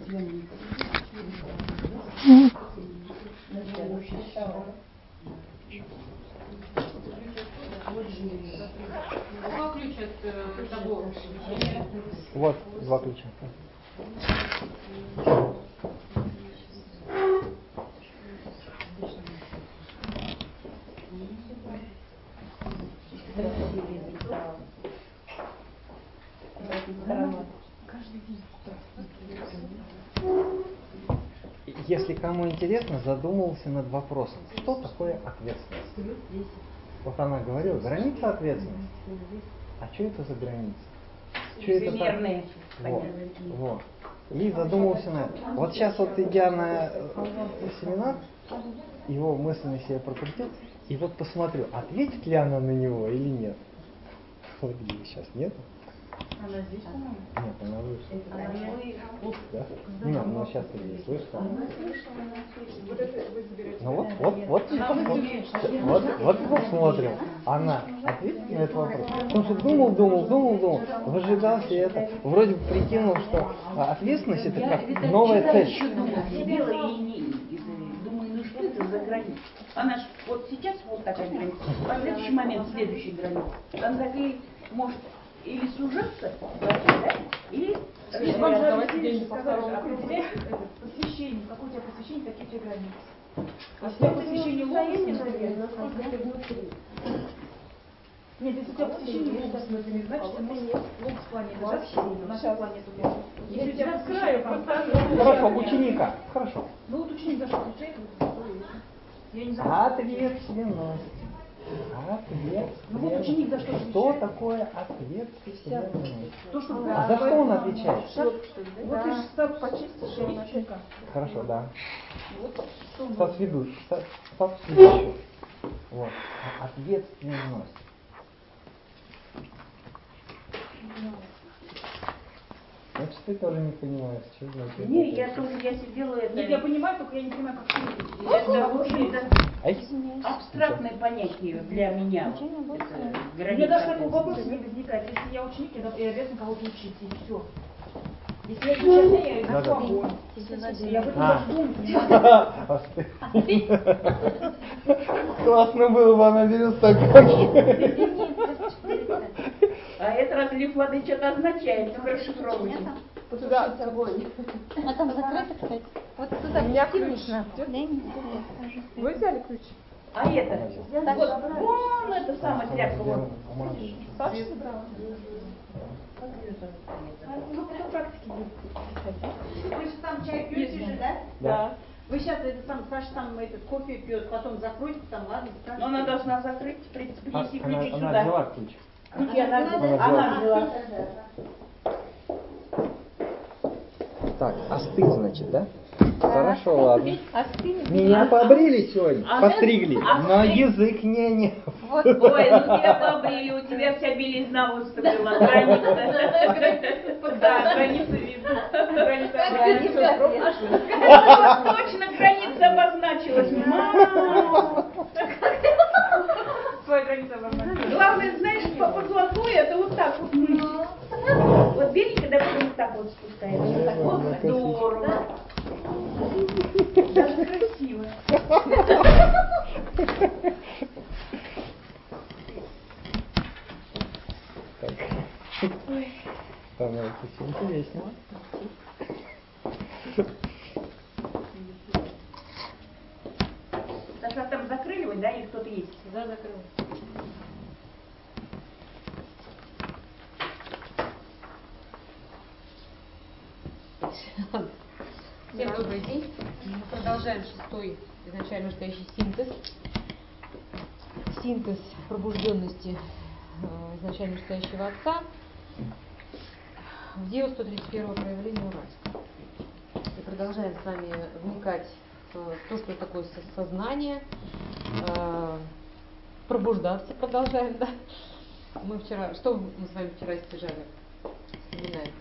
Какой ключ от того? Вот, два ключа. Если кому интересно, задумался над вопросом, что такое ответственность. Вот она говорила, граница ответственности. А что это за граница? Что это так? Вот. И задумался на это. Вот сейчас вот идя на семинар, его мысленно себе прокрутил, и вот посмотрю, ответит ли она на него или нет. Вот ее сейчас нет. Она здесь, по-моему? Нет, она вышла. Да? Нет, но сейчас ты не слышишь. Вот посмотрим. Она ответит на этот вопрос. Потому что думал, выжигался это. Вроде бы прикинул, что ответственность это как новая цель. Сидела и думаю, ну что это за граница? Она ж вот сейчас вот такая граница, а в следующий момент следующая граница. Она так и может или сужаться, да, или Давайте деньги по второму кругу. Посвящение. Какое у тебя посвящение, какие у тебя границы? А если у тебя посвящение логоса, насколько ты внутри? Нет, если у тебя посвящение логоса, например, значит, ты можешь логос планеты, да? Нашу планету. Если у тебя посвящение Хорошо, ученика. Хорошо. Ну вот ученик за что отвечает? Я не знаю. Ответственность. Ну вот ученик за что отвечает? Что такое ответственность? То, что А за что он отвечает? Вот ты же став почистишь, и ученика. Хорошо, да. Вот что он Сосведущий. Вот. Ответственность. Значит, ты тоже не понимаешь, что значит. Не, я сидела это. Нет, я понимаю, только я не понимаю, как ты. Это, в общем-то, абстрактное понятие для меня. Мне даже такого вопроса не возникает. Если я ученик, я обязан кого-то учить, и все. Если я сейчас я иду в огонь. Я об этом даже думаю, понимаете? Классно было бы, она берет стаканчик. А это разлив воды что-то означает, ну расшифровывайте. Потушить огонь. А там закрыто, кстати. Вот туда меня ключ. Дай мне. Вы взяли ключ? А это? Вот, вон это самая тряпка. Вот. Саша собрала? Ну, потом практики будет. Вы же там чай пьете же, да? Да. Вы сейчас Саша там кофе пьет, потом закройте там, ладно? Но она должна закрыть, в принципе, если ключи Она сюда. взяла ключ. Ключи она взяла. Так, остыть, значит, да? Хорошо, ладно. Остынет. Меня побрили сегодня, А постригли, а но язык не. Ой, ну тебя побрили, у тебя вся белизна выступила, граница. Да, граница видно. Точно граница обозначилась. Своя граница обозначена. Главное, знаешь, по золотой это вот так вот мы. Вот беленькая, да, потом вот так вот спускается. Так вот здорово. Даже красиво. Становится все интереснее. Саша, там закрыли вы, да, или кто-то есть? Да, закрыла. Всем добрый день. Мы продолжаем шестой изначально настоящий синтез пробужденности изначально настоящего Отца в дело 131 проявления Уральска. И продолжаем с вами вникать в то, что такое сознание, пробуждаться продолжаем, да? Что мы с вами вчера стяжали? Вспоминаем.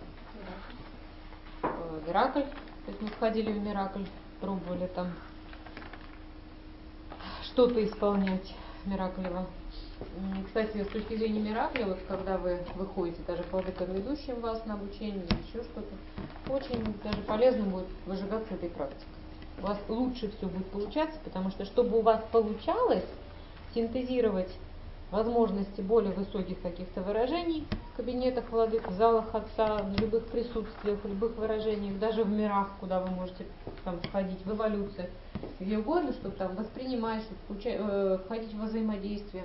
Миракль. То есть мы входили в Миракль, пробовали там что-то исполнять Мираклево. Кстати, с точки зрения Миракля, вот когда вы выходите, даже к владыкам ведущим вас на обучение, еще что-то, очень даже полезно будет выжигаться этой практикой. У вас лучше все будет получаться, потому что, чтобы у вас получалось синтезировать возможности более высоких каких-то выражений в кабинетах владык, в залах отца, в любых присутствиях, в любых выражениях, даже в мирах, куда вы можете там входить, в эволюциях, где угодно, чтобы там воспринимать, чтобы входить в взаимодействие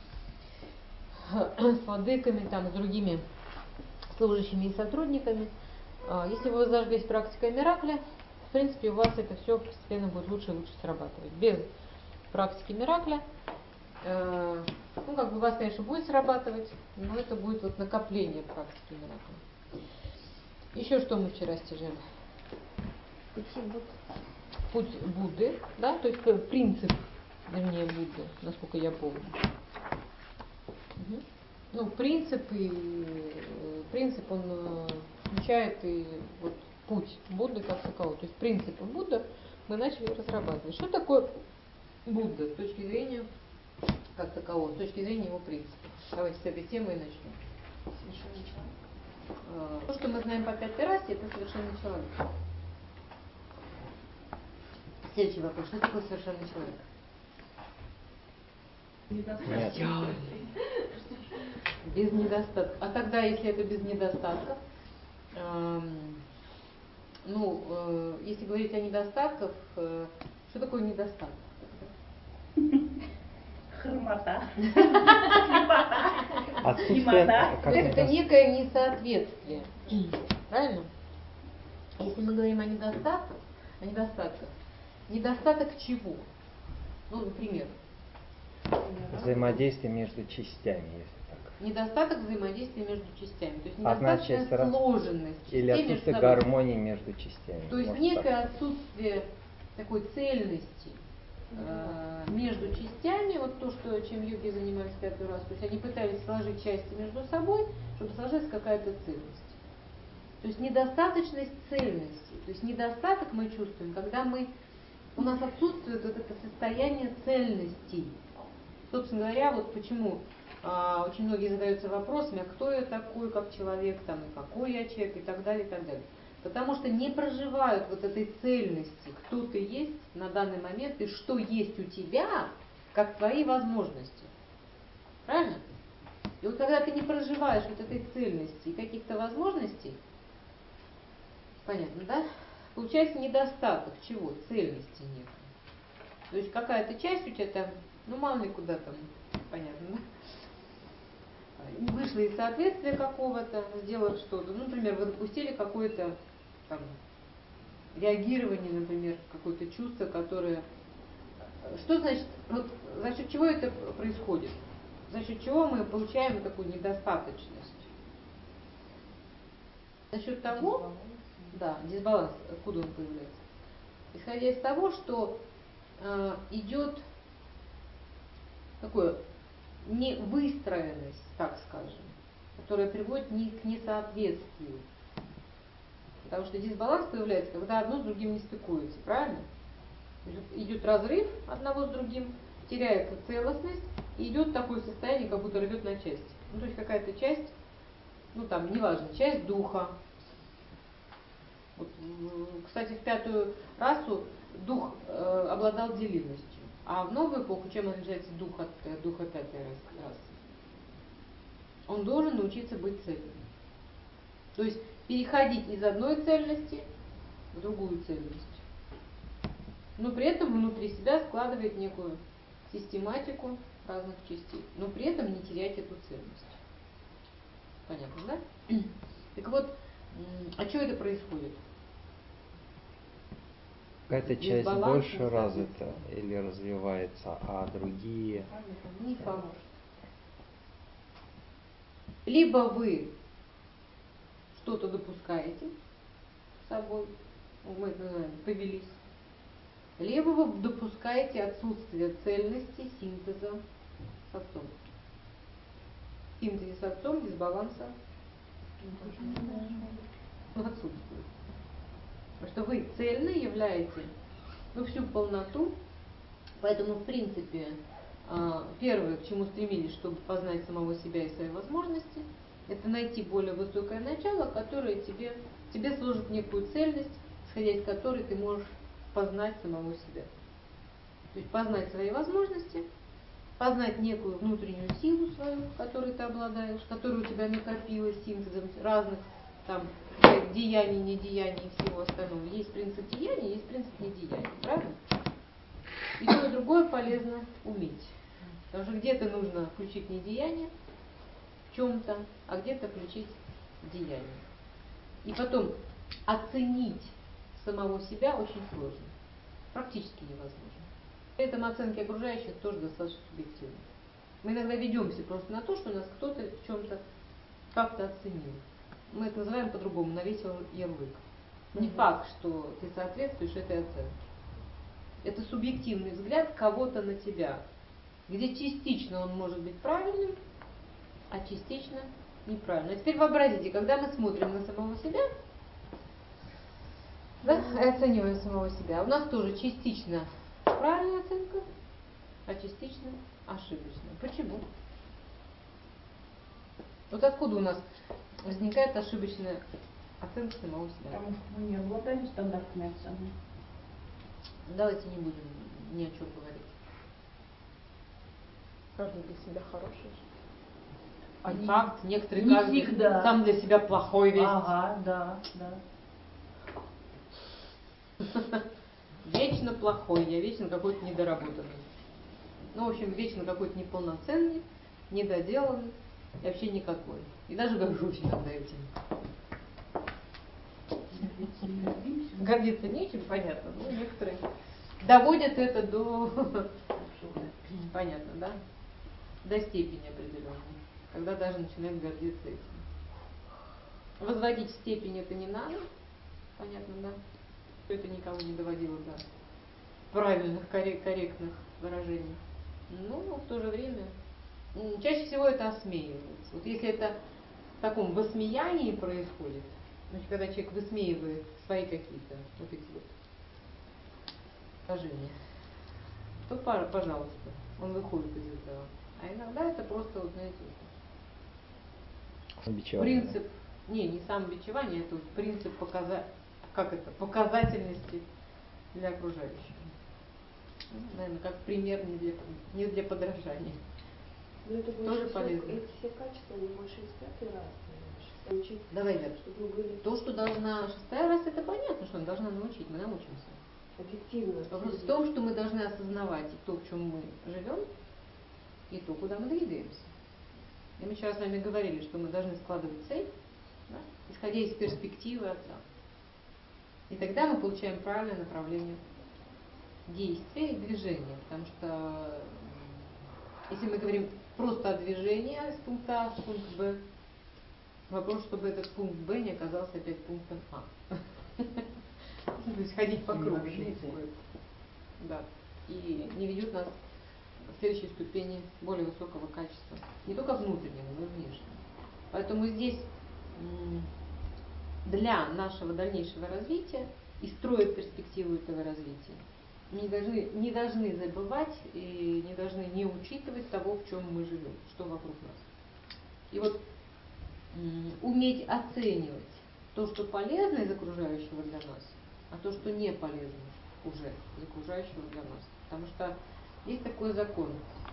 с владыками, там, с другими служащими и сотрудниками. Если вы зажглись практикой Миракля, в принципе, у вас это все постепенно будет лучше и лучше срабатывать. Без практики Миракля, ну, как бы у вас, конечно, будет срабатывать, но это будет вот накопление практики Миракля. Еще что мы вчера стяжали? Путь Будды, да, то есть принцип, вернее, Будды, насколько я помню. Ну, принцип он включает и вот путь Будды как такового. То есть принципы Будды мы начали разрабатывать. Что такое Будда с точки зрения как такового, с точки зрения его принципа? Давайте с этой темы и начнем. Совершенный человек. То, что мы знаем по пятой расе, это совершенный человек. Следующий вопрос. Что такое совершенный человек? Нет. Без недостатков. А тогда, если это без недостатков, если говорить о недостатках, что такое недостаток? Хромота. Отсутствие, Это некое несоответствие. Правильно? Если мы говорим о недостатках, недостаток чего? Ну, например, взаимодействие между частями, если так. недостаток взаимодействия между частями. То есть Одна недостаточная часть сложенность или частей между отсутствие собой. гармонии между частями. То есть Может, некое так. отсутствие такой цельности между частями, вот то, что, чем йоги занимались пятый раз. То есть они пытались сложить части между собой, чтобы сложилась какая-то цельность. То есть недостаточность цельности. То есть недостаток мы чувствуем, когда у нас отсутствует вот это состояние цельности. Собственно говоря, вот почему очень многие задаются вопросами, а кто я такой, как человек, там, и какой я человек, и так далее, и так далее. Потому что не проживают вот этой цельности, кто ты есть на данный момент и что есть у тебя, как твои возможности. Правильно? И вот когда ты не проживаешь вот этой цельности и каких-то возможностей, понятно, да? Получается недостаток чего? Цельности нет. То есть какая-то часть у тебя там, ну мало ли куда там, понятно, да? Вышла из соответствия какого-то, сделав что-то. Ну, например, вы допустили какое-то там реагирование, например, какое-то чувство, которое... Что значит, вот за счет чего это происходит? За счет чего мы получаем такую недостаточность? За счет того, да, дисбаланс, откуда он появляется? Исходя из того, что идет такое невыстроенность, так скажем, которая приводит к несоответствию. Потому что дисбаланс появляется, когда одно с другим не стыкуется, правильно? Идет разрыв одного с другим, теряется целостность, и идет такое состояние, как будто рвет на части. Ну, то есть какая-то часть, ну там, неважно, часть духа. Вот, кстати, в пятую расу дух обладал делимостью. А в новую эпоху чем отличается дух от духа пятой расы? Он должен научиться быть цельным. То есть переходить из одной цельности в другую цельность. Но при этом внутри себя складывает некую систематику разных частей. Но при этом не терять эту цельность. Понятно, да? Так вот, а что это происходит? Какая-то часть больше развита или развивается, а другие... Не факт. Либо вы что-то допускаете с собой, мы это называем, повелись, либо вы допускаете отсутствие цельности синтеза с отцом. В синтезе с отцом дисбаланса отсутствует. Потому что вы цельно являете всю полноту, поэтому в принципе первое, к чему стремились, чтобы познать самого себя и свои возможности, это найти более высокое начало, которое тебе служит некую цельность, исходя из которой ты можешь познать самого себя. То есть познать свои возможности, познать некую внутреннюю силу свою, которой ты обладаешь, которая у тебя накопилась синтезом разных там деяний, недеяний и всего остального. Есть принцип деяния, есть принцип недеяния, правильно? И то, и другое полезно уметь. Потому что где-то нужно включить недеяние в чем-то, а где-то включить деяние. И потом оценить самого себя очень сложно. Практически невозможно. При этом оценки окружающих тоже достаточно субъективны. Мы иногда ведемся просто на то, что нас кто-то в чем-то как-то оценил. Мы это называем по-другому, навесил ярлык. Не факт, что ты соответствуешь этой оценке. Это субъективный взгляд кого-то на тебя, где частично он может быть правильным, а частично неправильным. А теперь вообразите, когда мы смотрим на самого себя, да, и оцениваем самого себя, у нас тоже частично правильная оценка, а частично ошибочная. Почему? Вот откуда у нас возникает ошибочная оценка самого себя? Потому что мы не обладаем стандартной оценкой. Давайте не будем ни о чем говорить. Каждый для себя хороший. А факт, некоторые не каждый всегда. сам для себя плохой весь. Ага, да. Вечно плохой, я вечно какой-то недоработанный. Ну, в общем, вечно какой-то неполноценный, недоделанный, и вообще никакой. И даже горжусь иногда этим. Гордиться нечем, понятно, но некоторые доводят это до, понятно, да, до степени определенной, когда даже начинают гордиться этим. Возводить в степень это не надо, понятно, да, это никого не доводило до правильных, корректных выражений. Но в то же время чаще всего это осмеивается. Вот если это в таком высмеянии происходит, значит, когда человек высмеивает свои какие-то вот эти вот положения, то, пожалуйста, он выходит из этого. А иногда это просто, вот, знаете, принцип, не самобичевание, это вот принцип показательности для окружающих. Ну, наверное, как пример не для подражания. Но это тоже полезно. Эти все качества не больше из 5-й раз. Учить, Давай, да. чтобы были То, что должна 6-я раз, это понятно, что она должна научить, мы научимся. объективно. Вопрос в том, что мы должны осознавать и то, в чем мы живем, и то, куда мы двигаемся. И мы вчера с вами говорили, что мы должны складывать цель, да, исходя из перспективы отца. И тогда мы получаем правильное направление действия и движения. Потому что если мы говорим просто о движении с пункта А в пункт Б, вопрос, чтобы этот пункт Б не оказался опять пунктом А. То есть ходить по кругу. Да. И не ведет нас к следующей ступени более высокого качества. Не только внутреннего, но и внешнего. Поэтому здесь для нашего дальнейшего развития и строить перспективу этого развития мы не должны забывать и не должны не учитывать того, в чем мы живем, что вокруг нас. И вот уметь оценивать то, что полезно из окружающего для нас, а то, что не полезно уже из окружающего для нас. Потому что есть такой закон,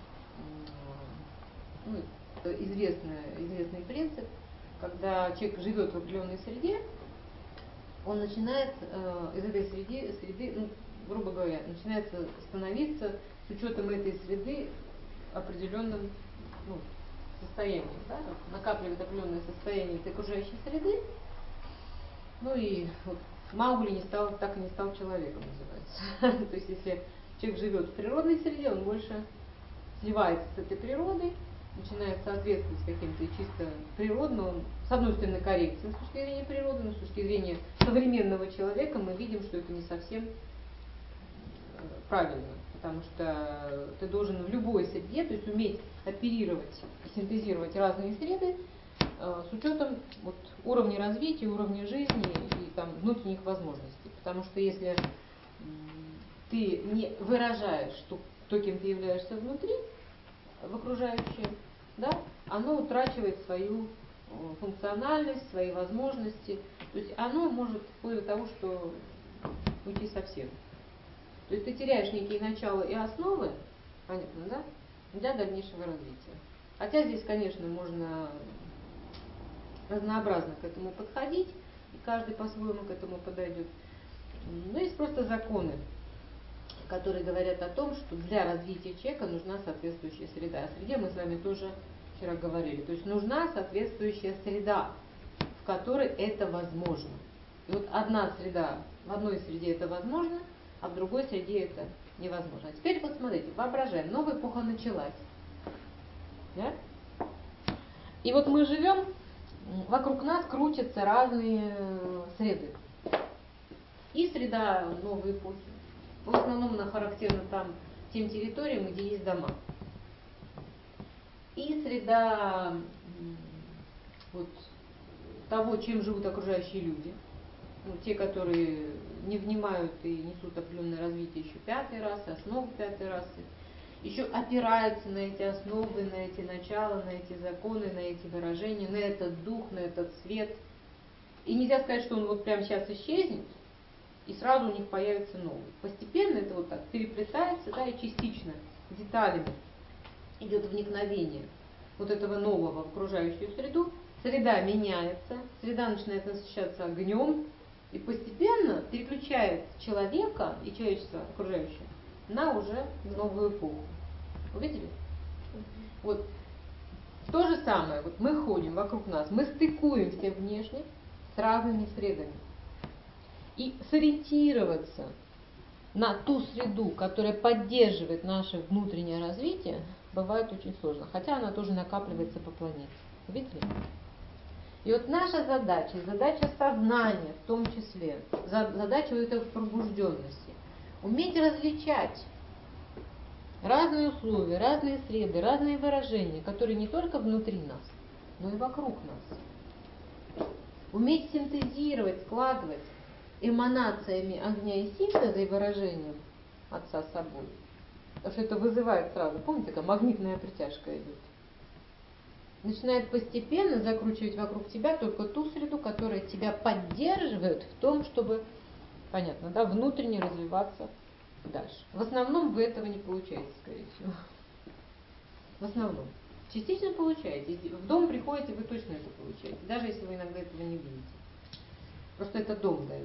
это известный принцип, когда человек живет в определенной среде, он начинает из этой среды, грубо говоря, начинает становиться с учетом этой среды определенным состоянием, да? Накапливает определенное состояние из окружающей среды, ну и вот Маугли так и не стал человеком, называется. То есть если человек живет в природной среде, он больше сливается с этой природой, начинает соответствовать каким-то чисто природным, он, с одной стороны, корректен с точки зрения природы, но с точки зрения современного человека мы видим, что это не совсем правильно, потому что ты должен в любой среде, то есть уметь оперировать и синтезировать разные среды с учетом вот, уровня развития, уровня жизни и там, внутренних возможностей. Потому что если ты не выражаешь, кто кем ты являешься внутри, в окружающее, да, оно утрачивает свою функциональность, свои возможности. То есть оно может вплоть до того, что уйти совсем. То есть ты теряешь некие начала и основы, понятно, да, для дальнейшего развития. Хотя здесь, конечно, можно разнообразно к этому подходить, и каждый по-своему к этому подойдет. Но есть просто законы, которые говорят о том, что для развития человека нужна соответствующая среда. О среде мы с вами тоже вчера говорили. То есть нужна соответствующая среда, в которой это возможно. И вот одна среда, в одной среде это возможно, а в другой среде это невозможно. А теперь вот смотрите, воображаем, новая эпоха началась. Да? И вот мы живем, вокруг нас крутятся разные среды. И среда новой эпохи. В основном она характерна тем территориям, где есть дома. И среда вот, того, чем живут окружающие люди. Ну, те, которые не внимают и несут определенное развитие еще пятой расы, основы пятой расы, еще опираются на эти основы, на эти начала, на эти законы, на эти выражения, на этот дух, на этот свет. И нельзя сказать, что он вот прямо сейчас исчезнет, и сразу у них появится новый. Постепенно это вот так переплетается, да, и частично, деталями идет вникновение вот этого нового в окружающую среду. Среда меняется, среда начинает насыщаться огнем, и постепенно переключает человека и человечество окружающее на уже новую эпоху. Увидели? Вот то же самое, вот мы ходим вокруг нас, мы стыкуемся внешне с разными средами. И сориентироваться на ту среду, которая поддерживает наше внутреннее развитие, бывает очень сложно, хотя она тоже накапливается по планете. Видели? И вот наша задача, задача сознания в том числе, задача вот этой пробужденности, уметь различать разные условия, разные среды, разные выражения, которые не только внутри нас, но и вокруг нас. Уметь синтезировать, складывать эманациями огня и синтеза и выражением Отца с собой. Потому что это вызывает сразу, помните, как магнитная притяжка идет. Начинает постепенно закручивать вокруг тебя только ту среду, которая тебя поддерживает в том, чтобы, понятно, да, внутренне развиваться дальше. В основном вы этого не получаете, скорее всего. В основном. Частично получаете. В дом приходите, вы точно это получаете, даже если вы иногда этого не видите. Просто это дом дает.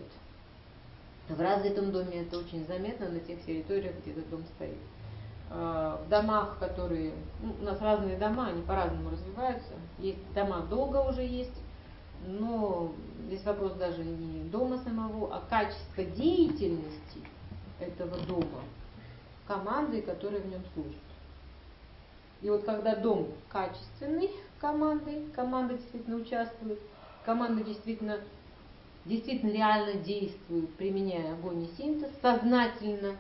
В развитом доме это очень заметно на тех территориях, где этот дом стоит. В домах, которые... у нас разные дома, они по-разному развиваются. Есть дома долго уже есть, но здесь вопрос даже не дома самого, а качество деятельности этого дома, команды, которые в нем служат. И вот когда дом качественный команда действительно участвует, команда действительно реально действует, применяя огонь и синтез, сознательно,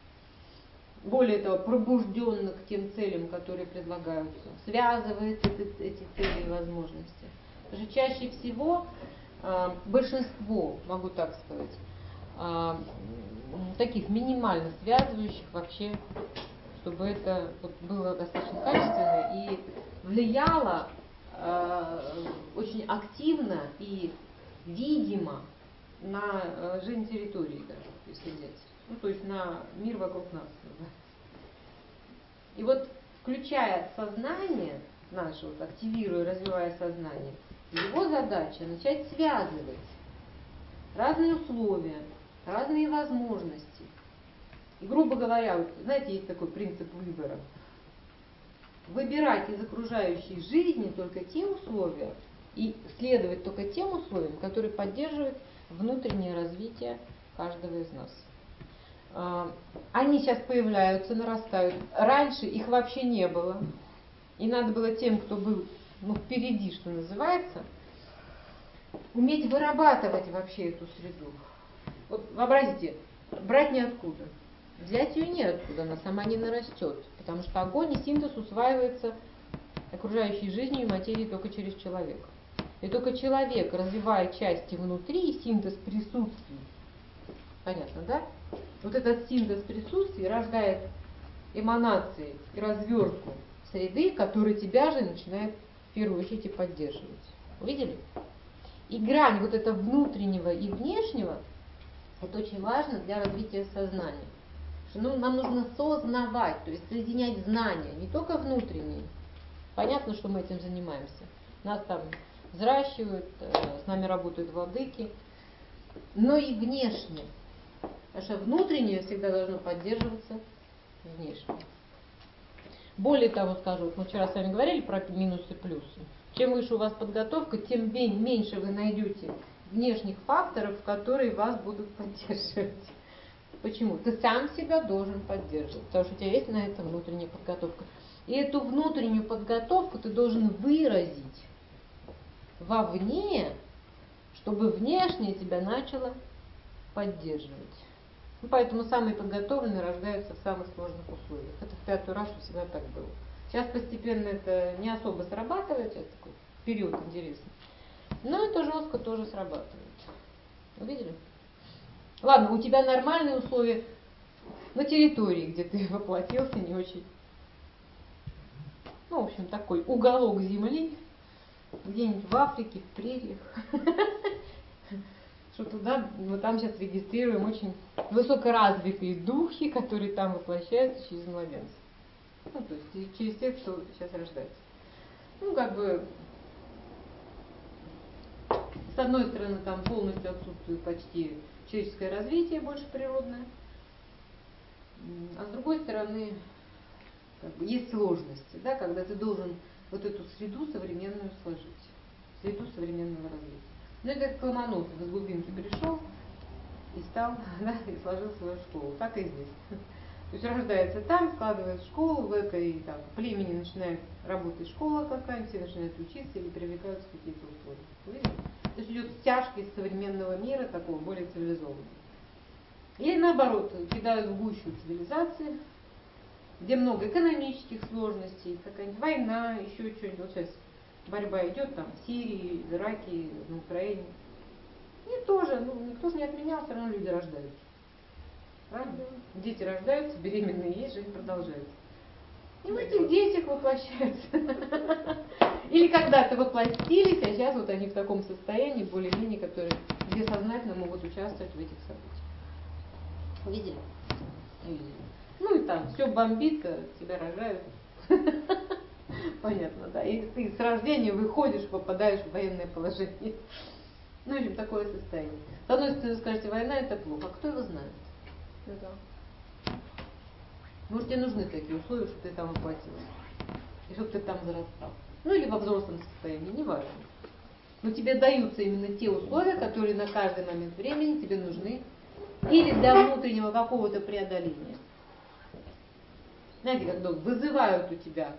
более того, пробужденно к тем целям, которые предлагаются, связывает эти цели и возможности. Потому что чаще всего большинство, могу так сказать, таких минимально связывающих вообще, чтобы это вот было достаточно качественно и влияло очень активно и видимо на жизнь территории даже, если взять. Ну, то есть на мир вокруг нас. И вот включая сознание наше, вот, активируя, развивая сознание, его задача начать связывать разные условия, разные возможности. И, грубо говоря, вот, знаете, есть такой принцип выбора. Выбирать из окружающей жизни только те условия и следовать только тем условиям, которые поддерживают внутреннее развитие каждого из нас. Они сейчас появляются, нарастают. Раньше их вообще не было. И надо было тем, кто был впереди, что называется, уметь вырабатывать вообще эту среду. Вот вообразите, брать неоткуда. Взять ее неоткуда, она сама не нарастет. Потому что огонь и синтез усваивается окружающей жизнью и материей только через человека. И только человек, развивая части внутри, и синтез присутствий, понятно, да? Вот этот синтез присутствий рождает эманации и развертку среды, который тебя же начинает в первую очередь и поддерживать. Увидели? И грань вот этого внутреннего и внешнего, это очень важно для развития сознания. Что, нам нужно сознавать, то есть соединять знания, не только внутренние. Понятно, что мы этим занимаемся. Нас там взращивают, с нами работают владыки, но и внешне. Потому что внутреннее всегда должно поддерживаться внешним. Более того, скажу, вот мы вчера с вами говорили про минусы и плюсы. Чем выше у вас подготовка, тем меньше вы найдете внешних факторов, которые вас будут поддерживать. Почему? Ты сам себя должен поддерживать, потому что у тебя есть на это внутренняя подготовка. И эту внутреннюю подготовку ты должен выразить вовне, чтобы внешнее тебя начало поддерживать. Поэтому самые подготовленные рождаются в самых сложных условиях. Это в 5-й раз всегда так было. Сейчас постепенно это не особо срабатывает, сейчас такой период интересный. Но это жестко тоже срабатывает. Увидели? Ладно, у тебя нормальные условия на территории, где ты воплотился, не очень. В общем, такой уголок земли, где-нибудь в Африке, в прериях. Что туда, мы там сейчас регистрируем очень высокоразвитые духи, которые там воплощаются через младенцев. То есть через тех, кто сейчас рождается. С одной стороны, там полностью отсутствует почти человеческое развитие, больше природное. А с другой стороны, есть сложности, да, когда ты должен вот эту среду современную сложить. Среду современного развития. Это как Ломоносов из глубинки пришел и стал, да, и сложил свою школу. Так и здесь. То есть рождается там, складывает школу, в этой там, племени начинает работать школа какая-нибудь, все начинают учиться или привлекаются какие-то условия. Видите? То есть идет стяжка из современного мира, такого более цивилизованного. Или наоборот, кидают в гущу цивилизации, где много экономических сложностей, какая-нибудь война, еще что-нибудь. Вот сейчас борьба идет там в Сирии, в Ираке, на Украине. И тоже, никто же не отменял, все равно люди рождаются. Правда? Дети рождаются, беременные есть, жизнь продолжается. И в этих детях воплощаются. Или когда-то воплотились, а сейчас вот они в таком состоянии, более-менее, где сознательно могут участвовать в этих событиях. Увидели? Увидели. И там все бомбит, тебя рожают. Понятно, да. И ты с рождения выходишь, попадаешь в военное положение. В общем, такое состояние. С одной стороны, скажете, война это плохо, а кто его знает? Да. Может, тебе нужны такие условия, чтобы ты там воплотился. И чтобы ты там зарастал. Или во взрослом состоянии, неважно. Но тебе даются именно те условия, которые на каждый момент времени тебе нужны. Или для внутреннего какого-то преодоления. Знаете, когда вызывают у тебя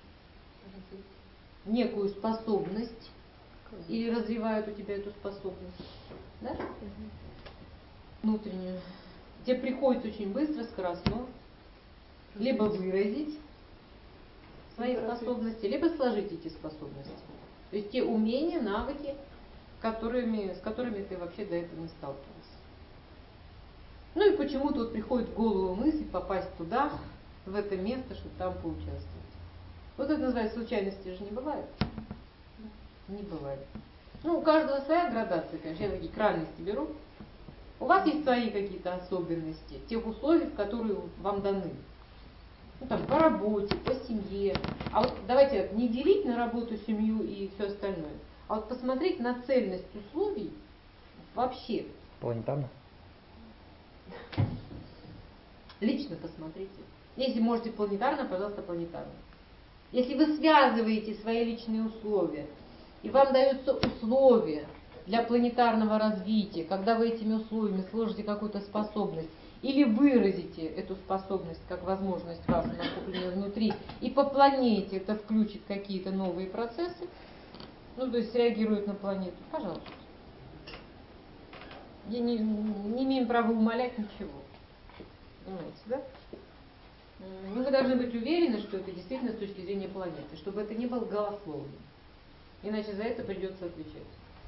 некую способность, или развивают у тебя эту способность, да? Внутреннюю. Тебе приходится очень быстро, скоростно, либо выразить свои способности, либо сложить эти способности. То есть те умения, навыки, с которыми ты вообще до этого не сталкивался. И почему-то вот приходит в голову мысль попасть туда, в это место, чтобы там поучаствовать. Вот это называется случайности же не бывает. Не бывает. У каждого своя градация, конечно, я такие крайности беру. У вас есть свои какие-то особенности, тех условий, которые вам даны. Там, по работе, по семье. А вот давайте не делить на работу, семью и все остальное, а вот посмотреть на цельность условий вообще. Планетарно? Лично посмотрите. Если можете планетарно, пожалуйста, планетарно. Если вы связываете свои личные условия, и вам даются условия для планетарного развития, когда вы этими условиями сложите какую-то способность, или выразите эту способность как возможность вашу накопленную внутри, и по планете это включит какие-то новые процессы, то есть реагирует на планету, пожалуйста. Я не имеем права умалять ничего. Понимаете, да? Вы должны быть уверены, что это действительно с точки зрения планеты, чтобы это не было голословно. Иначе за это придется отвечать.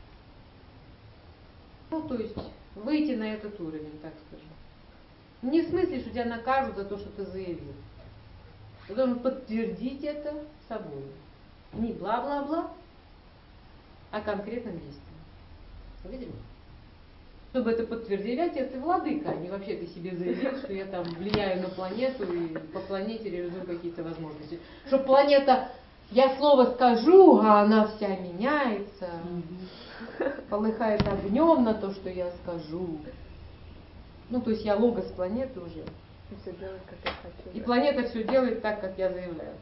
То есть выйти на этот уровень, так скажем. Не в смысле, что тебя накажут за то, что ты заявил. Ты должен подтвердить это собой. Не бла-бла-бла, а конкретным действием. Вы видели? Чтобы это подтвердили отец и владыка, а не вообще ты себе заявил, что я там влияю на планету и по планете реализую какие-то возможности. Что планета, я слово скажу, а она вся меняется, полыхает огнем на то, что я скажу. Ну, то есть я логос планеты уже. И все делает, как я хочу. И планета все делает так, как я заявляю.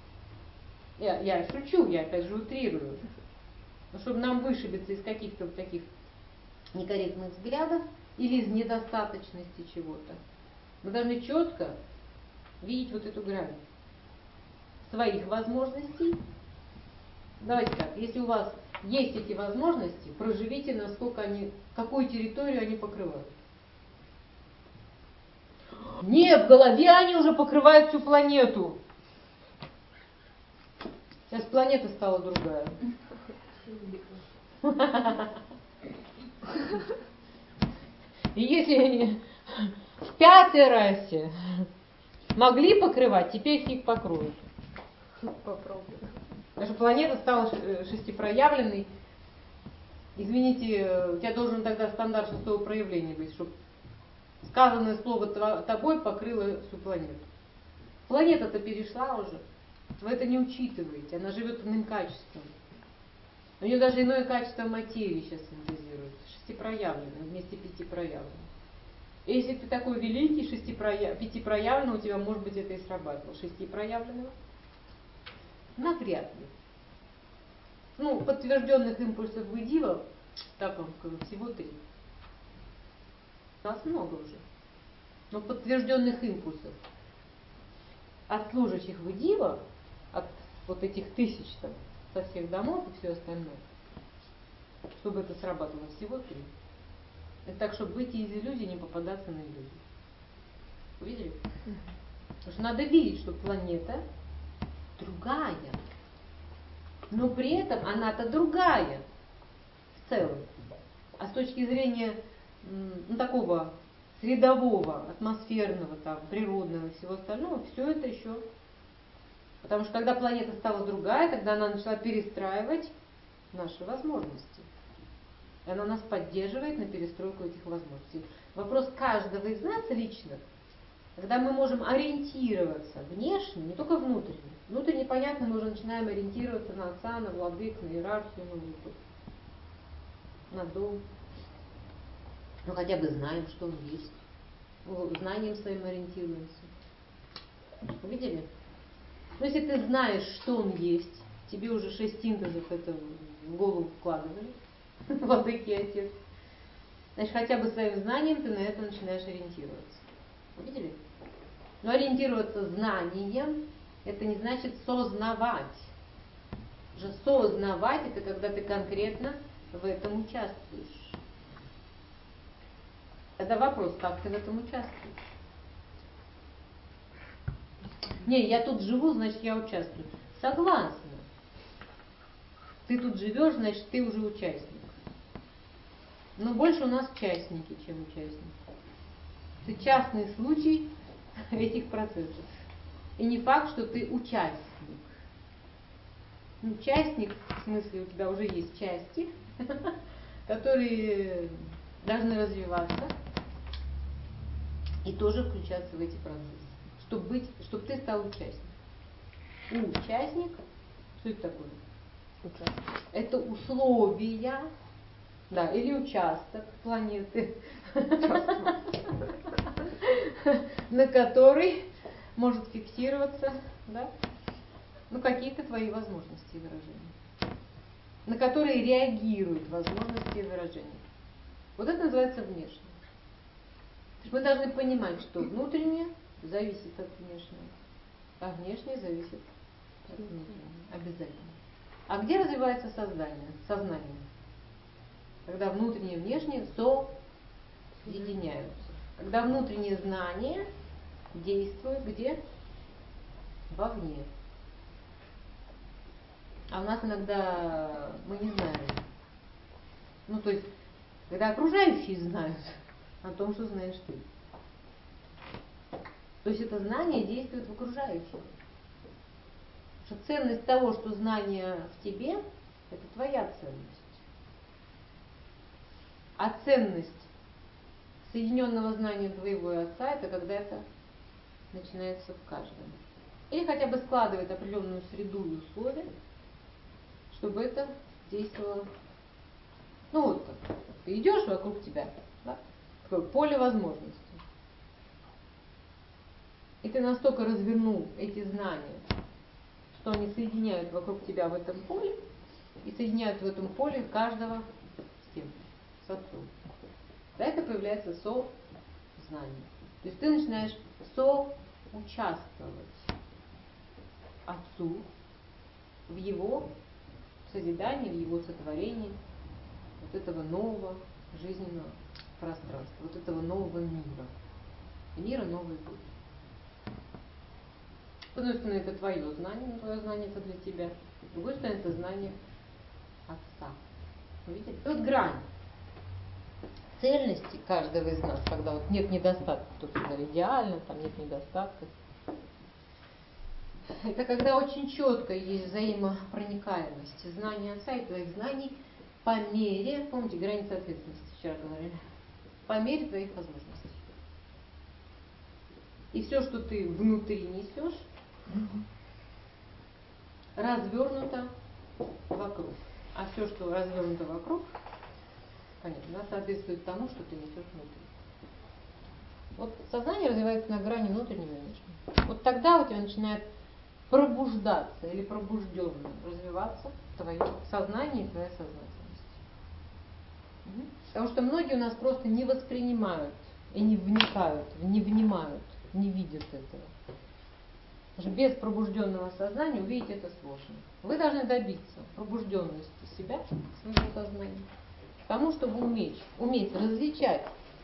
Я шучу, я опять же утрирую. Но чтобы нам вышибиться из каких-то вот таких некорректных взглядов или из недостаточности чего-то, мы должны четко видеть вот эту грань своих возможностей. Давайте так, если у вас есть эти возможности, проживите, насколько они, какую территорию они покрывают. Нет, в голове они уже покрывают всю планету. Сейчас планета стала другая. И если они в 5-й расе могли покрывать, теперь фиг покроют. Попробуй. Даже планета стала шестипроявленной. Извините, у тебя должен тогда стандарт 6-го проявления быть, чтобы сказанное слово тобой покрыло всю планету. Планета-то перешла уже. Вы это не учитываете. Она живет иным качеством. У нее даже иное качество материи сейчас синтезируется. Шестипроявленное вместе пятипроявленное. И если ты такой великий пятипроявленный, у тебя, может быть, это и срабатывало. Шестипроявленного? Навряд ли. Ну, подтвержденных импульсов выдива, так вам скажу, всего 3. Нас много уже. Но подтвержденных импульсов от служащих выдива, от вот этих 1000 там, со всех домов и все остальное, чтобы это срабатывало, всего 3. Это так, чтобы выйти из иллюзии, не попадаться на иллюзию. Увидели? Потому что надо видеть, что планета другая. Но при этом она-то другая в целом. А с точки зрения такого средового, атмосферного, там, природного и всего остального, все это еще. Потому что когда планета стала другая, тогда она начала перестраивать наши возможности. И она нас поддерживает на перестройку этих возможностей. Вопрос каждого из нас лично, когда мы можем ориентироваться внешне, не только внутренне. Внутренне, понятно, мы уже начинаем ориентироваться на отца, на владык, на иерархию, на дом. Ну хотя бы знаем, что он есть. Знанием своим ориентируемся. Увидели? Но если ты знаешь, что он есть, тебе уже 6 синтезов это в голову вкладывали, владыки и отец, значит, хотя бы своим знанием ты на это начинаешь ориентироваться. Увидели? Но ориентироваться знанием, это не значит сознавать. Уже сознавать, это когда ты конкретно в этом участвуешь. Это вопрос, как ты в этом участвуешь. Не, я тут живу, значит, я участвую. Согласна. Ты тут живешь, значит, ты уже участник. Но больше у нас частники, чем участники. Это частный случай этих процессов. И не факт, что ты участник. Участник, в смысле, у тебя уже есть части, которые должны развиваться и тоже включаться в эти процессы, чтобы ты стал участником. Участник, что это такое? Участник. Это условия, да, или участок планеты, на который может фиксироваться, да, какие-то твои возможности и выражения, на которые реагируют возможности и выражения. Вот это называется внешнее. Мы должны понимать, что внутреннее зависит от внешнего, а внешнее зависит от внутреннего. Обязательно. А где развивается сознание? Когда внутреннее и внешнее соединяются. Когда внутреннее знание действует где? Вовне. А у нас иногда мы не знаем. То есть, когда окружающие знают о том, что знаешь ты. То есть это знание действует в окружающих. что ценность того, что знание в тебе, это твоя ценность. А ценность соединенного знания твоего и отца, это когда это начинается в каждом. Или хотя бы складывает определенную среду и условия, чтобы это действовало. Ну вот так. Ты идешь вокруг тебя, да? Такое поле возможностей. И ты настолько развернул эти знания, что они соединяют вокруг тебя в этом поле и соединяют в этом поле каждого с кем? С отцом. Да, это появляется сознание. То есть ты начинаешь соучаствовать отцу в его созидании, в его сотворении вот этого нового жизненного пространства, вот этого нового мира новой эпохи. С одной стороны, это твое знание, но твое знание это для тебя. С другой стороны, это знание отца. Видите? И вот грань цельности каждого из нас, когда вот нет недостатка, кто-то говорит идеально, там нет недостатков. Это когда очень четко есть взаимопроникаемость знания отца и твоих знаний по мере, помните, граница ответственности вчера говорили, по мере твоих возможностей. И все, что ты внутри несешь, развернуто вокруг. А все, что развернуто вокруг, понятно, соответствует тому, что ты несешь внутри. Вот сознание развивается на грани внутреннего и внешнего. Вот тогда у тебя начинает пробуждаться или пробужденно развиваться твое сознание и твоя сознательность. Потому что многие у нас просто не воспринимают и не вникают, не внимают, не видят этого. Потому что без пробужденного сознания увидеть это сложно. Вы должны добиться пробужденности себя, своего сознания, тому, чтобы уметь различать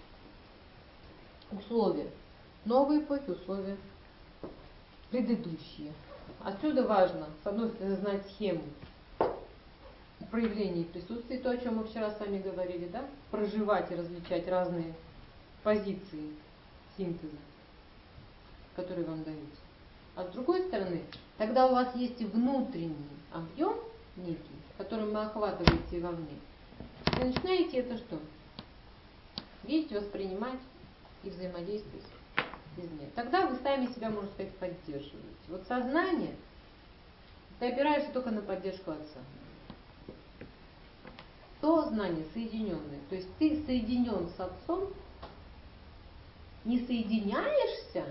условия новой эпохи, условия предыдущие. Отсюда важно, с одной стороны, знать схему проявления и присутствия, то, о чем мы вчера с вами говорили, да? Проживать и различать разные позиции синтеза, которые вам даются. А с другой стороны, тогда у вас есть и внутренний объем некий, которым вы охватываете вовне. Вы начинаете это что? Видеть, воспринимать и взаимодействовать извне. Тогда вы сами себя, можно сказать, поддерживаете. Вот сознание, ты опираешься только на поддержку отца. То знание соединенное, то есть ты соединен с отцом, не соединяешься,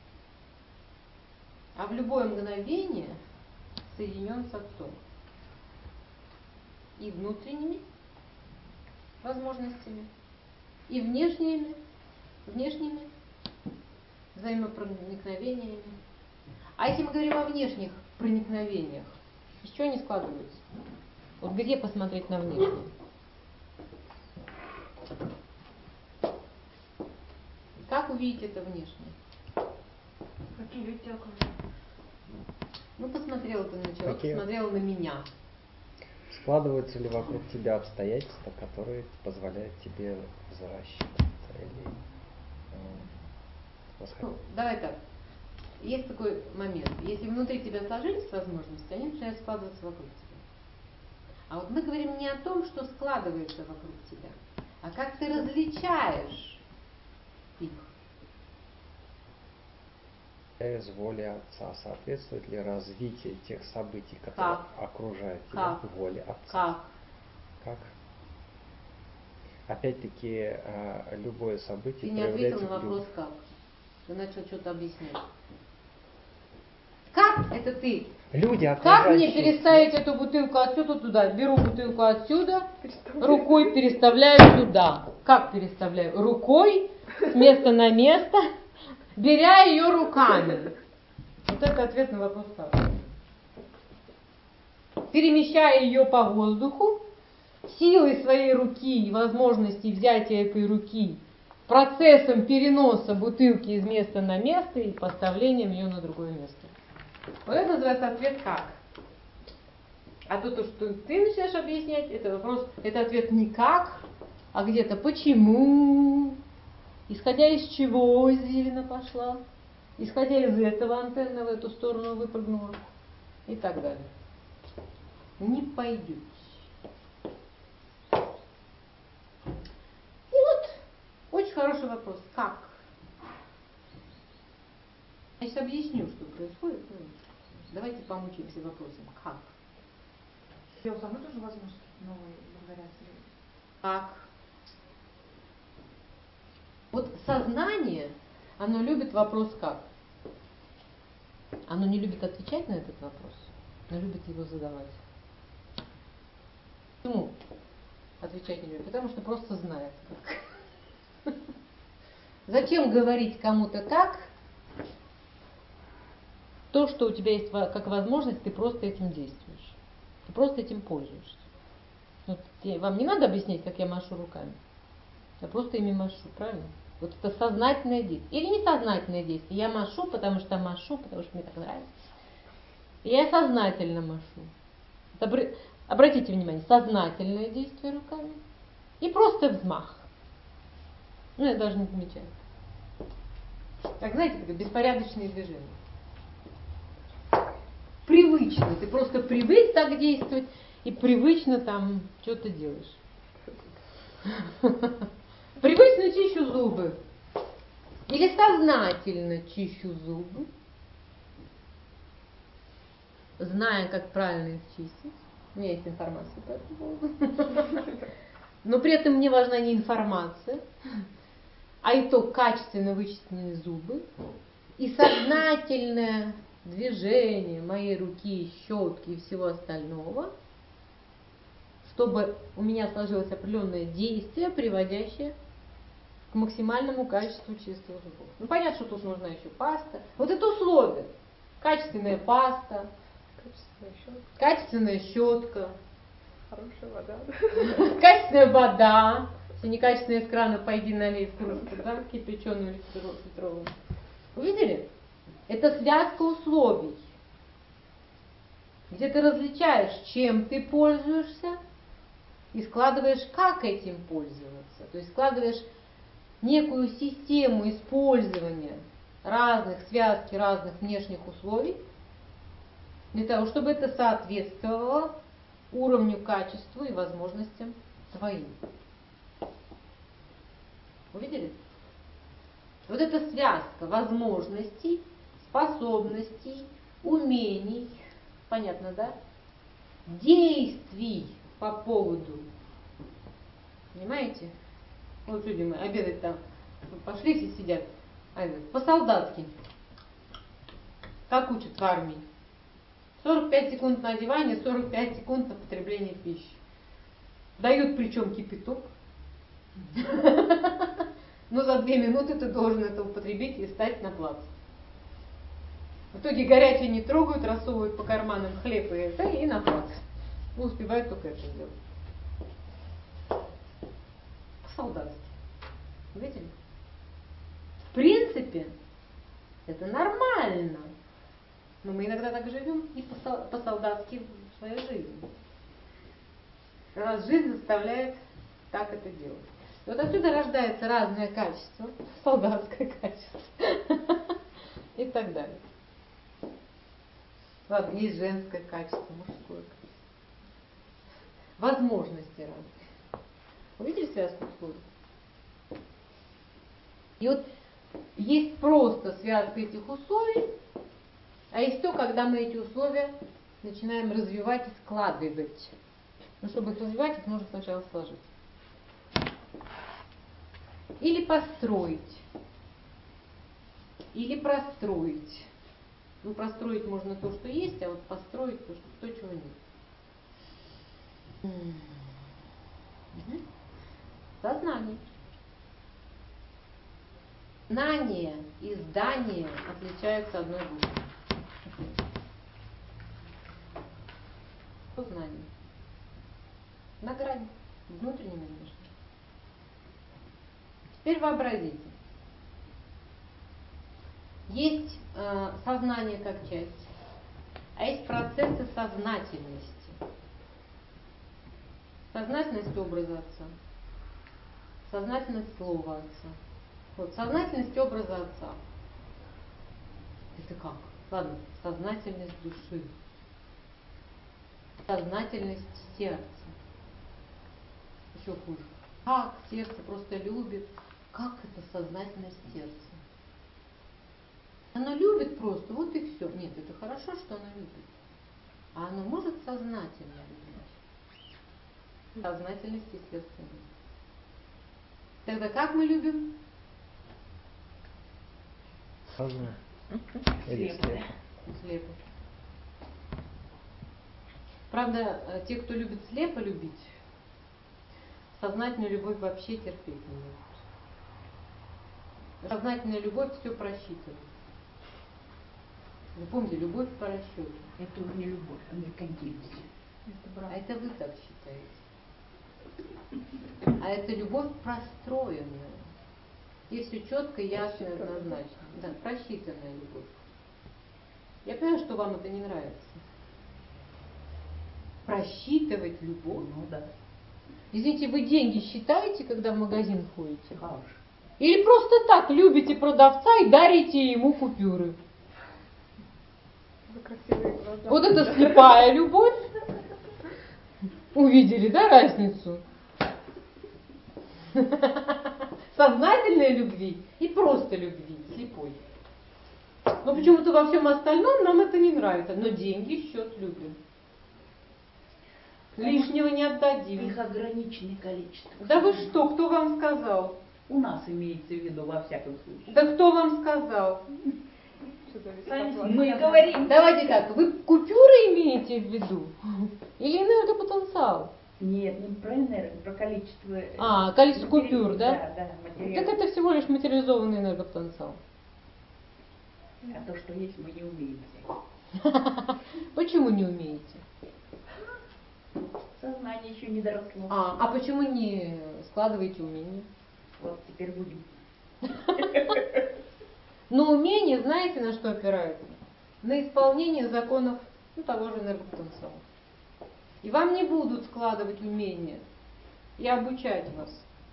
а в любое мгновение соединен с отцом. И внутренними возможностями, и внешними взаимопроникновениями. А если мы говорим о внешних проникновениях, из чего они складываются? Вот где посмотреть на внешнее? Как увидеть это внешнее? Какие люди тебя окружают? Ну, посмотрела ты на человека, посмотрела на меня. Складываются ли вокруг тебя обстоятельства, которые позволяют тебе взращиваться или ну, давай так. Есть такой момент. Если внутри тебя сложились возможности, они начинают складываться вокруг тебя. А вот мы говорим не о том, что складывается вокруг тебя, а как ты различаешь их. Из воли Отца соответствует ли развитие тех событий, которые окружают тебя, воле Отца? Как? Опять-таки, любое событие. Ты не ответил на вопрос как. Ты начал что-то объяснять. Как это ты? Люди, как мне переставить эту бутылку отсюда туда? Беру бутылку отсюда, рукой переставляю сюда. Как переставляю? Рукой с места на место, беря ее руками. Вот это ответ на вопрос как. Перемещая ее по воздуху, силой своей руки и возможности взятия этой руки, процессом переноса бутылки из места на место и поставлением ее на другое место. Вот это называется ответ как. А то, что ты начинаешь объяснять, это вопрос, это ответ не как, а где-то почему, исходя из чего извилина пошла, исходя из этого антенна в эту сторону выпрыгнула. и так далее. Не пойдете. И вот очень хороший вопрос. Как? Я сейчас объясню, что происходит. Давайте помучаемся вопросом. Как? У самой тоже возможности новые благодаря себе. Как? Вот сознание, оно любит вопрос «как?». Оно не любит отвечать на этот вопрос, но любит его задавать. Почему отвечать не любит? Потому что просто знает как. Зачем говорить кому-то как? То, что у тебя есть как возможность, ты просто этим действуешь. Ты просто этим пользуешься. Вот вам не надо объяснять, как я машу руками. Я просто ими машу, правильно? Вот это сознательное действие. Или несознательное действие. Я машу, потому что мне так нравится. И я сознательно машу. Обратите внимание, сознательное действие руками и просто взмах. Ну, я даже не замечаю. Так, знаете, как беспорядочные движения. Привычно. Ты просто привык так действовать и привычно там что-то делаешь. Привычно чищу зубы. Или сознательно чищу зубы, зная, как правильно их чистить. У меня есть информация по этому поводу. Но при этом мне важна не информация, а итог качественно вычищенные зубы и сознательное движение моей руки, щетки и всего остального, чтобы у меня сложилось определенное действие, приводящее к максимальному качеству чистых зубов. Ну, понятно, что тут нужна еще паста. Вот это условие. Качественная паста, качественная щетка, Хорошая вода. качественная вода. Если некачественная из крана, пойди налей в кружку, да, кипяченую или фильтрованную. Увидели? Это связка условий, где ты различаешь, чем ты пользуешься, и складываешь, как этим пользоваться. То есть складываешь некую систему использования связки разных внешних условий, для того, чтобы это соответствовало уровню качества и возможностям твоим. Увидели? Вот эта связка возможностей, способностей, умений, понятно, да? Действий по поводу, понимаете? Вот люди мы обедать там, пошли все сидят, по-солдатски, как учат в армии. 45 секунд на одевание, 45 секунд на потребление пищи. Дают причем кипяток. Но за 2 минуты ты должен это употребить и встать на плац. В итоге горячее не трогают, рассовывают по карманам хлеб и на плац. Ну, успевают только это делать. По-солдатски. Видели? В принципе, это нормально. Но мы иногда так живем и по-солдатски в своей жизни. Раз жизнь заставляет так это делать. И вот отсюда рождается разное качество, солдатское качество и так далее. Ладно, есть женское качество, мужское качество. Возможности разные. Увидели связку условий? И вот есть просто связка этих условий, а есть то, когда мы эти условия начинаем развивать и складывать. Но чтобы их развивать, их нужно сначала сложить. Или построить. Или простроить. Ну, простроить можно то, что есть, а вот построить то, чего нет. Сознание. Знание и здание отличаются одной буквой. Сознание. На грани. Внутренним и внешним. Теперь вообразите. Есть сознание как часть, а есть процессы сознательности. Сознательность образа отца, сознательность слова отца. Вот, сознательность образа отца. Это как? Ладно, сознательность души. сознательность сердца. Еще хуже. Как сердце просто любит, как это сознательность сердца. Оно любит просто, вот и все. Нет, это хорошо, что оно любит. А оно может сознательно любить. Сознательности сердца нет. Тогда как мы любим? Сознание. Или слепо. Слепо. Правда, те, кто любит слепо любить, сознательную любовь вообще терпеть не могут. Сознательная любовь все просчитывает. Вы помните, любовь по расчету. Это уже не любовь, а меркантильность. А это вы так считаете. А это любовь простроенная. Здесь все четко, ясно и однозначно. Да, просчитанная любовь. Я понимаю, что вам это не нравится. Просчитывать любовь? Ну да. Извините, вы деньги считаете, когда в магазин ходите? А уж. Или просто так любите продавца и дарите ему купюры? За красивые глаза. Вот это слепая любовь. Увидели, да, разницу? Сознательной любви и просто любви, слепой. Но почему-то во всем остальном нам это не нравится. Но деньги в счет любим. Лишнего не отдадим. Их ограниченное количество. Да вы что, кто вам сказал? У нас имеется в виду во всяком случае. Да кто вам сказал? Всё зависит Сами от вас. мы и говорим. Давайте так, вы купюры имеете в виду? Или энергопотенциал? Нет, не про энергию, про количество. Количество купюр, да? Да, да, материал. Так это всего лишь материализованный энергопотенциал. А то, что есть, мы не умеем взять. Почему не умеете? Сознание еще не доросло. А почему не складываете умения? Вот теперь будем. Но умение, знаете, на что опирается? На исполнение законов того же энергопотенциала. И вам не будут складывать умения и обучать вас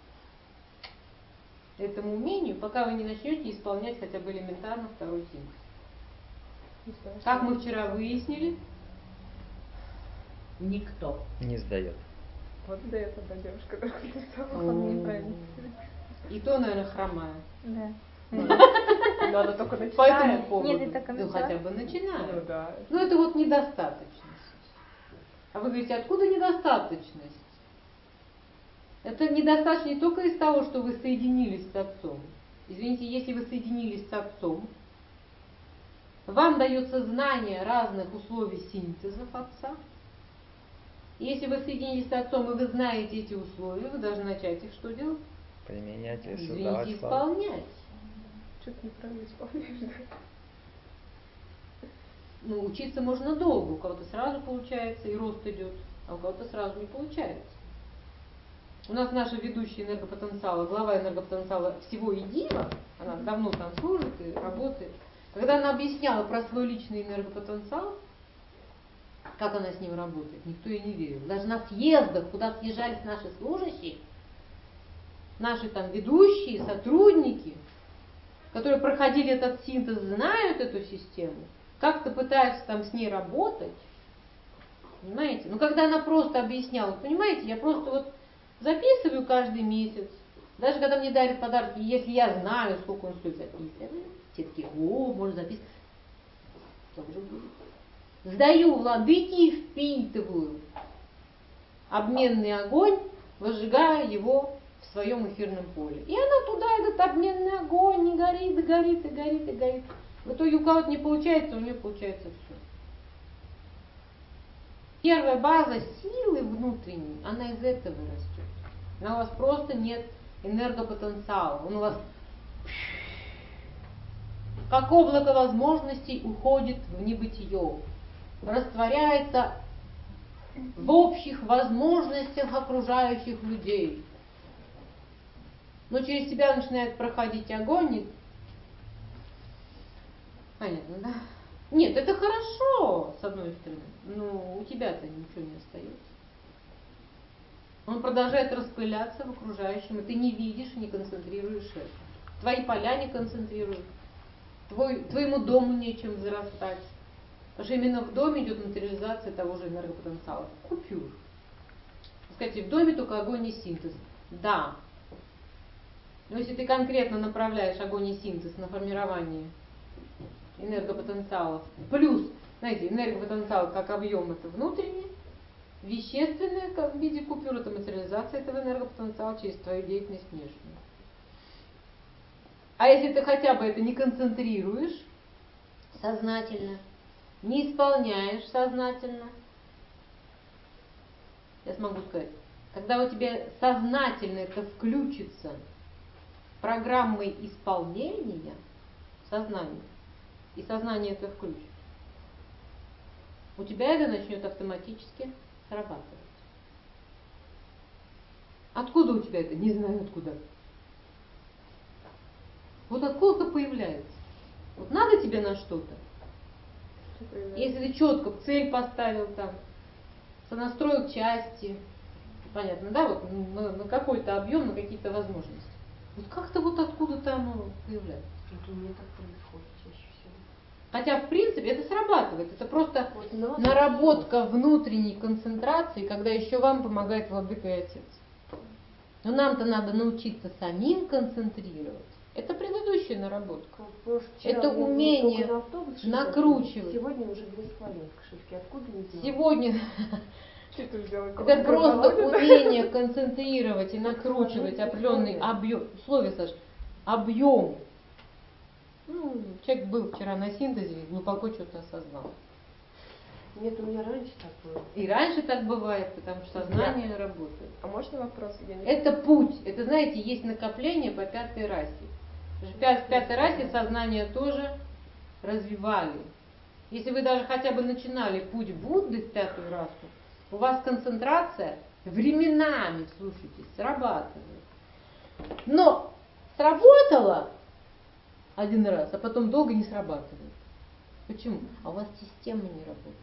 этому умению, пока вы не начнете исполнять хотя бы элементарно второй символ. Как мы вчера выяснили, Никто. Не сдает. Вот сдает одна девушка, которая написала неправильно. и то, наверное, хромая. Да. Но она только начинает. По этому поводу. Нет, ты только Ну, начала. хотя бы начинаю. Ну да. Ну, это вот недостаточность. А вы говорите, откуда недостаточность? Это недостаточно не только из того, что вы соединились с Отцом. Извините, если вы соединились с Отцом, вам дается знание разных условий синтезов Отца. Если вы соединились с Отцом и вы знаете эти условия, вы должны начать их что делать? Применять и Извините, создавать славу. исполнять. Что-то неправильно исполняешь, да? Ну, учиться можно долго, у кого-то сразу получается и рост идет, а у кого-то сразу не получается. У нас наша ведущая энергопотенциала, глава энергопотенциала всего единого, она давно там служит и работает. Когда она объясняла про свой личный энергопотенциал, как она с ним работает, никто ей не верил. Даже на съездах, куда съезжались наши служащие, наши там ведущие, сотрудники, которые проходили этот синтез, знают эту систему, как-то пытаются там с ней работать, понимаете? Но когда она просто объясняла, понимаете, я просто вот записываю каждый месяц, даже когда мне дарят подарки, если я знаю, сколько он стоит, записываю, все такие, можно записывать, тоже будет. Сдаю владыке и впитываю обменный огонь, возжигая его в своем эфирном поле. И она туда, этот обменный огонь, не горит, и горит, и горит, и горит. В итоге у кого-то не получается, у нее получается все. Первая база силы внутренней, она из этого растет. Но у вас просто нет энергопотенциала. Он у вас как облако возможностей уходит в небытие. Растворяется в общих возможностях окружающих людей. Но через тебя начинает проходить огонь. И... Понятно, да? Нет, это хорошо, с одной стороны, но у тебя-то ничего не остается. Он продолжает распыляться в окружающем, и ты не видишь, не концентрируешь это. Твои поля не концентрируют, твоему дому нечем взрастать. Потому что именно в доме идет материализация того же энергопотенциала. Купюр. Скажите, в доме только огонь и синтез. Да. Но если ты конкретно направляешь огонь и синтез на формирование энергопотенциалов, плюс, знаете, энергопотенциал как объем это внутренний, вещественное в виде купюр это материализация этого энергопотенциала через твою деятельность внешнюю. А если ты хотя бы это не концентрируешь сознательно, не исполняешь сознательно, я смогу сказать, когда у тебя сознательно это включится программой исполнения сознания, и сознание это включит, у тебя это начнет автоматически срабатывать. Откуда у тебя это? Не знаю откуда. Вот откуда-то появляется. Вот надо тебе на что-то. Если ты четко цель поставил там, сонастроил части, понятно, да, вот на какой-то объем, на какие-то возможности. Вот как-то вот откуда-то оно появляется. Это у меня так происходит чаще всего. Хотя, в принципе, это срабатывает. Это просто Вот наработка внутренней концентрации, когда еще вам помогает Владыка и Отец. Но нам-то надо научиться самим концентрировать. Это предыдущая наработка. Может, вчера Это у меня было умение только на автобус 60, накручивать. Сегодня уже 2,5 кошельки. Откуда не знаю. Сегодня Что ты сделала? это просто умение концентрировать и накручивать определенный объем. Условие, Саш, объем. Ну, человек был вчера на синтезе и глубоко что-то осознал. Нет, у меня раньше так было. И раньше так бывает, потому что сознание работает. А можно вопрос? Я не... Это путь. Это, знаете, есть накопление по пятой расе. В пятой расе сознание тоже развивали. Если вы даже хотя бы начинали путь Будды в пятую расу, у вас концентрация временами, слушайте, срабатывает. Но сработало один раз, а потом долго не срабатывает. Почему? А у вас система не работает.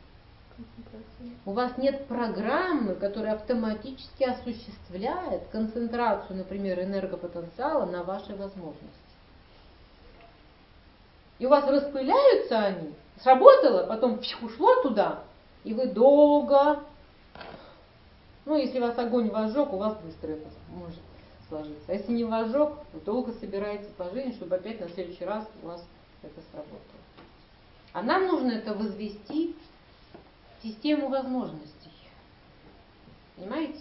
У вас нет программы, которая автоматически осуществляет концентрацию, например, энергопотенциала на ваши возможности. И у вас распыляются они, сработало, потом ушло туда, и вы долго, ну если вас огонь возжег, у вас быстро это может сложиться. А если не возжег, вы долго собираете по жизни, чтобы опять на следующий раз у вас это сработало. А нам нужно это возвести в систему возможностей. Понимаете?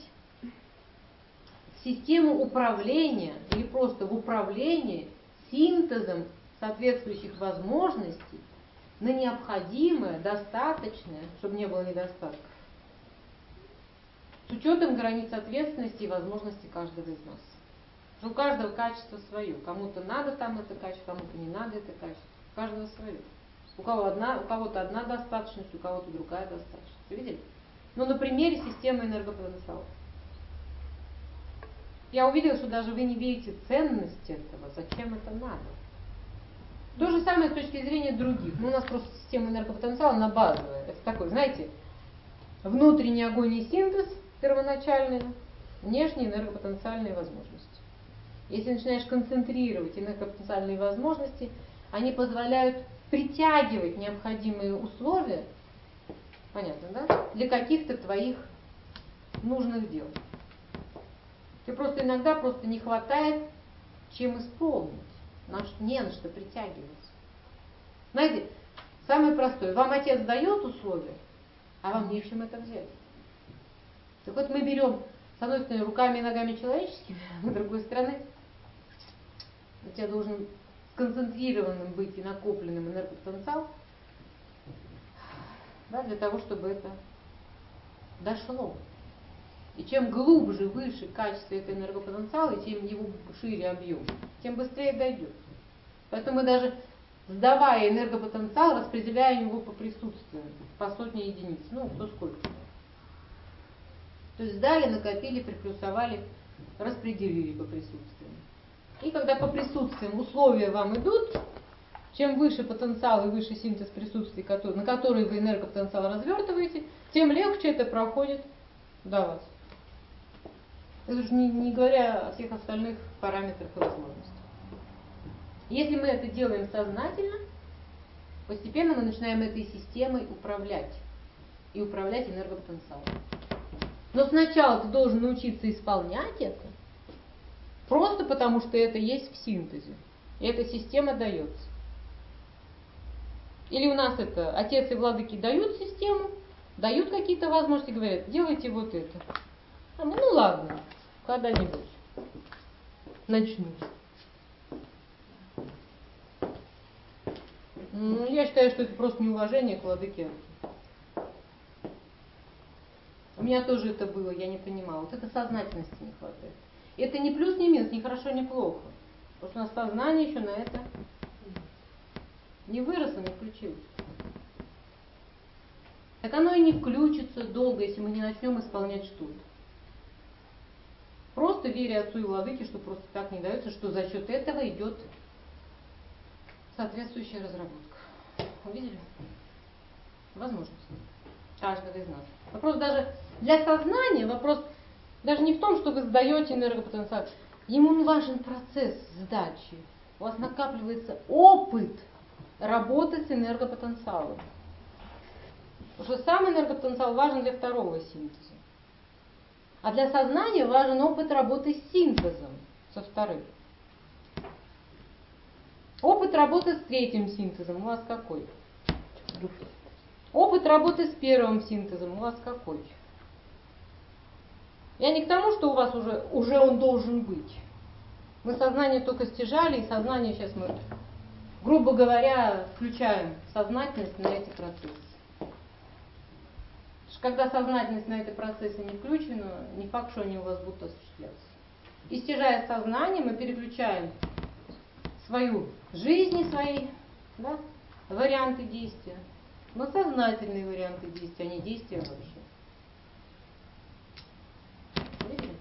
В систему управления или просто в управлении синтезом соответствующих возможностей на необходимое, достаточное, чтобы не было недостатков. С учетом границ ответственности и возможностей каждого из нас. Потому что у каждого качество свое. Кому-то надо там это качество, кому-то не надо это качество. У каждого свое. У кого-то одна достаточность, у кого-то другая достаточность. Вы видели? Ну, на примере системы энергопотенциала. Я увидела, что даже вы не видите ценность этого, зачем это надо. То же самое с точки зрения других. Ну, у нас просто система энергопотенциала, она базовая. Это такой, знаете, внутренний огонь и синтез первоначальный, внешние энергопотенциальные возможности. Если начинаешь концентрировать энергопотенциальные возможности, они позволяют притягивать необходимые условия, понятно, да, для каких-то твоих нужных дел. Ты просто иногда просто не хватает чем исполнить. Не на что притягиваться. Знаете, самое простое. Вам отец дает условия, а вам нечем это взять. Так вот мы берем, с одной стороны, руками и ногами человеческими, а с другой стороны, у тебя должен сконцентрированным быть и накопленным энергопотенциал, да, для того, чтобы это дошло. И чем глубже, выше качество этого энергопотенциала, и тем его шире объем, тем быстрее дойдет. Поэтому мы даже, сдавая энергопотенциал, распределяем его по присутствию, по сотне единиц, ну, кто сколько. То есть сдали, накопили, приплюсовали, распределили по присутствию. И когда по присутствиям условия вам идут, чем выше потенциал и выше синтез присутствий, на который вы энергопотенциал развертываете, тем легче это проходит до вас. Это уже не говоря о всех остальных параметрах и возможностях. Если мы это делаем сознательно, Постепенно мы начинаем этой системой управлять. И управлять энергопотенциалом. Но сначала ты должен научиться исполнять это, просто потому что это есть в синтезе. И эта система дается. Или у нас это отец и владыки дают систему, дают какие-то возможности, говорят, делайте вот это. А мы, ну ладно, когда-нибудь начну. Я считаю, что это просто неуважение к владыке. У меня тоже это было, я не понимала. Вот это сознательности не хватает. Это не плюс, не минус, не хорошо, не плохо. Потому что у нас сознание еще на это не выросло, не включилось. Так оно и не включится долго, если мы не начнем исполнять что-то. Просто веря отцу и владыке, что просто так не дается, что за счет этого идет соответствующая разработка. Увидели? Возможность. Каждого из нас. Вопрос даже для сознания, вопрос даже не в том, что вы сдаете энергопотенциал. Ему важен процесс сдачи. У вас накапливается опыт работы с энергопотенциалом. Потому что сам энергопотенциал важен для второго синтеза. А для сознания важен опыт работы с синтезом со вторым. Опыт работы с третьим синтезом у вас какой? Опыт работы с первым синтезом у вас какой? Я не к тому, что у вас уже он должен быть. Мы сознание только стяжали, и сознание сейчас мы, грубо говоря, включаем сознательность на эти процессы. Когда сознательность на эти процессы не включена, не факт, что они у вас будут осуществляться. И стяжая сознание, мы переключаем свою жизнь и свои варианты действия на сознательные варианты действия, а не действия вообще. Видите?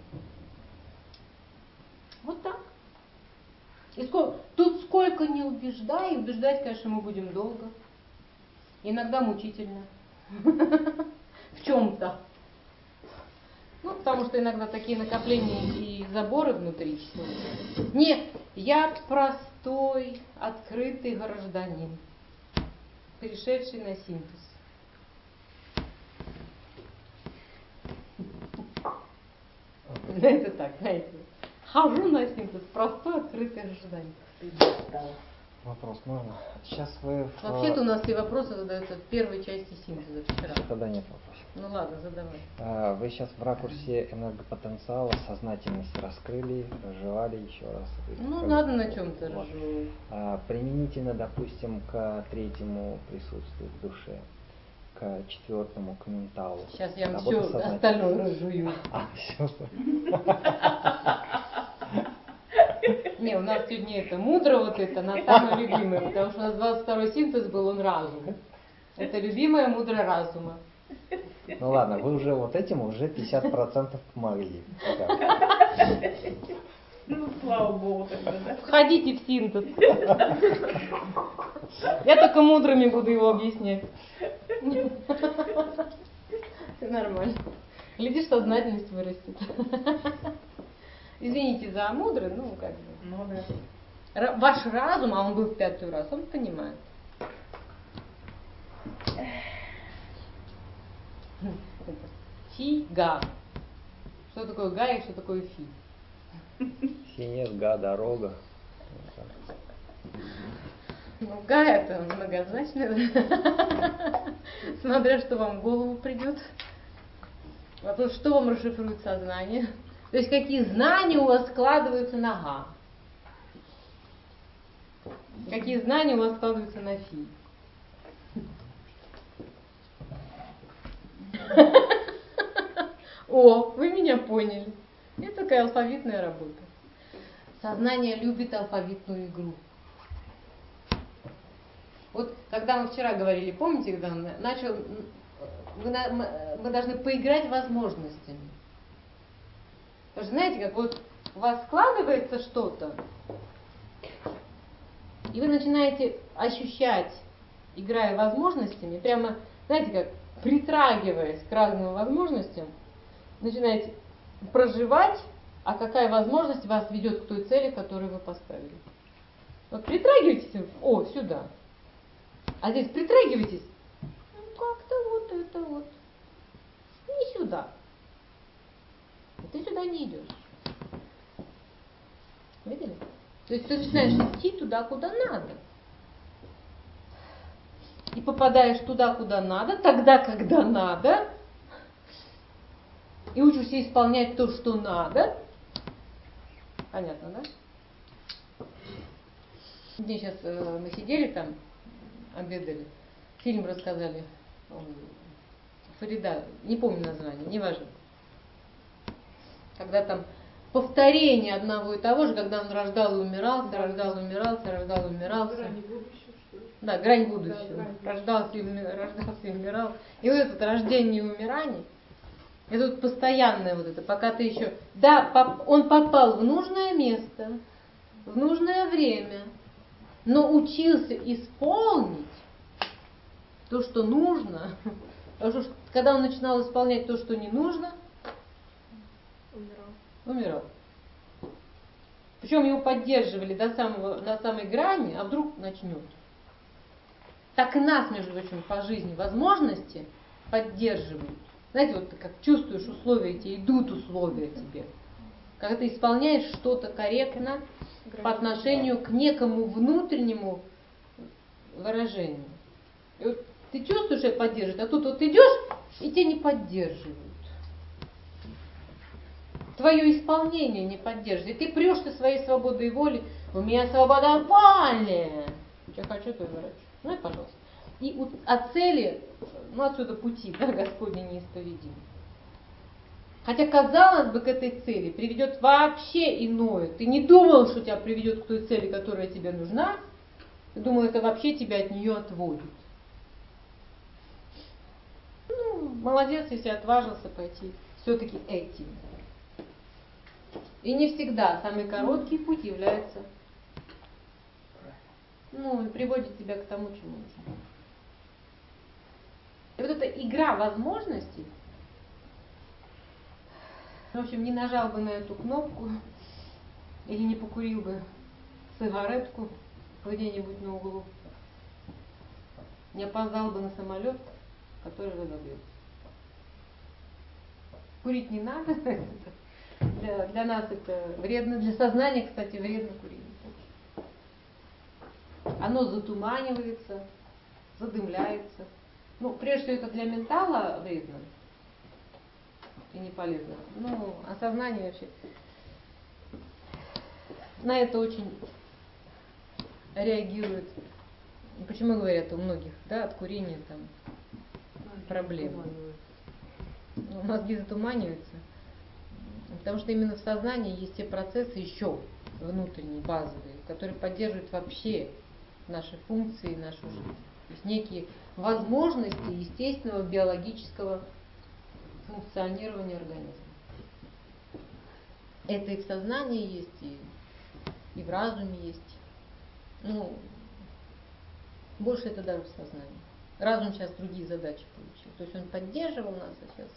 Вот так. И тут сколько не убеждай, убеждать, конечно, мы будем долго. Иногда мучительно. В чем-то. Ну, потому что иногда такие накопления и заборы внутри. Нет, я простой, открытый гражданин, перешедший на синтез. Это так, знаете. Хожу на синтез, простой, открытый гражданин. Вопрос можно? Сейчас вы... Вообще-то у нас все вопросы задаются в первой части синтеза вчера. Тогда нет вопросов. Ну ладно, задавай. Вы сейчас в ракурсе энергопотенциала сознательность раскрыли, разжевали еще раз. Ну, надо на чем-то разжевывать. Применительно, допустим, к третьему присутствию в душе, к четвертому, к менталу. Сейчас я вам все остальное разжую. Все. Не, у нас сегодня это мудро, вот это, на самое любимое, потому что у нас 22-й синтез был, он разум. Это любимое мудро разума. Ну ладно, вы уже вот этим уже 50% помогли. Ну, слава богу, тогда, да? Входите в синтез. Я только мудрыми буду его объяснять. Все нормально. Глядишь, сознательность вырастет. Извините за мудрый, ну как бы. Ну да. Ваш разум, а он был в 5-й раз, он понимает. Фи-га. Что такое га и что такое фи? Синец, га, дорога. Ну, га это многозначно. Смотря что вам в голову придет. Вопрос, что вам расшифрует сознание. То есть какие знания у вас складываются на га. Какие знания у вас складываются на фи. О, вы меня поняли. Это такая алфавитная работа. Сознание любит алфавитную игру. Вот когда мы вчера говорили, помните, когда он начал, мы должны поиграть возможностями. Потому что знаете, как вот у вас складывается что-то, и вы начинаете ощущать, играя возможностями, прямо, знаете, как притрагиваясь к разным возможностям, начинаете проживать, а какая возможность вас ведет к той цели, которую вы поставили. Вот притрагивайтесь, сюда. А здесь притрагивайтесь. Ну, как-то вот это вот. Не сюда. И ты сюда не идешь. Видели? То есть ты начинаешь идти туда, куда надо. И попадаешь туда, куда надо, тогда, когда надо. И учишься исполнять то, что надо. Понятно, да? Мне сейчас мы сидели там, обедали, фильм рассказали. Фарида, не помню название, неважно. Когда там повторение одного и того же, когда он рождал и умирался, рождал и умирался, рождал и умирался. Грань будущего, что ли? Да, грань будущего. Да, грань. Рождался и умирал. И вот это рождение и умирание, это вот постоянное вот это, пока ты еще... Да, он попал в нужное место, в нужное время, но учился исполнить то, что нужно. Потому что когда он начинал исполнять то, что не нужно, умирал. Причем его поддерживали до самой грани, а вдруг начнет. Так и нас, между прочим, по жизни возможности поддерживают. Знаете, вот ты как чувствуешь условия, тебе идут условия тебе. Когда ты исполняешь что-то корректно по отношению к некому внутреннему выражению. И вот ты чувствуешь, это поддерживает, а тут вот идешь, и тебя не поддерживают. Твое исполнение не поддерживает. И ты прешься своей свободой воли. У меня свобода воли. Что хочу, то и врачу. Ну и пожалуйста. И от цели, ну отсюда пути, да, Господне неисповедимы. Хотя, казалось бы, к этой цели приведет вообще иное. Ты не думал, что тебя приведет к той цели, которая тебе нужна. Ты думал, это вообще тебя от нее отводит. Ну, молодец, если отважился пойти все-таки этим. И не всегда самый короткий путь является, и приводит тебя к тому, чему нужно. И вот эта игра возможностей, в общем, не нажал бы на эту кнопку или не покурил бы сигаретку где-нибудь на углу, не опоздал бы на самолет, который разобьется. Курить не надо. Для нас это вредно, для сознания, кстати, вредно курение. Оно затуманивается, задымляется. Прежде всего, это для ментала вредно и не полезно. А сознание вообще на это очень реагирует. Почему говорят у многих, да, от курения там проблемы. Мозги затуманиваются. Потому что именно в сознании есть те процессы еще внутренние, базовые, которые поддерживают вообще наши функции, нашу жизнь. То есть некие возможности естественного биологического функционирования организма. Это и в сознании есть, и в разуме есть. Больше это даже в сознании. Разум сейчас другие задачи получил. То есть он поддерживал нас, а сейчас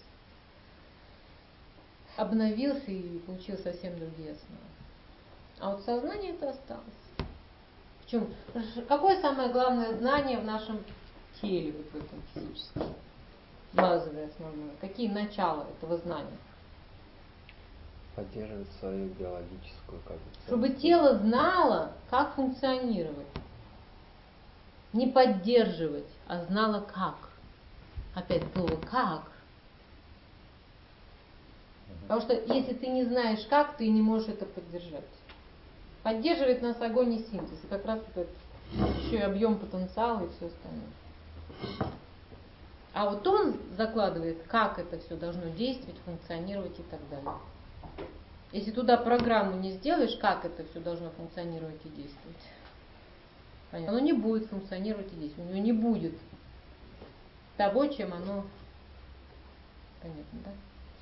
обновился и получил совсем другие основы. А вот сознание это осталось. Причем, какое самое главное знание в нашем теле, вот в этом физическом? Базовое, основное. Какие начала этого знания? Поддерживать свою биологическую Чтобы тело знало, как функционировать. Не поддерживать, а знало как. Опять слово «как». Потому что если ты не знаешь как, ты не можешь это поддержать. Поддерживает нас огонь и синтез. И как раз вот это, еще и объем потенциала и все остальное. А вот он закладывает, как это все должно действовать, функционировать и так далее. Если туда программу не сделаешь, как это все должно функционировать и действовать, понятно, оно не будет функционировать и действовать. У него не будет того, чем оно... Понятно, да?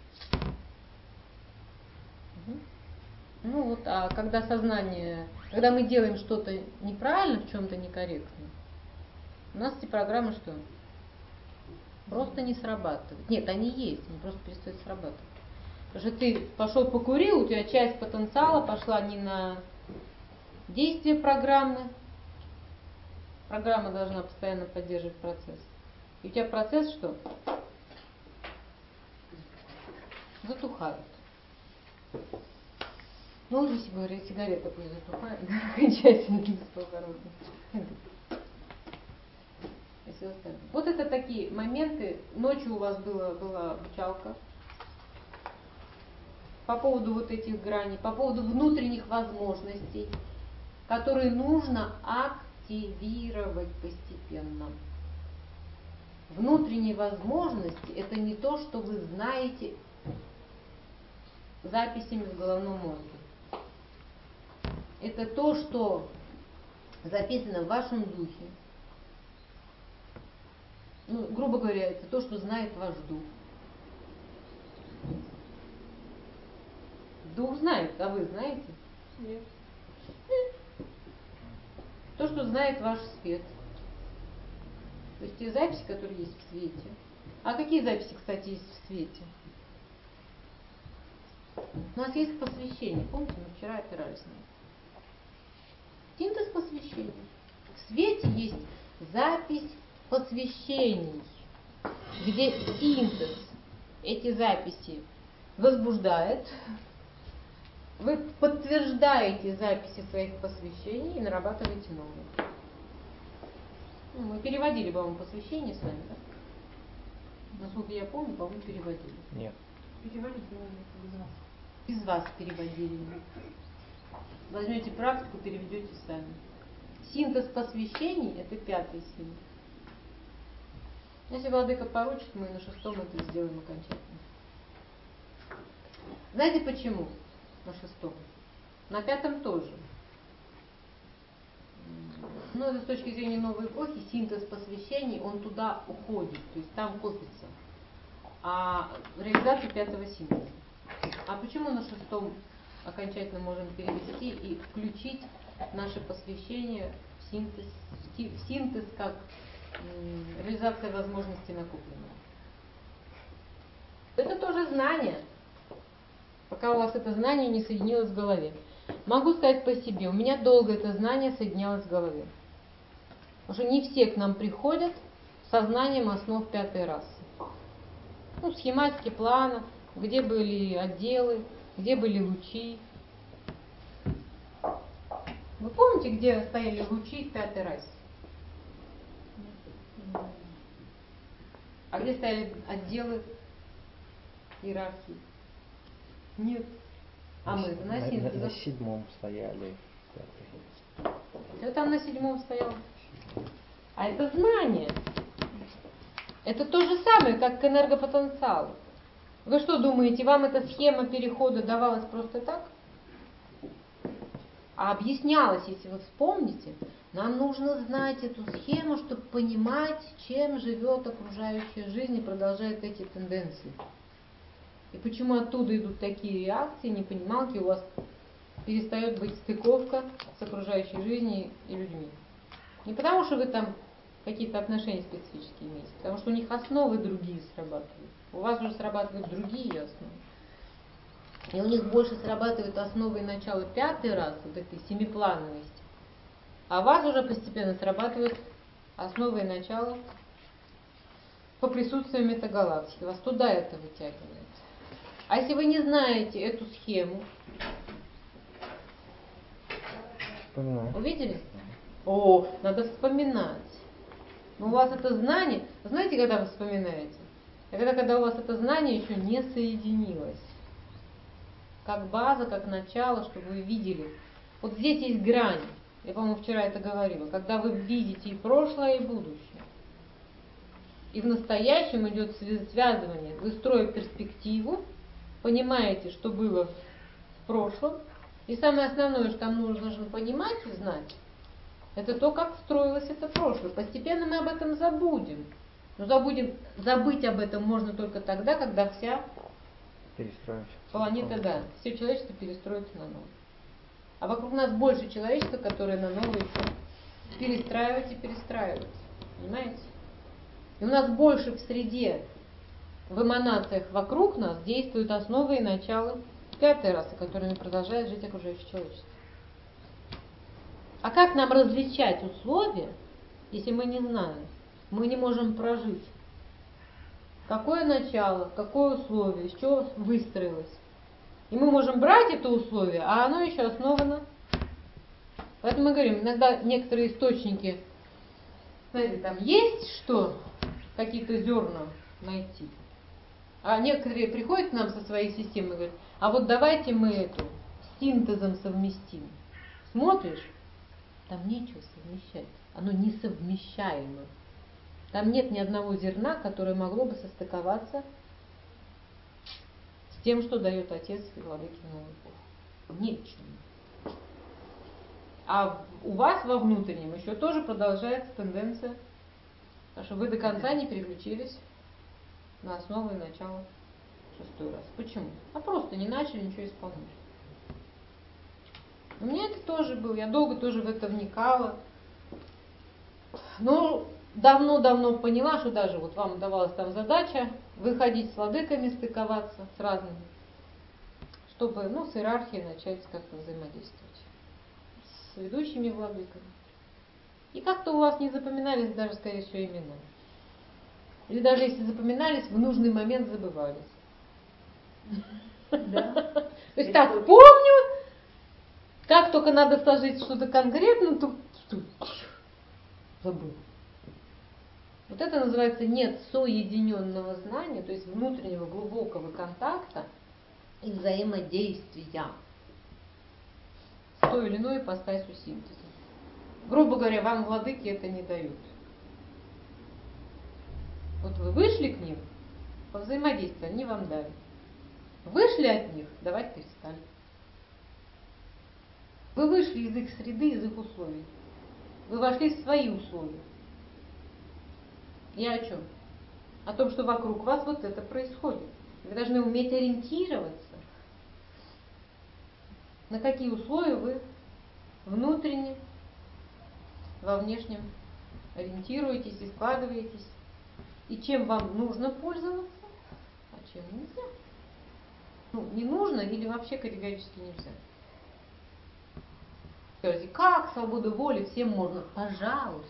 А когда сознание, когда мы делаем что-то неправильно, в чем-то некорректно, у нас эти программы что? Просто не срабатывают. Нет, они есть, они просто перестают срабатывать. Потому что ты пошел покурил, у тебя часть потенциала пошла не на действие программы, Программа должна постоянно поддерживать процесс. И у тебя процесс что? Затухает. Ну, лучше всего говоря, сигарета пусть затухает, окончательно без кислорода. И все остальное. Вот это такие моменты. Ночью у вас была обучалка по поводу вот этих граней, по поводу внутренних возможностей, которые нужно активировать постепенно. Внутренние возможности — это не то, что вы знаете записями в головном мозге. Это то, что записано в вашем духе. Ну, грубо говоря, это то, что знает ваш дух. Дух знает, а вы знаете? Нет. То, что знает ваш свет. То есть те записи, которые есть в свете. А какие записи, кстати, есть в свете? У нас есть посвящение. Помните, мы вчера опирались на это. Синтез посвящений. В свете есть запись посвящений, где синтез эти записи возбуждает. Вы подтверждаете записи своих посвящений и нарабатываете новые. Ну, мы переводили, по-моему, посвящение с вами, да? Насколько я помню, по-моему, переводили. Нет. Переводить без вас. Без вас переводили. Возьмете практику, переведете сами. Синтез посвящений — это 5-й синтез. Если Владыка поручит, мы на 6-м это сделаем окончательно. Знаете почему на 6-м? На 5-м тоже. Но это с точки зрения новой эпохи, синтез посвящений, он туда уходит, то есть там копится. А реализация 5-го синтеза. А почему на 6-м окончательно можем перевести и включить наше посвящение в синтез как реализация возможностей накопленного? Это тоже знание, пока у вас это знание не соединилось в голове. Могу сказать по себе, у меня долго это знание соединялось в голове. Потому что не все к нам приходят с сознанием основ 5-й расы. Ну, схематики плана, где были отделы, где были лучи. Вы помните, где стояли лучи в 5-й расе? А где стояли отделы иерархии? Нет. А мы это на На синтезе. 7-м стояли. Кто там на 7-м стоял? А это знание. Это то же самое, как к энергопотенциалу. Вы что думаете, вам эта схема перехода давалась просто так? А объяснялось, если вы вспомните, нам нужно знать эту схему, чтобы понимать, чем живет окружающая жизнь и продолжает эти тенденции. И почему оттуда идут такие реакции, непонималки, у вас перестает быть стыковка с окружающей жизнью и людьми. Не потому, что вы там какие-то отношения специфические имеете, потому что у них основы другие срабатывают. У вас уже срабатывают другие основы. И у них больше срабатывают основы и начало 5-й расы, вот этой семиплановости. А у вас уже постепенно срабатывают основы и начало по присутствию метагалактики. Вас туда это вытягивает. А если вы не знаете эту схему, Вспоминаю. увидели? О, надо вспоминать. Но у вас это знание, знаете, когда вы вспоминаете? Когда у вас это знание еще не соединилось. Как база, как начало, чтобы вы видели. Вот здесь есть грань. Я, по-моему, вчера это говорила. Когда вы видите и прошлое, и будущее. И в настоящем идет связывание. Вы, строя перспективу, понимаете, что было в прошлом. И самое основное, что нам нужно понимать и знать, это то, как строилось это прошлое. Постепенно мы об этом забудем. Но забыть об этом можно только тогда, когда вся планета, да, все человечество перестроится на новое. А вокруг нас больше человечества, которое на новое еще перестраивается и перестраивается. Понимаете? И у нас больше в среде, в эманациях вокруг нас действуют основы и начала 5-й расы, которыми продолжает жить окружающее человечество. А как нам различать условия, Если мы не знаем, мы не можем прожить. Какое начало, какое условие, с чего выстроилось. И мы можем брать это условие, а оно еще основано. Поэтому мы говорим, иногда некоторые источники, знаете, там есть что, какие-то зерна найти. А некоторые приходят к нам со своей системой и говорят, а вот давайте мы эту с синтезом совместим. Смотришь, там нечего совмещать, оно несовмещаемо. Там нет ни одного зерна, которое могло бы состыковаться с тем, что дает Отец и Владыки Новый Бог. Нечего. А у вас во внутреннем еще тоже продолжается тенденция, потому что вы до конца не переключились на основу и начало 6-й раз. Почему? А просто не начали ничего исполнять. У меня это тоже было, я долго тоже в это вникала. Но давно-давно поняла, что даже вот вам давалась там задача выходить с владыками, стыковаться с разными, чтобы с иерархией начать как-то взаимодействовать с ведущими владыками. И как-то у вас не запоминались даже, скорее всего, имена. Или даже если запоминались, в нужный момент забывались. Да. То есть так, помню, как только надо сложить что-то конкретно, то забыл. Вот это называется нет соединенного знания, то есть внутреннего глубокого контакта и взаимодействия с той или иной ипостасью синтеза. Грубо говоря, вам владыки это не дают. Вот вы вышли к ним, повзаимодействовали, они вам дали. Вышли от них, давать перестали. Вы вышли из их среды, из их условий. Вы вошли в свои условия. И о чем? О том, что вокруг вас вот это происходит. Вы должны уметь ориентироваться, на какие условия вы внутренне, во внешнем ориентируетесь и складываетесь, и чем вам нужно пользоваться, а чем нельзя. Не нужно или вообще категорически нельзя. Скажите, как свобода воли всем можно? Пожалуйста.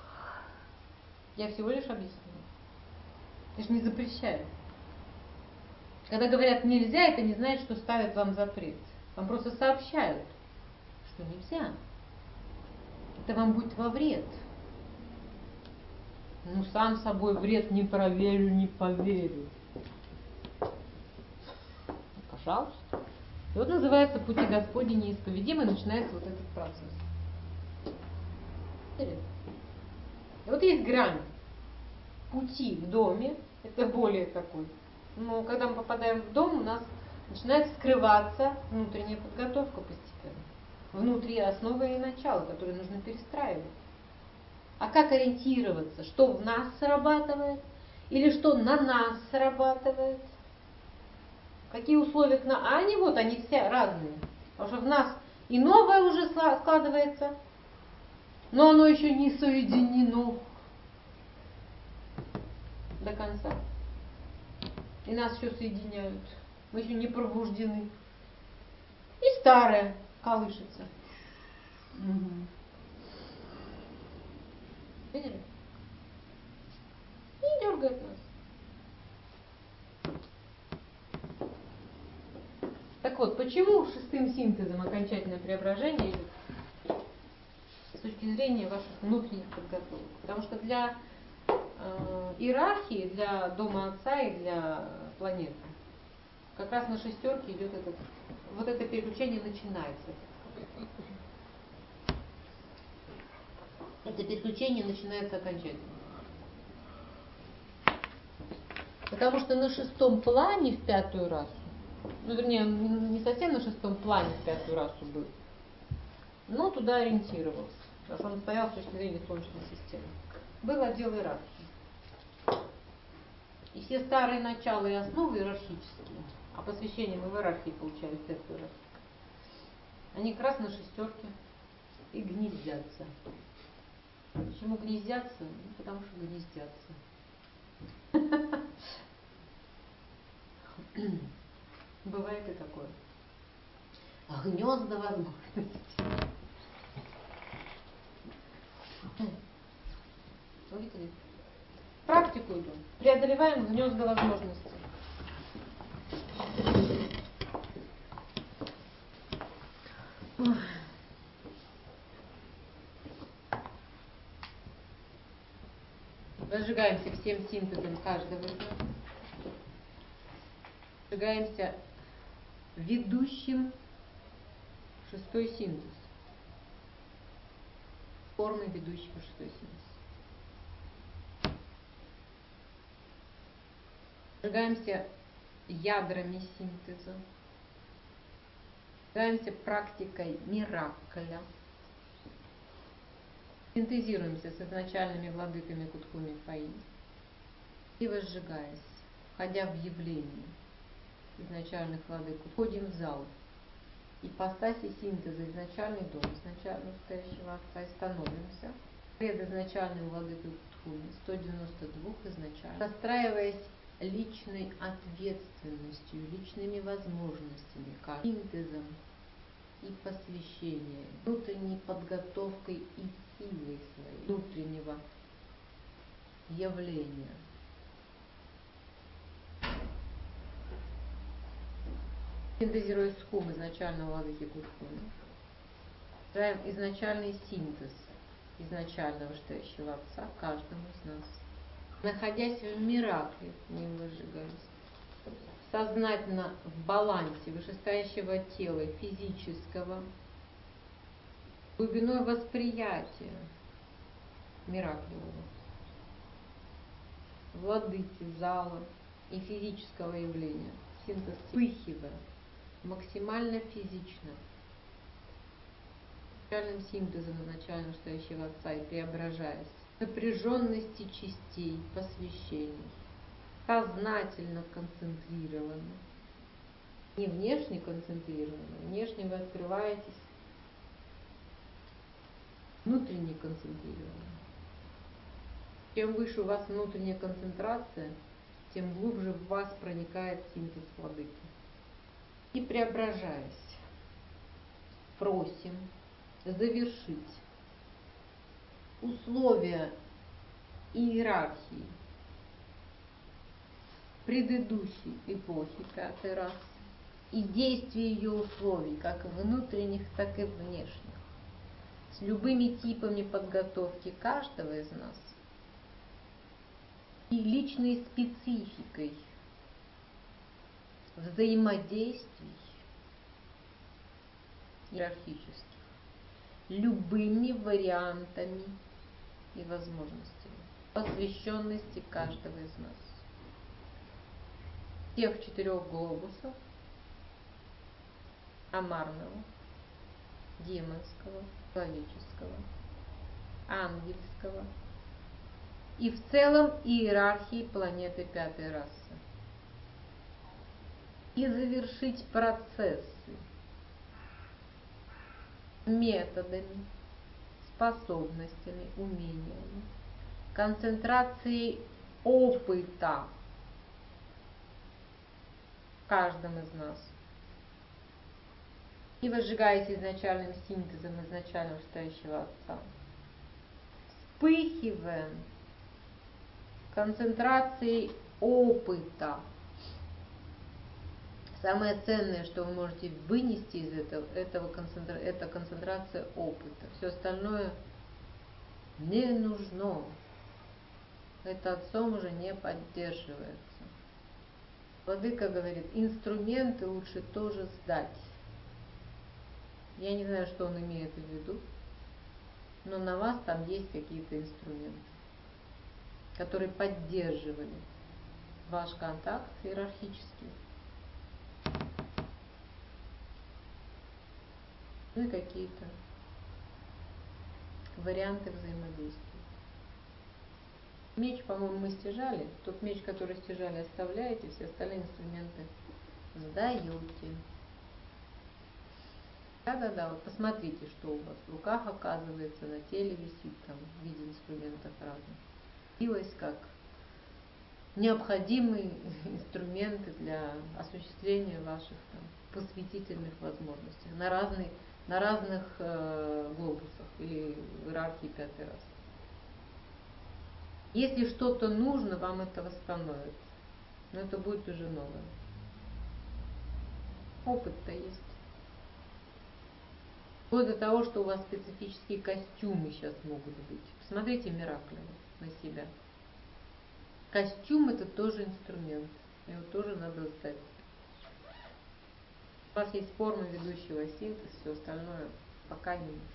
Я всего лишь объясняю. Я же не запрещаю. Когда говорят нельзя, это не значит, что ставят вам запрет. Вам просто сообщают, что нельзя. Это вам будет во вред. Сам собой вред не проверю, не поверю. Пожалуйста. И вот называется пути Господни неисповедимы, начинается вот этот процесс. И вот есть грань пути в доме, это более такой. Но когда мы попадаем в дом, у нас начинает скрываться внутренняя подготовка постепенно. Внутри основы и начала, которые нужно перестраивать. А как ориентироваться, что в нас срабатывает, или что на нас срабатывает? Какие условия к нам? А они все разные. Потому что в нас и новое уже складывается, но оно еще не соединено до конца. И нас еще соединяют. Мы еще не пробуждены. И старое колышется. Угу. Видели? И дергает нас. Так вот, почему 6-м синтезом окончательное преображение идет с точки зрения ваших внутренних подготовок? Потому что для иерархии, для дома Отца и для планеты как раз на 6-ке идет это переключение начинается. Это переключение начинается окончательно. Потому что на 6-м плане в 5-ю расу, вернее, не совсем на 6-м плане в 5-ю расу был, но туда ориентировался, потому что он стоял с точки зрения Солнечной системы. Был отдел иерархии. И все старые начала и основы иерархические, а посвящение мы в иерархии получали в 5-ю расу, они как раз на 6-ке и гнездятся. Почему гнездятся? Потому что гнездятся. Бывает и такое. Гнезда возможностей. Видите ли? В практику идем. Преодолеваем гнезда возможностей. Разжигаемся всем синтезом каждого из нас. Разжигаемся ведущим шестой синтез. Формы ведущего шестой синтез. Разжигаемся ядрами синтеза. Разжигаемся практикой миракля. Синтезируемся с изначальными владыками Кутхуми Фаи. И возжигаясь, входя в явление изначальных владык, входим в зал. Ипостаси синтеза изначальный дом, изначально настоящего Отца, и становимся пред изначальным владыкой Кутхуми, 192 изначально, настраиваясь личной ответственностью, личными возможностями, как синтезом и посвящением, внутренней подготовкой и силой своей внутреннего явления. Синтезируя скум изначального владыки Кутхуми, строим изначальный синтез изначального вышестоящего Отца каждому из нас. Находясь в миракле, не выжигаясь, сознательно в балансе вышестоящего тела физического, глубиной восприятия мираклевого, владыки зала и физического явления, синтез вспыхивая максимально физично, начальным синтезом изначально вышестоящего Отца и преображаясь в напряженности частей посвящений, сознательно концентрированы, не внешне концентрированы, внешне вы открываетесь, внутренне концентрированы. Чем выше у вас внутренняя концентрация, тем глубже в вас проникает синтез владыки. И преображаясь, просим завершить условия иерархии предыдущей эпохи, 5-й раз, и действие ее условий, как внутренних, так и внешних, с любыми типами подготовки каждого из нас и личной спецификой взаимодействий иерархических, любыми вариантами и возможностями посвященности каждого из нас. Тех 4 глобусов: амарного, демонского, человеческого, ангельского и в целом иерархии планеты 5-й расы. И завершить процессы методами, способностями, умениями, концентрацией опыта в каждом из нас. И возжигаясь изначальным синтезом изначально вышестоящего Отца, вспыхиваем концентрацией опыта. Самое ценное, что вы можете вынести из этого это концентрация опыта. Все остальное не нужно. Это Отцом уже не поддерживается. Владыка говорит, инструменты лучше тоже сдать. Я не знаю, что он имеет в виду, но на вас там есть какие-то инструменты, которые поддерживали ваш контакт иерархический. Ну и какие-то варианты взаимодействия. Меч, по-моему, мы стяжали. Тот меч, который стяжали, оставляете, все остальные инструменты сдаете. Да-да-да, вот посмотрите, что у вас в руках оказывается, на теле висит, там, в виде инструментов разных. Появилось как необходимые инструменты для осуществления ваших там посвятительных возможностей на разных глобусах или в иерархии 5-й раз. Если что-то нужно, вам это восстановится. Но это будет уже новое. Опыт-то есть. Вплоть до того, что у вас специфические костюмы сейчас могут быть. Посмотрите Миракли на себя. Костюм — это тоже инструмент. Его тоже надо сдать. У вас есть форма ведущего синтез, все остальное пока не нужно.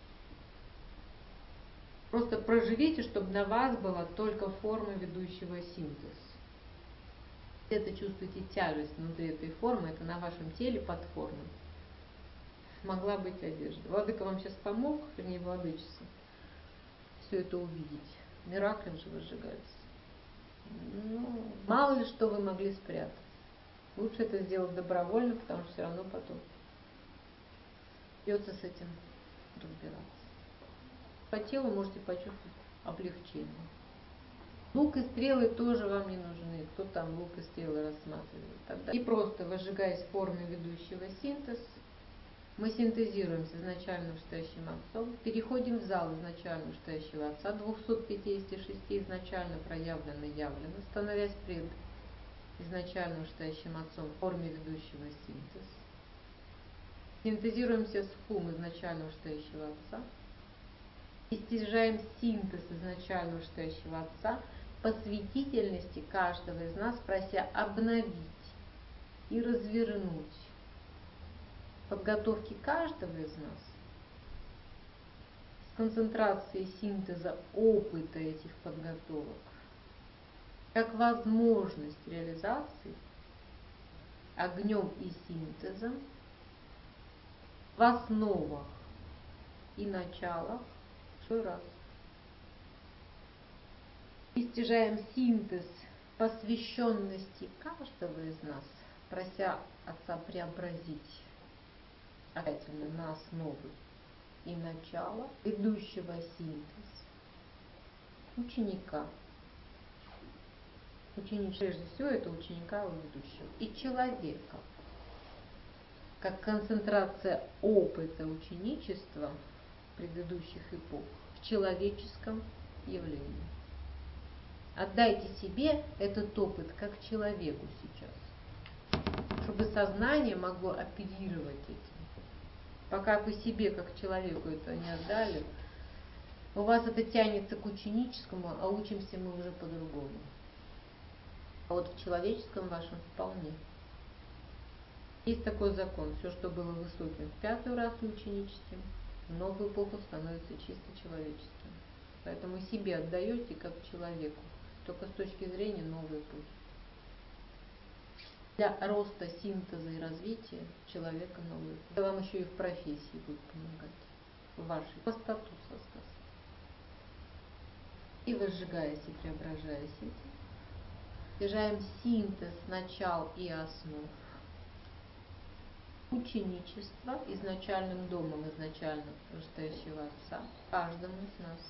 Просто проживите, чтобы на вас была только форма ведущего синтез. Если это чувствуете тяжесть внутри этой формы, это на вашем теле под формой могла быть одежда. Владыка вам сейчас помог, вернее, владычица, все это увидеть. Мираклем же выжигается. Ну, мало ли что вы могли спрятать. Лучше это сделать добровольно, потому что все равно потом придется с этим разбираться. По телу можете почувствовать облегчение. Лук и стрелы тоже вам не нужны. Кто там лук и стрелы рассматривает? Тогда. И просто выжигаясь в форме ведущего синтез, мы синтезируем с изначально вышестоящим отцом, переходим в зал изначально вышестоящего отца, 256 изначально проявлено явлено, становясь пред изначально вышестоящим отцом в форме ведущего синтез. Синтезируемся с хум изначально вышестоящего отца и стяжаем синтез изначально вышестоящего отца посвятительности каждого из нас, прося обновить и развернуть подготовки каждого из нас с концентрацией синтеза опыта этих подготовок как возможность реализации огнем и синтезом в основах и началах еще раз. И стяжаем синтез посвященности каждого из нас, прося Отца преобразить окончательно на основы и начало ведущего синтез ученика. Ученик, прежде всего, это ученика у ведущего. И человека, как концентрация опыта ученичества предыдущих эпох в человеческом явлении. Отдайте себе этот опыт как человеку сейчас, чтобы сознание могло оперировать этим. Пока вы себе как человеку это не отдали, у вас это тянется к ученическому, а учимся мы уже по-другому. А вот в человеческом вашем вполне. Есть такой закон: все, что было высоким в 5-й раз ученическим, в новую эпоху становится чисто человеческим. Поэтому себе отдаете как человеку, только с точки зрения новой эпохи. Для роста, синтеза и развития человека новой эпохи. Это вам еще и в профессии будет помогать, в вашей пустоту создать. И возжигаясь и преображаясь этим, стяжаем синтез начал и основ ученичества изначальным домом изначально вышестоящего Отца каждому из нас.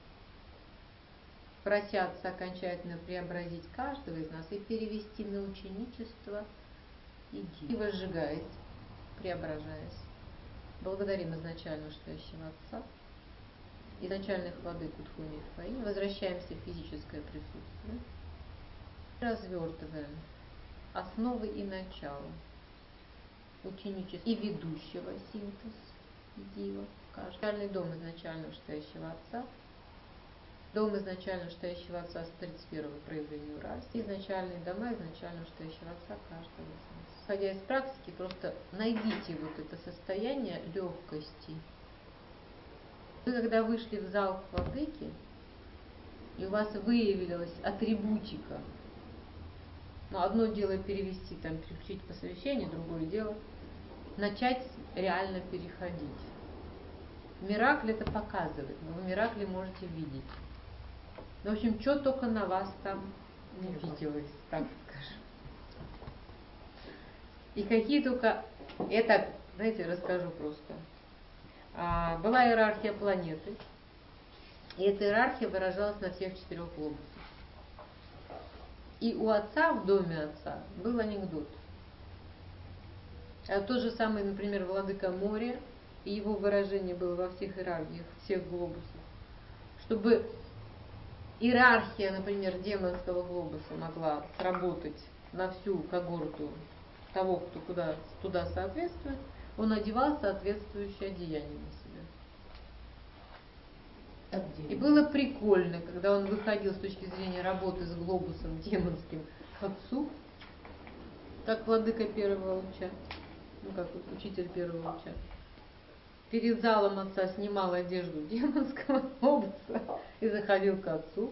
Прося Отца окончательно преобразить каждого из нас и перевести на ученичество и возжигаясь, преображаясь, благодарим изначально вышестоящего Отца, изначальных владык Кутхуми и Фаи, возвращаемся в физическое присутствие, развертываем основы и начало ученичества и ведущего синтез Дива, каждый дом изначально вышестоящего Отца, дом изначально вышестоящего Отца с 31-го проявления раз, изначальные дома изначально вышестоящего Отца каждого из нас. Исходя из практики, просто найдите вот это состояние легкости. Вы когда вышли в зал к владыке, и у вас выявилась атрибутика, но одно дело перевести, там, переключить посвящение, другое дело начать реально переходить. Миракли это показывает, вы в Миракле можете видеть. Ну, в общем, что только на вас там не виделось, так скажем. И какие только... Это, знаете, расскажу просто. Была иерархия планеты, и эта иерархия выражалась на всех 4 глобусах. И у Отца, в доме Отца, был анекдот. То же самое, например, Владыка моря, и его выражение было во всех иерархиях, всех глобусах. Чтобы иерархия, например, демонского глобуса могла сработать на всю когорту того, кто туда соответствует, он одевал соответствующее одеяние на себя. И было прикольно, когда он выходил с точки зрения работы с глобусом демонским к отцу, как владыка первого луча, как учитель первого луча. Перед залом отца снимал одежду демонского глобуса и заходил к отцу,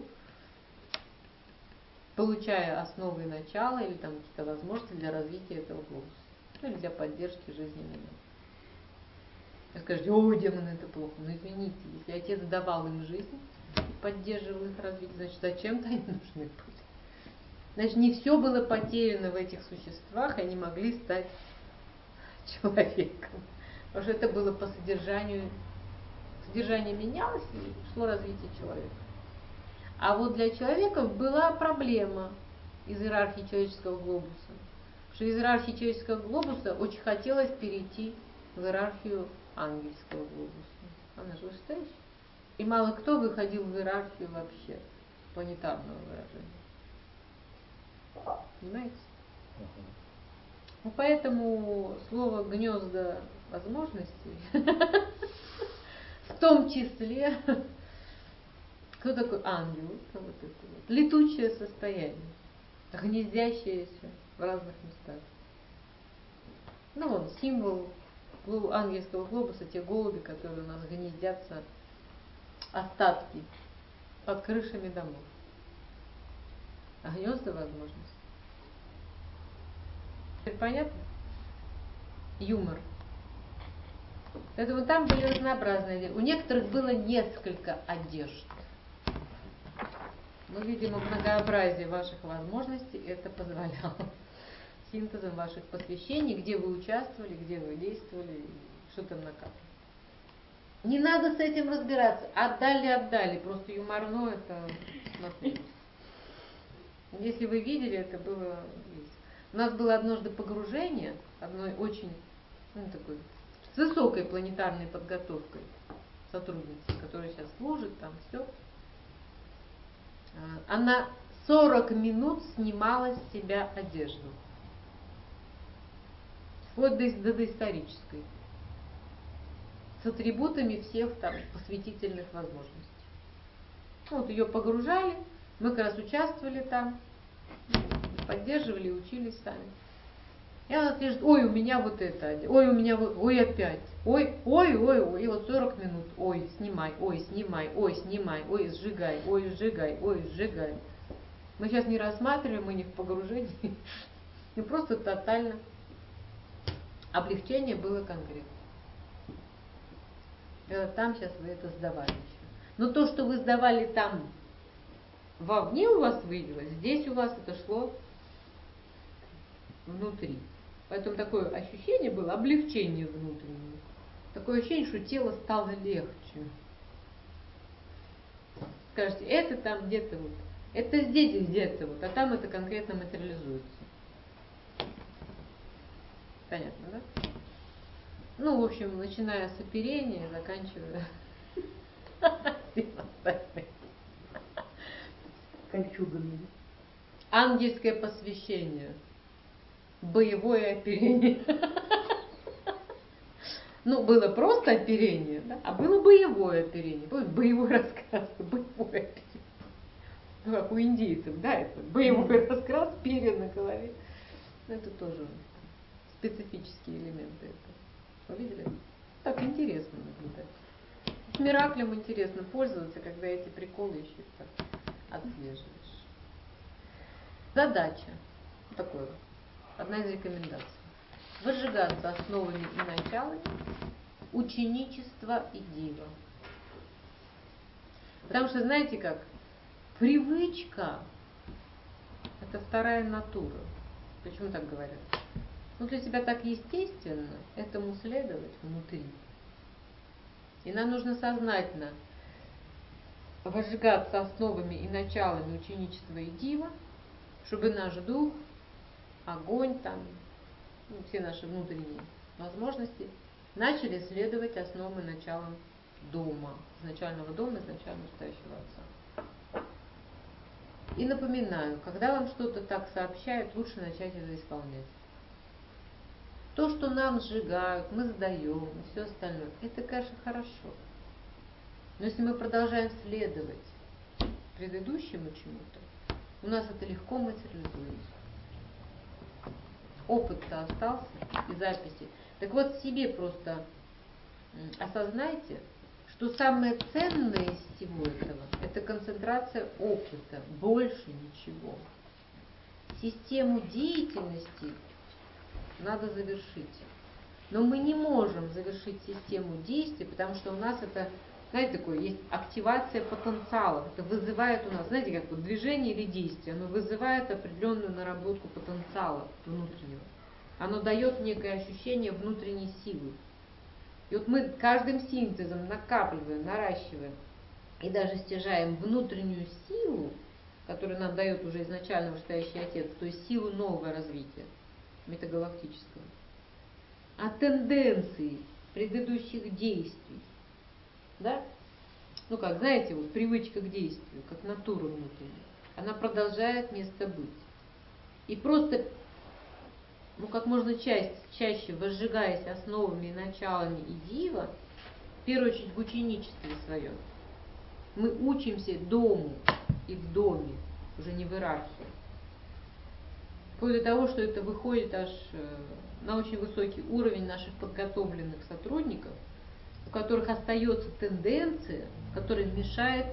получая основы и начала или там какие-то возможности для развития этого глобуса, или для поддержки жизненной. Вы скажете: ой, демоны, это плохо. Но извините, если отец давал им жизнь и поддерживал их развитие, значит, зачем-то они нужны были. Значит, не все было потеряно в этих существах, они могли стать человеком. Потому что это было по содержанию. Содержание менялось, и шло развитие человека. А вот для человеков была проблема из иерархии человеческого глобуса. Потому что из иерархии человеческого глобуса очень хотелось перейти в иерархию ангельского глобуса. Она же вышестоящая. И мало кто выходил в иерархию вообще планетарного выражения. Понимаете? Поэтому слово «гнезда возможностей» в том числе, кто такой ангел? Вот это вот. Летучее состояние, гнездящееся в разных местах. Он символ ангельского глобуса, те голуби, которые у нас гнездятся, остатки под крышами домов. А гнезда возможностей. Теперь понятно? Юмор. Поэтому там были разнообразные. У некоторых было несколько одежд. Но, видимо, многообразие ваших возможностей это позволяло синтезом ваших посвящений, где вы участвовали, где вы действовали, что там накапливали. Не надо с этим разбираться. Отдали. Просто юморно это смотрите. Если вы видели, это было весело. У нас было однажды погружение одной очень, такой, с высокой планетарной подготовкой сотрудницы, которая сейчас служит, там все. Она 40 минут снимала с себя одежду. Вплоть до доисторической. С атрибутами всех там посвятительных возможностей. Ее погружали, мы как раз участвовали там, поддерживали, учились сами. И она скажет: ой, у меня вот это, ой, у меня вот, ой, опять, ой, и вот 40 минут, ой, снимай, ой, сжигай. Мы сейчас не рассматриваем, мы не в погружении, и просто тотально облегчение было конкретно. Там сейчас вы это сдавали еще. Но то, что вы сдавали там, вовне у вас выявилось, здесь у вас это шло внутри. Поэтому такое ощущение было, облегчение внутреннее. Такое ощущение, что тело стало легче. Скажете, это там где-то вот, это здесь где-то вот, а там это конкретно материализуется. Понятно, да? В общем, начиная с оперения, заканчивая кольчугами. Ангельское посвящение. Боевое оперение. Было просто оперение, да? А было боевое оперение. Боевой раскрас, боевое оперение. Как у индейцев, да, это боевой раскрас, перья на голове. Это тоже специфические элементы этого. Вы видели? Так интересно наблюдать. С мираклем интересно пользоваться, когда эти приколы еще так отслеживаешь. Задача. Такое. Одна из рекомендаций. Возжигаться основами и началами ученичества и дива. Потому что, знаете как, привычка – это вторая натура. Почему так говорят? Для тебя так естественно этому следовать внутри. И нам нужно сознательно возжигаться основами и началами ученичества и дива, чтобы наш дух, огонь, все наши внутренние возможности начали следовать основам и началам дома, изначального дома, изначально настоящего Отца. И напоминаю, когда вам что-то так сообщают, лучше начать это исполнять. То, что нам сжигают, мы сдаем и все остальное, это, конечно, хорошо. Но если мы продолжаем следовать предыдущему чему-то, у нас это легко материализуется. Опыт-то остался и записи. Так вот, себе просто осознайте, что самое ценное из всего этого – это концентрация опыта, больше ничего. Систему деятельности надо завершить. Но мы не можем завершить систему действий, потому что у нас это, знаете, такое, есть активация потенциалов. Это вызывает у нас, знаете, как вот движение или действие, оно вызывает определенную наработку потенциала внутреннего. Оно дает некое ощущение внутренней силы. И вот мы каждым синтезом накапливаем, наращиваем и даже стяжаем внутреннюю силу, которую нам дает уже изначально вышестоящий Отец, то есть силу нового развития метагалактического. А тенденции предыдущих действий, да? Ну как, знаете, вот привычка к действию, как натура внутренняя, она продолжает место быть. И просто, как можно чаще возжигаясь основами и началами идива, в первую очередь в ученичестве своем, мы учимся дому и в доме, уже не в иерархии. Вплоть до того, что это выходит аж на очень высокий уровень наших подготовленных сотрудников, у которых остается тенденция, которая мешает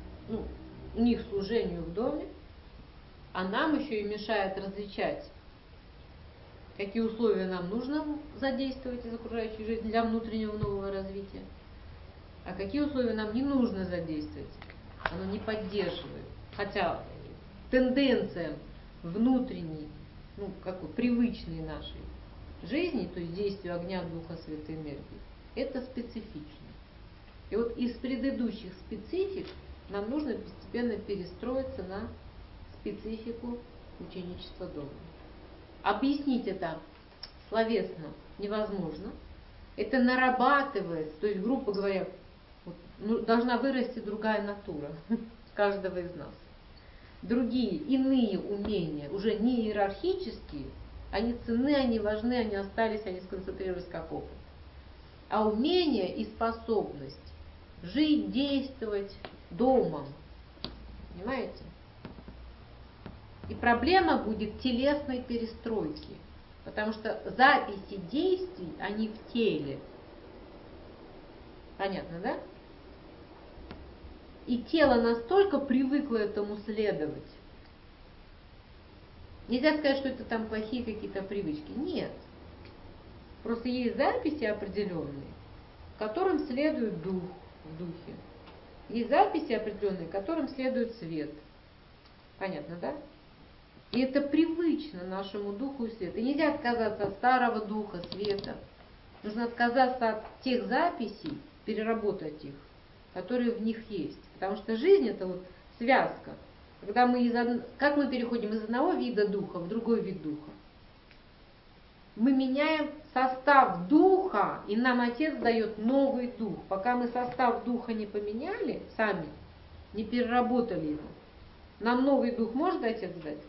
у них служению в доме, а нам еще и мешает различать, какие условия нам нужно задействовать из окружающей жизни для внутреннего нового развития, а какие условия нам не нужно задействовать, оно не поддерживает. Хотя тенденциям внутренней, привычной нашей жизни, то есть действию огня, духа, света, энергии, это специфично. И вот из предыдущих специфик нам нужно постепенно перестроиться на специфику ученичества дома. Объяснить это словесно невозможно. Это нарабатывается, то есть, грубо говоря, должна вырасти другая натура каждого из нас. Другие, иные умения, уже не иерархические, они ценны, они важны, они остались, они сконцентрировались как опыт. А умение и способность жить, действовать домом. Понимаете? И проблема будет телесной перестройки. Потому что записи действий, они в теле. Понятно, да? И тело настолько привыкло этому следовать. Нельзя сказать, что это там плохие какие-то привычки. Нет. Просто есть записи определенные, которым следует дух в духе. Есть записи определенные, которым следует свет. Понятно, да? И это привычно нашему духу и свету. И нельзя отказаться от старого духа, света. Нужно отказаться от тех записей, переработать их, которые в них есть. Потому что жизнь это вот связка. Когда как мы переходим из одного вида духа в другой вид духа? Мы меняем состав духа, и нам Отец дает новый дух. Пока мы состав духа не поменяли сами, не переработали его, нам новый дух может Отец дать?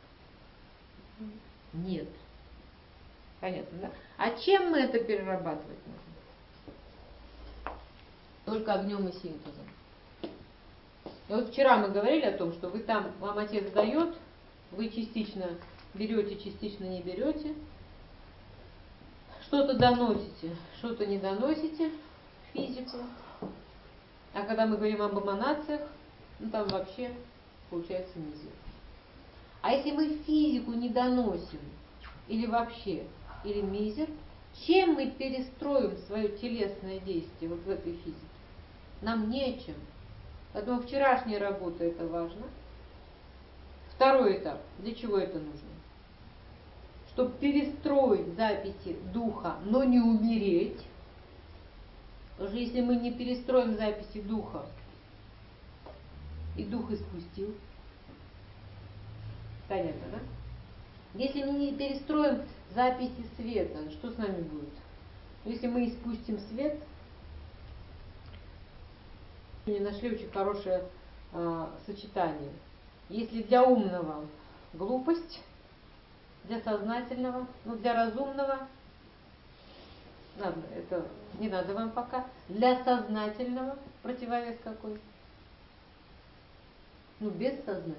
Нет. Понятно, да? А чем мы это перерабатывать можем? Только огнем и синтезом. И вот вчера мы говорили о том, что вам Отец дает, вы частично берете, частично не берете, что-то доносите, что-то не доносите в физику. А когда мы говорим об эманациях, там вообще получается мизер. А если мы физику не доносим, или вообще, или мизер, чем мы перестроим свое телесное действие вот в этой физике? Нам нечем. Поэтому вчерашняя работа это важно. Второй этап. Для чего это нужно? Чтобы перестроить записи духа, но не умереть. Потому что если мы не перестроим записи духа, и дух испустил, понятно, да? Если мы не перестроим записи света, что с нами будет? Если мы испустим свет, мы нашли очень хорошее сочетание. Если для умного глупость, для сознательного, ну для разумного, ладно, это не надо вам пока, для сознательного противовес какой? Ну, бессознательный.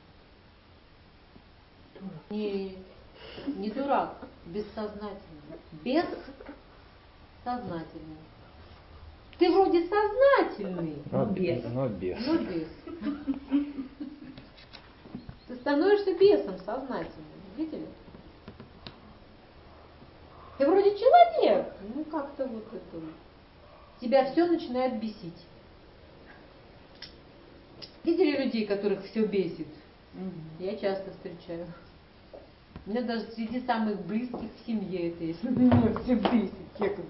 Не дурак, бессознательный. Бессознательный. Ты вроде сознательный, Но без. но без. Ты становишься бесом сознательным. Видели? Ты вроде человек, ну как-то вот это вот. Тебя все начинает бесить. Видели людей, которых все бесит? Я часто встречаю. У меня даже среди самых близких в семье это есть. Меня все бесит. Я говорю,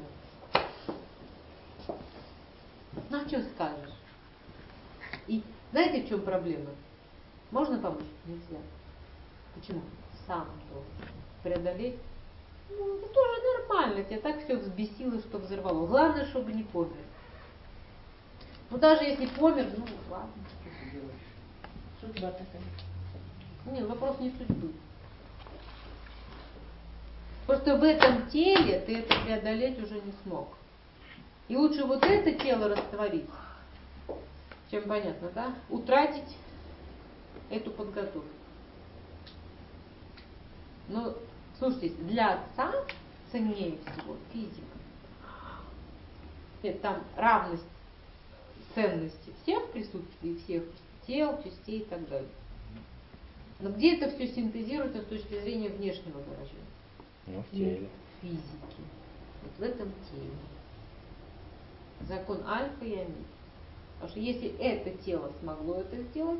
ну а что скажешь? И знаете, в чем проблема? Можно помочь? Нельзя. Почему? Сам должен преодолеть. Ну, это тоже нормально. Тебя так все взбесило, что взорвало. Главное, чтобы не помер. Ну даже если помер, ну ладно, что ты делаешь? Судьба такая. Нет, вопрос не судьбы. Просто в этом теле ты это преодолеть уже не смог. И лучше вот это тело растворить, чем понятно, да? Утратить эту подготовку. Но, слушайте, для отца ценнее всего физика. Нет, там равность ценности всех присутствий, всех тел, частей и так далее. Но где это все синтезируется с точки зрения внешнего выражения? Ну, в теле. Физики. Вот в этом теле. Закон альфа и омега. Потому что если это тело смогло это сделать,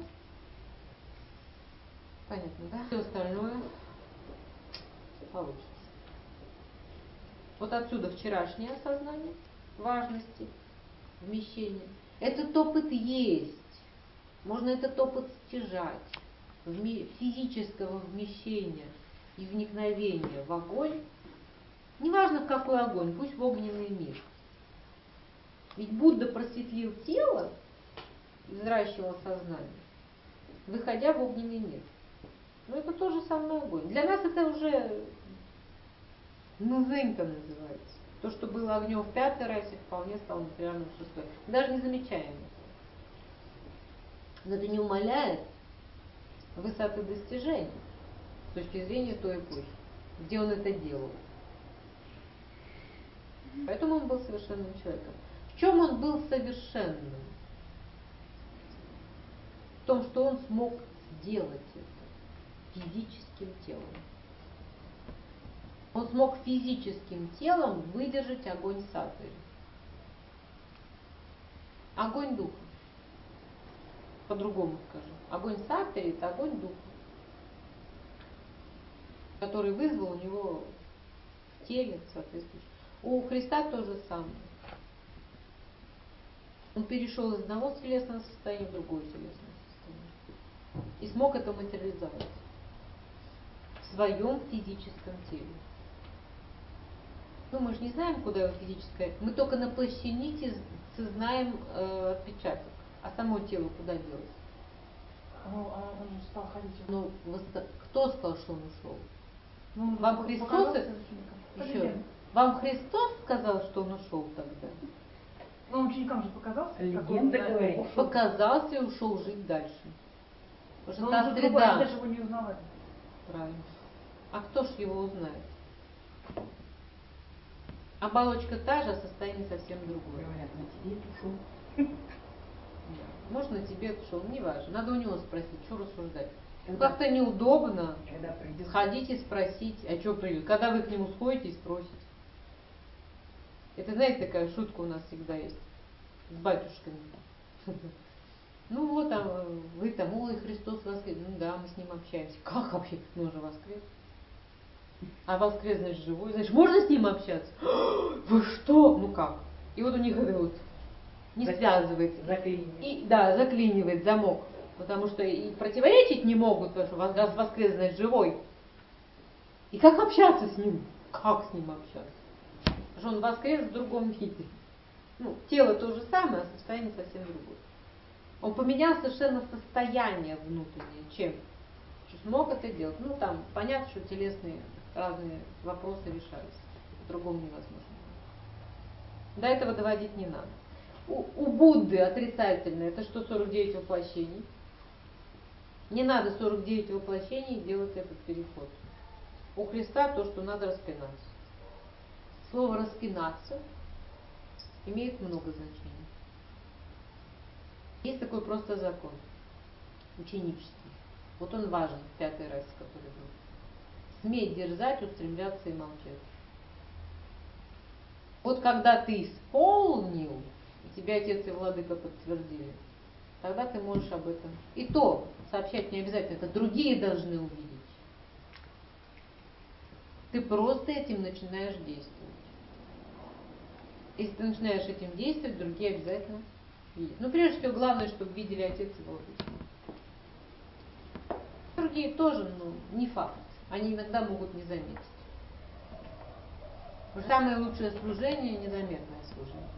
понятно, да? Все остальное получится. Вот отсюда вчерашнее осознание важности вмещения. Этот опыт есть. Можно этот опыт стяжать. Физического вмещения и вникновения в огонь. Неважно в какой огонь, пусть в огненный мир. Ведь Будда просветлил тело, взращивал сознание, выходя в огненный мир. Но это тоже самый огонь. Для нас это уже нызынька называется. То, что было огнем в 5-й расе, вполне стало материальным в 6-й. Даже не замечаем это. Но это не умаляет высоты достижений с точки зрения той эпохи, где он это делал. Поэтому он был совершенным человеком. В чем он был совершенным? В том, что он смог сделать это физическим телом. Он смог физическим телом выдержать огонь сатвы. Огонь духа. По-другому скажу. Огонь сатвы – это огонь духа, который вызвал у него в теле соответствующее. У Христа то же самое. Он перешел из одного телесного состояния в другое телесное состояние. И смог это материализовать в своем физическом теле. Ну, мы же не знаем, куда его физическое. Мы только на плащаните знаем отпечаток. А само тело куда делось? Ну, а он же стал ходить. Ну, кто сказал, что он ушел? Ну, Вам Христос еще? Вам Христос сказал, что он ушел тогда? Ну, ученикам же показался. Легенда говорит. Показался и ушел жить дальше. Потому что Но та он же другой, среда. они даже его не узнавали. Правильно. А кто ж его узнает? Оболочка та же, а состояние совсем другое. Говорят, на Тибет ушел. Может, на Тибет ушел, не важно. Надо у него спросить, что рассуждать. Как-то неудобно сходить и спросить, а что придет. Когда вы к нему сходите и спросите. Это, знаете, такая шутка у нас всегда есть с батюшками. Ну вот, а вы там, ой, Христос воскрес. Ну да, мы с ним общаемся. Как вообще? Ну он же воскрес. А воскрес, значит, живой. Значит, можно с ним общаться? Вы что? Ну как? И вот у них это вот не связывается. Заклинивает. И, да, заклинивает замок. Потому что и противоречить не могут, потому что раз воскрес, значит, живой. И как общаться с ним? Как с ним общаться? Потому что он воскрес в другом виде. Ну, тело то же самое, а состояние совсем другое. Он поменял совершенно состояние внутреннее. Чем? Что смог это делать. Ну, там, понятно, что телесные разные вопросы решались. По-другому невозможно. До этого доводить не надо. У Будды отрицательное, это что 49 воплощений. Не надо 49 воплощений делать этот переход. У Христа то, что надо распинаться. Слово распинаться имеет много значений. Есть такой просто закон. Ученический. Вот он важен в 5-й расе, который был. Смей дерзать, устремляться и молчать. Вот когда ты исполнил, и тебя Отец и Владыка подтвердили, тогда ты можешь об этом. И то сообщать не обязательно, это другие должны увидеть. Ты просто этим начинаешь действовать. Если ты начинаешь этим действовать, другие обязательно видят. Ну, прежде всего, главное, чтобы видели Отец и Владыка. Другие тоже, но не факт. Они иногда могут не заметить. Самое лучшее служение – незаметное служение.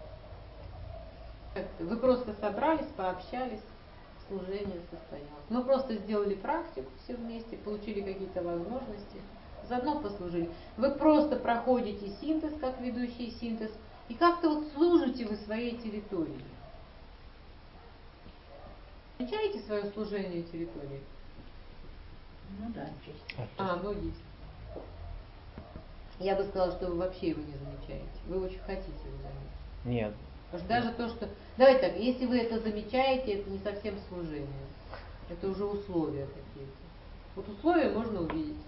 Вы просто собрались, пообщались, служение состоялось. Мы просто сделали практику все вместе, получили какие-то возможности, заодно послужили. Вы просто проходите синтез, как ведущий синтез, и как-то вот служите вы своей территории. Замечаете свое служение территории? Ну да, часть. Ну есть. Я бы сказала, что вы вообще его не замечаете. Вы очень хотите его заметить. Нет. Потому что даже то, что... Давайте так, если вы это замечаете, это не совсем служение. Это уже условия какие-то. Вот условия можно увидеть.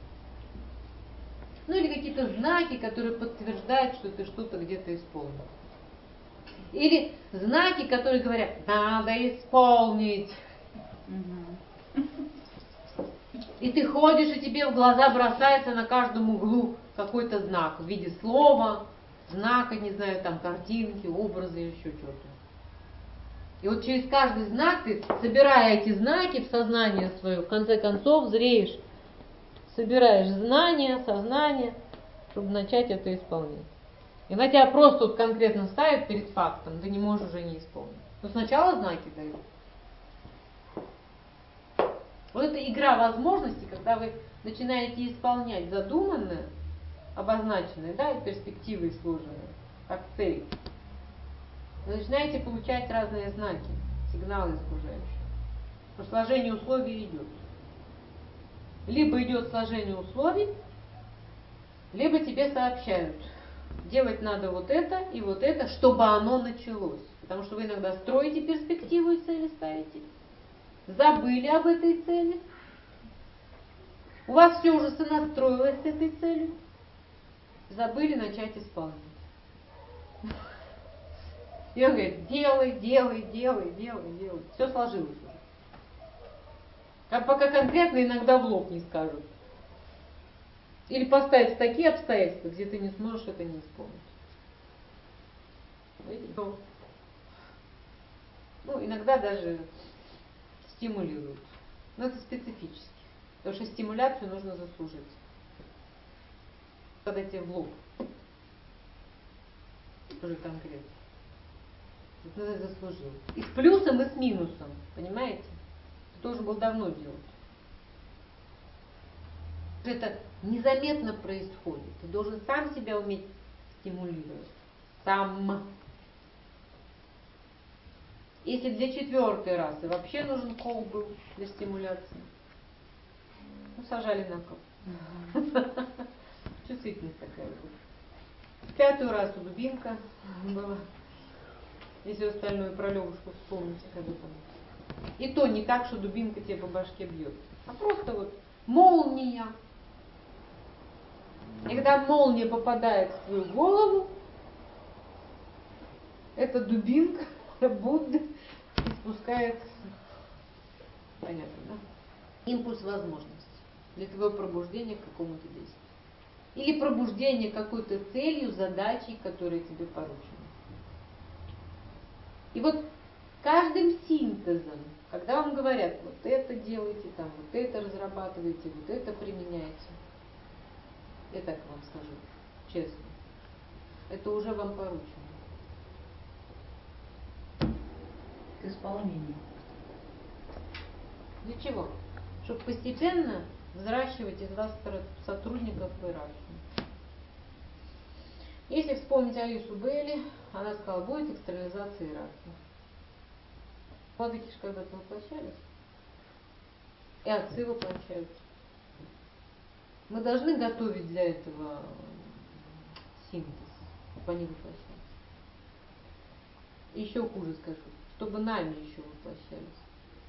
Ну или какие-то знаки, которые подтверждают, что ты что-то где-то исполнил. Или знаки, которые говорят, надо исполнить. И ты ходишь, и тебе в глаза бросается на каждом углу какой-то знак в виде слова, знака, не знаю, там картинки, образы или еще что-то. И вот через каждый знак ты, собирая эти знаки в сознание свое, в конце концов зреешь, собираешь знания, сознание, чтобы начать это исполнять. И на тебя просто вот конкретно ставят перед фактом, ты не можешь уже не исполнить. Но сначала знаки дают. Вот это игра возможностей, когда вы начинаете исполнять задуманное, обозначенное, да, и перспективы сложенные, как цель. Вы начинаете получать разные знаки, сигналы окружающие. Что сложение условий идет. Либо идет сложение условий, либо тебе сообщают, делать надо вот это и вот это, чтобы оно началось. Потому что вы иногда строите перспективу и цели ставите. Забыли об этой цели. У вас все уже сонастроилось с этой целью. Забыли начать исполнять. И он говорит, делай. Все сложилось уже. А пока конкретно иногда в лоб не скажут. Или поставить в такие обстоятельства, где ты не сможешь это не исполнить. Ну, иногда даже стимулируют. Но это специфически. Потому что стимуляцию нужно заслужить. Когда тебе в лоб. Уже конкретно. Это ты заслужил. И с плюсом, и с минусом. Понимаете? Ты должен был давно делать. Это незаметно происходит. Ты должен сам себя уметь стимулировать. Сам. Если для 4-й расы вообще нужен кол был для стимуляции, ну, сажали на кол. Чувствительность такая была. 5-ю расу дубинка была. Если остальное про Левушку вспомните, когда там. И то не так, что дубинка тебе по башке бьет, а просто вот молния. И когда молния попадает в твою голову, эта дубинка Будды испускает, понятно, да? Импульс возможности для твоего пробуждения к какому-то действию. Или пробуждение какой-то целью, задачей, которая тебе поручена. И вот каждым синтезом, когда вам говорят, вот это делайте, там, вот это разрабатывайте, вот это применяйте, я так вам скажу, честно, это уже вам поручено. исполнению. Для чего? Чтобы постепенно взращивать из вас сотрудников в иерархии. Если вспомнить Алису Бейли, она сказала, будет экстернализация иерархии. Владыки же когда-то воплощались. И отцы воплощаются. Мы должны готовить для этого синтез, чтобы они воплощались. Еще хуже скажу, чтобы нами еще воплощались.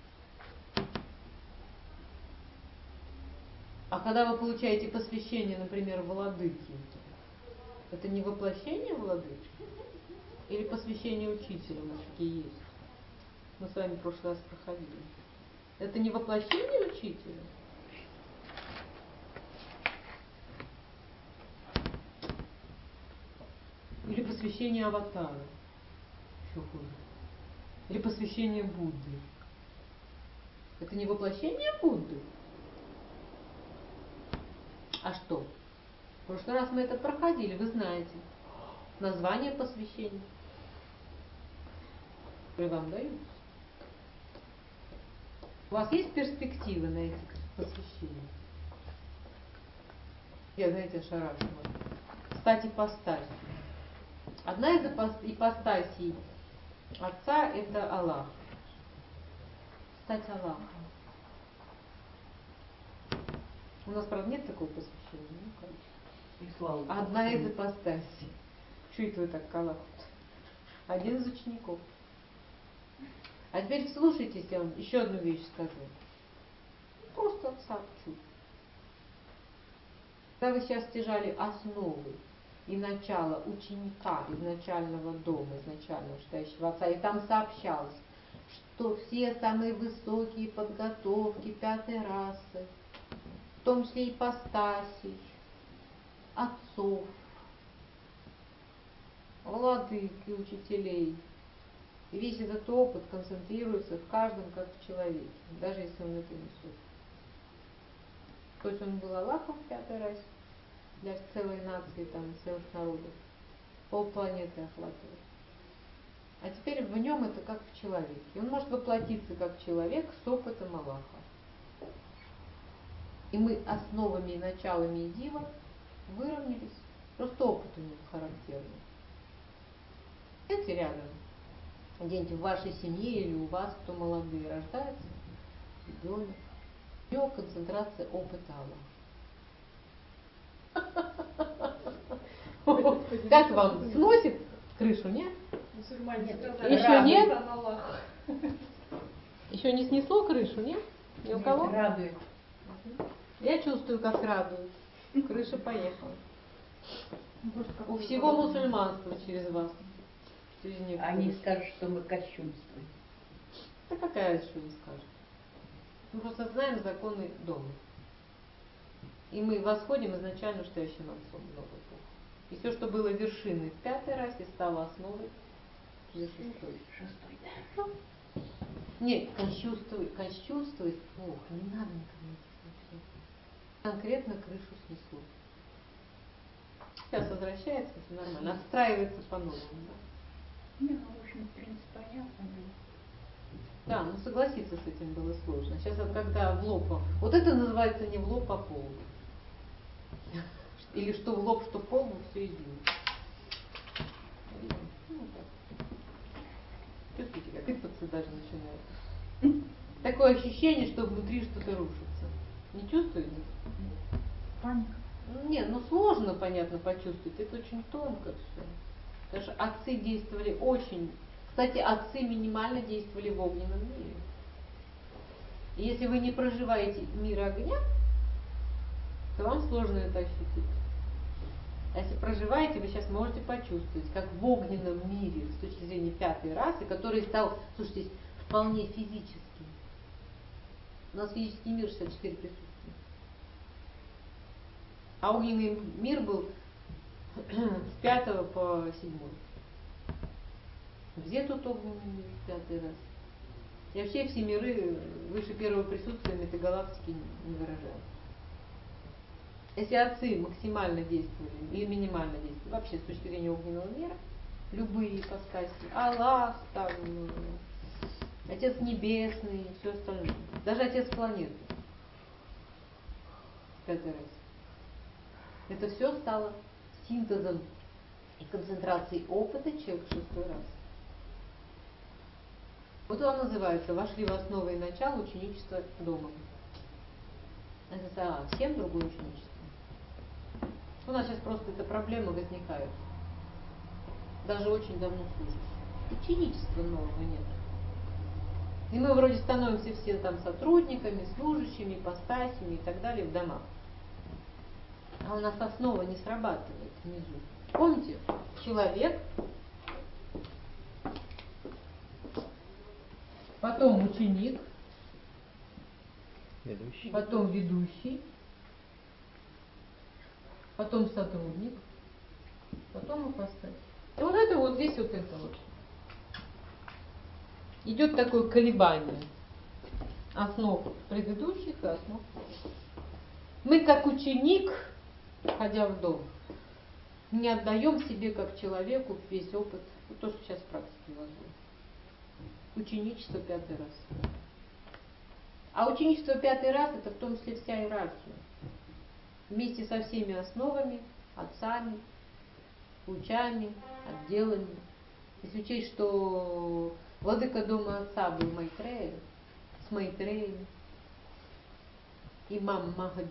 А когда вы получаете посвящение, например, владыки, это не воплощение владыки? Или посвящение учителя, может, такие есть? Мы с вами в прошлый раз проходили. Это не воплощение учителя? Или посвящение аватара? Еще хуже. Или посвящение Будды? Это не воплощение Будды? А что? В прошлый раз мы это проходили, вы знаете. Название посвящения. И вам дают. У вас есть перспективы на эти посвящения? Я, знаете, ошарашена. Стать ипостасью. Одна из ипостасей Отца – это Аллах. Стать Аллахом. У нас, правда, нет такого посвящения. Ну, как? Одна из ипостасей. Что это вы так к Аллаху? Один из учеников. А теперь вслушайтесь, я вам еще одну вещь скажу. Просто сообщу. Когда вы сейчас стяжали основы и начало ученика изначального дома, изначального читающего отца, и там сообщалось, что все самые высокие подготовки пятой расы, в том числе ипостасей, отцов, владык и учителей, и весь этот опыт концентрируется в каждом как в человеке, даже если он это несет. То есть он был Аллахом в пятой расе, для целой нации, там, целых народов, полпланеты охватывает. А теперь в нем это как в человеке. Он может воплотиться как человек с опытом Аллаха. И мы основами, началами и дива выровнялись. Просто опыт у него характерный. Эти рядом, где-нибудь в вашей семье или у вас, кто молодые, рождается ребенок, у него концентрация опыта Аллаха. Как вам, сносит крышу, нет? Мусульмане Еще нет? Еще не снесло крышу, нет? Ни у кого? Радует. Я чувствую, как радует. Крыша поехала. У всего мусульманства через вас. Через них. Они скажут, что мы кощунствуем. Да какая еще не скажет. Мы просто знаем законы дома. И мы восходим изначально читающим отцом много эпох. И все, что было вершиной в пятой расе, стало основой для шестой. Да. Нет, кощунствовать плохо, не надо никому это. Конкретно крышу снесло. Сейчас возвращается, все нормально, отстраивается по-новому. Да? Не, ну, в общем, в принципе, понятно было. Да, но согласиться с этим было сложно. Сейчас вот когда в лоб, вот это называется не в лоб, а по лбу. Или что в лоб, что по лбу, все едино. Ну, так. Чувствуете, как сыпаться даже начинает. Такое ощущение, что внутри что-то рушится. Не чувствуете? Паника. Нет, ну сложно, понятно, почувствовать. Это очень тонко все. Потому что отцы действовали очень... Кстати, отцы минимально действовали в огненном мире. И если вы не проживаете мир огня, то вам сложно это ощутить. А если проживаете, вы сейчас можете почувствовать, как в огненном мире, с точки зрения пятой расы, который стал, слушайте, вполне физическим. У нас физический мир 64 присутствия. А огненный мир был с 5 по 7. Где тут огненный мир в пятый раз? И вообще все миры выше первого присутствия метагалактики не выражают. Если отцы максимально действовали или минимально действовали, вообще с точки зрения огненного мира, любые ипостаси, Аллах, там, Отец Небесный, все остальное. Даже Отец планеты. 5 раз. Это все стало синтезом и концентрацией опыта человека 6 раз. Вот он называется «Вошли в основы и начало ученичества дома». Это совсем другое ученичество. У нас сейчас просто эта проблема возникает. Даже очень давно служащих. Ученичества нового нет. И мы вроде становимся все там сотрудниками, служащими, ипостасями и так далее в домах. А у нас основа не срабатывает внизу. Помните, человек, потом ученик, потом ведущий, потом сотрудник, потом ипостась. И вот это вот здесь вот это вот. Идет такое колебание основ предыдущих и основ. Мы как ученик, входя в дом, не отдаем себе как человеку весь опыт, вот то, что сейчас в практике возможно. Ученичество 5 раз. А ученичество 5 раз это в том числе вся иерархия. Вместе со всеми основами, отцами, лучами, отделами. Если учесть, что владыка дома отца был Майтрея, с Майтреей, имам Магади.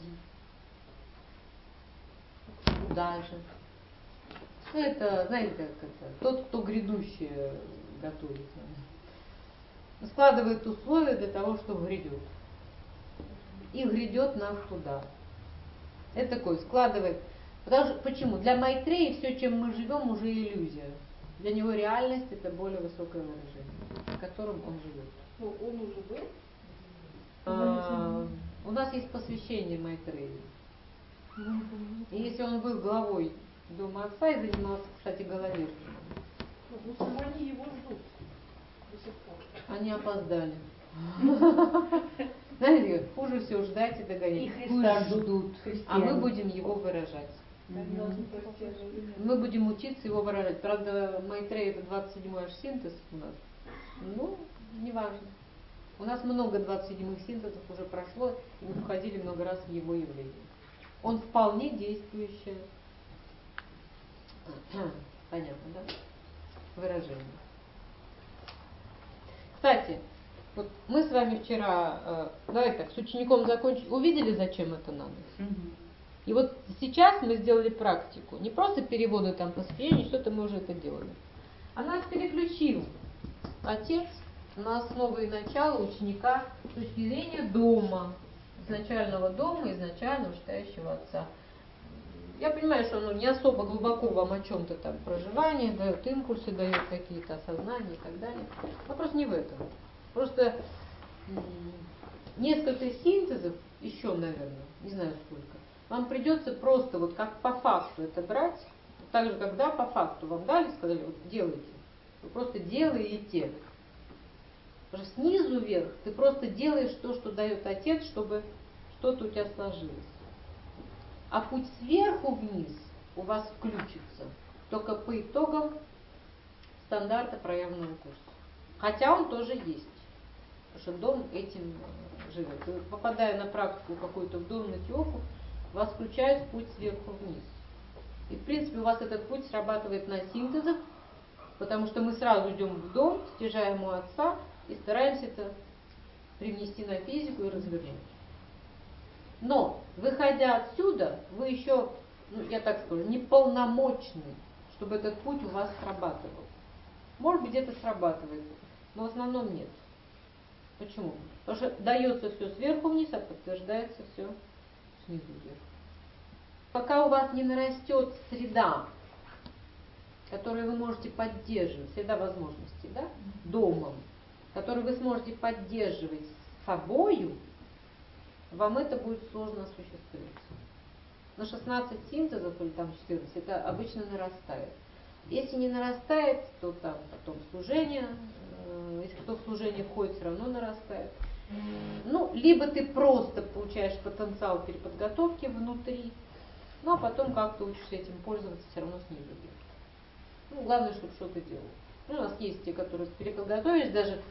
Даже. Ну, это, знаете, как это, тот, кто грядущее готовит. Складывает условия для того, что грядет. И грядет нас туда. Это такое, складывает. Почему? Для Майтреи все, чем мы живем, уже иллюзия. Для него реальность это более высокое выражение, в котором он живет. Ну, он уже был? У нас есть посвящение Майтреи. И если он был главой дома отца и занимался, кстати, головеркой. Мусульмане его ждут до сих пор. Они опоздали. Знаете, хуже всего ждать и догонять. И Христа ждут А христиане. мы будем его выражать. Мы будем учиться его выражать. Правда, Майтрея это 27-й аж синтез у нас. Ну, неважно. У нас много 27-х синтезов уже прошло, и мы входили много раз в его явление. Он вполне действующее, понятно, да? Выражение. Кстати, вот мы с вами вчера, давай так, с учеником закончили, увидели, зачем это надо. И вот сейчас мы сделали практику. Не просто переводы там по состоянию, что-то мы уже это делали. А нас переключил отец на основы и начало ученика с точки зрения дома, изначального дома, изначального считающего отца. Я понимаю, что оно не особо глубоко вам о чем-то там проживание дает, импульсы дает какие-то, осознания и так далее. Вопрос не в этом. Просто несколько синтезов, еще, наверное, не знаю сколько, вам придется просто вот как по факту это брать, так же, когда по факту вам дали, сказали, вот делайте. Вы просто делаете. Потому что снизу вверх ты просто делаешь то, что дает отец, чтобы что-то у тебя сложилось. А путь сверху вниз у вас включится только по итогам стандарта проявленного курса. Хотя он тоже есть. Потому что дом этим живет. И попадая на практику какой-то в дом, на теоку, вас включает в путь сверху вниз. И в принципе у вас этот путь срабатывает на синтезах, потому что мы сразу идем в дом, стяжаем у отца и стараемся это привнести на физику и развернуть. Но, выходя отсюда, вы еще, я так скажу, неполномочны, чтобы этот путь у вас срабатывал. Может быть, где-то срабатывает, но в основном нет. Почему? Потому что дается все сверху вниз, а подтверждается все снизу вверх. Пока у вас не нарастет среда, которую вы можете поддерживать, среда возможностей, да, домом, которую вы сможете поддерживать собою, вам это будет сложно осуществить. На 16 синтезов или там 14 это обычно нарастает. Если не нарастает, то там потом служение, если кто в служение входит, все равно нарастает. Ну, либо ты просто получаешь потенциал переподготовки внутри, ну а потом как-то учишься этим пользоваться все равно снизу вверх. Ну, главное, чтобы что-то делал. Ну, у нас есть те, которые переподготовились, даже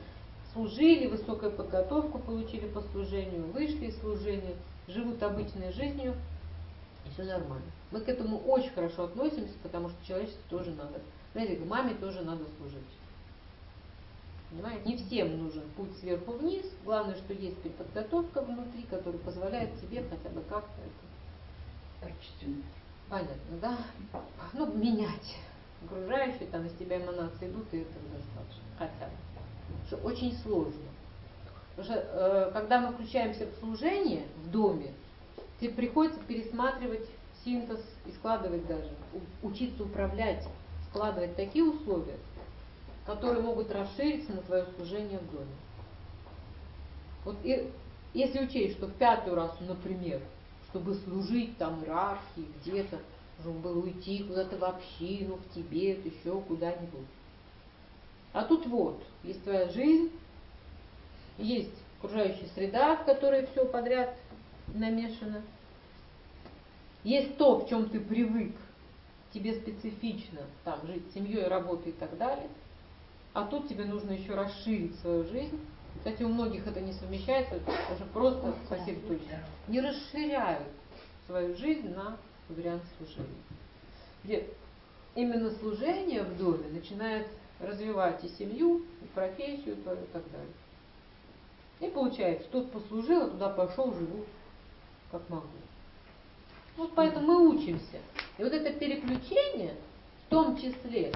служили, высокую подготовку получили по служению, вышли из служения, живут обычной жизнью, и все нормально. Мы к этому очень хорошо относимся, потому что человечеству тоже надо. Знаете, к маме тоже надо служить. Понимаете? Не всем нужен путь сверху вниз. Главное, что есть подготовка внутри, которая позволяет тебе хотя бы как-то это. Понятно, да? Ну, менять. Окружающие там из тебя эманации идут, и этого достаточно. Хотя бы. Что очень сложно. Потому что когда мы включаемся в служение в доме, тебе приходится пересматривать синтез и складывать даже, учиться управлять, складывать такие условия, которые могут расшириться на твое служение в доме. Вот и, если учесть, что в 5-й раз, например, чтобы служить там иерархии где-то, нужно было уйти куда-то в общину, в Тибет, еще куда-нибудь. А тут вот, есть твоя жизнь, есть окружающая среда, в которой все подряд намешано. Есть то, в чем ты привык, тебе специфично там жить с семьей, работой и так далее. А тут тебе нужно еще расширить свою жизнь. Кстати, у многих это не совмещается, уже просто совсем точно. Не расширяют свою жизнь на вариант служения. Где именно служение в доме начинает развивать и семью, и профессию твою и так далее. И получается, тут послужил, а туда пошел, живу как могу. Вот поэтому мы учимся. И вот это переключение, в том числе,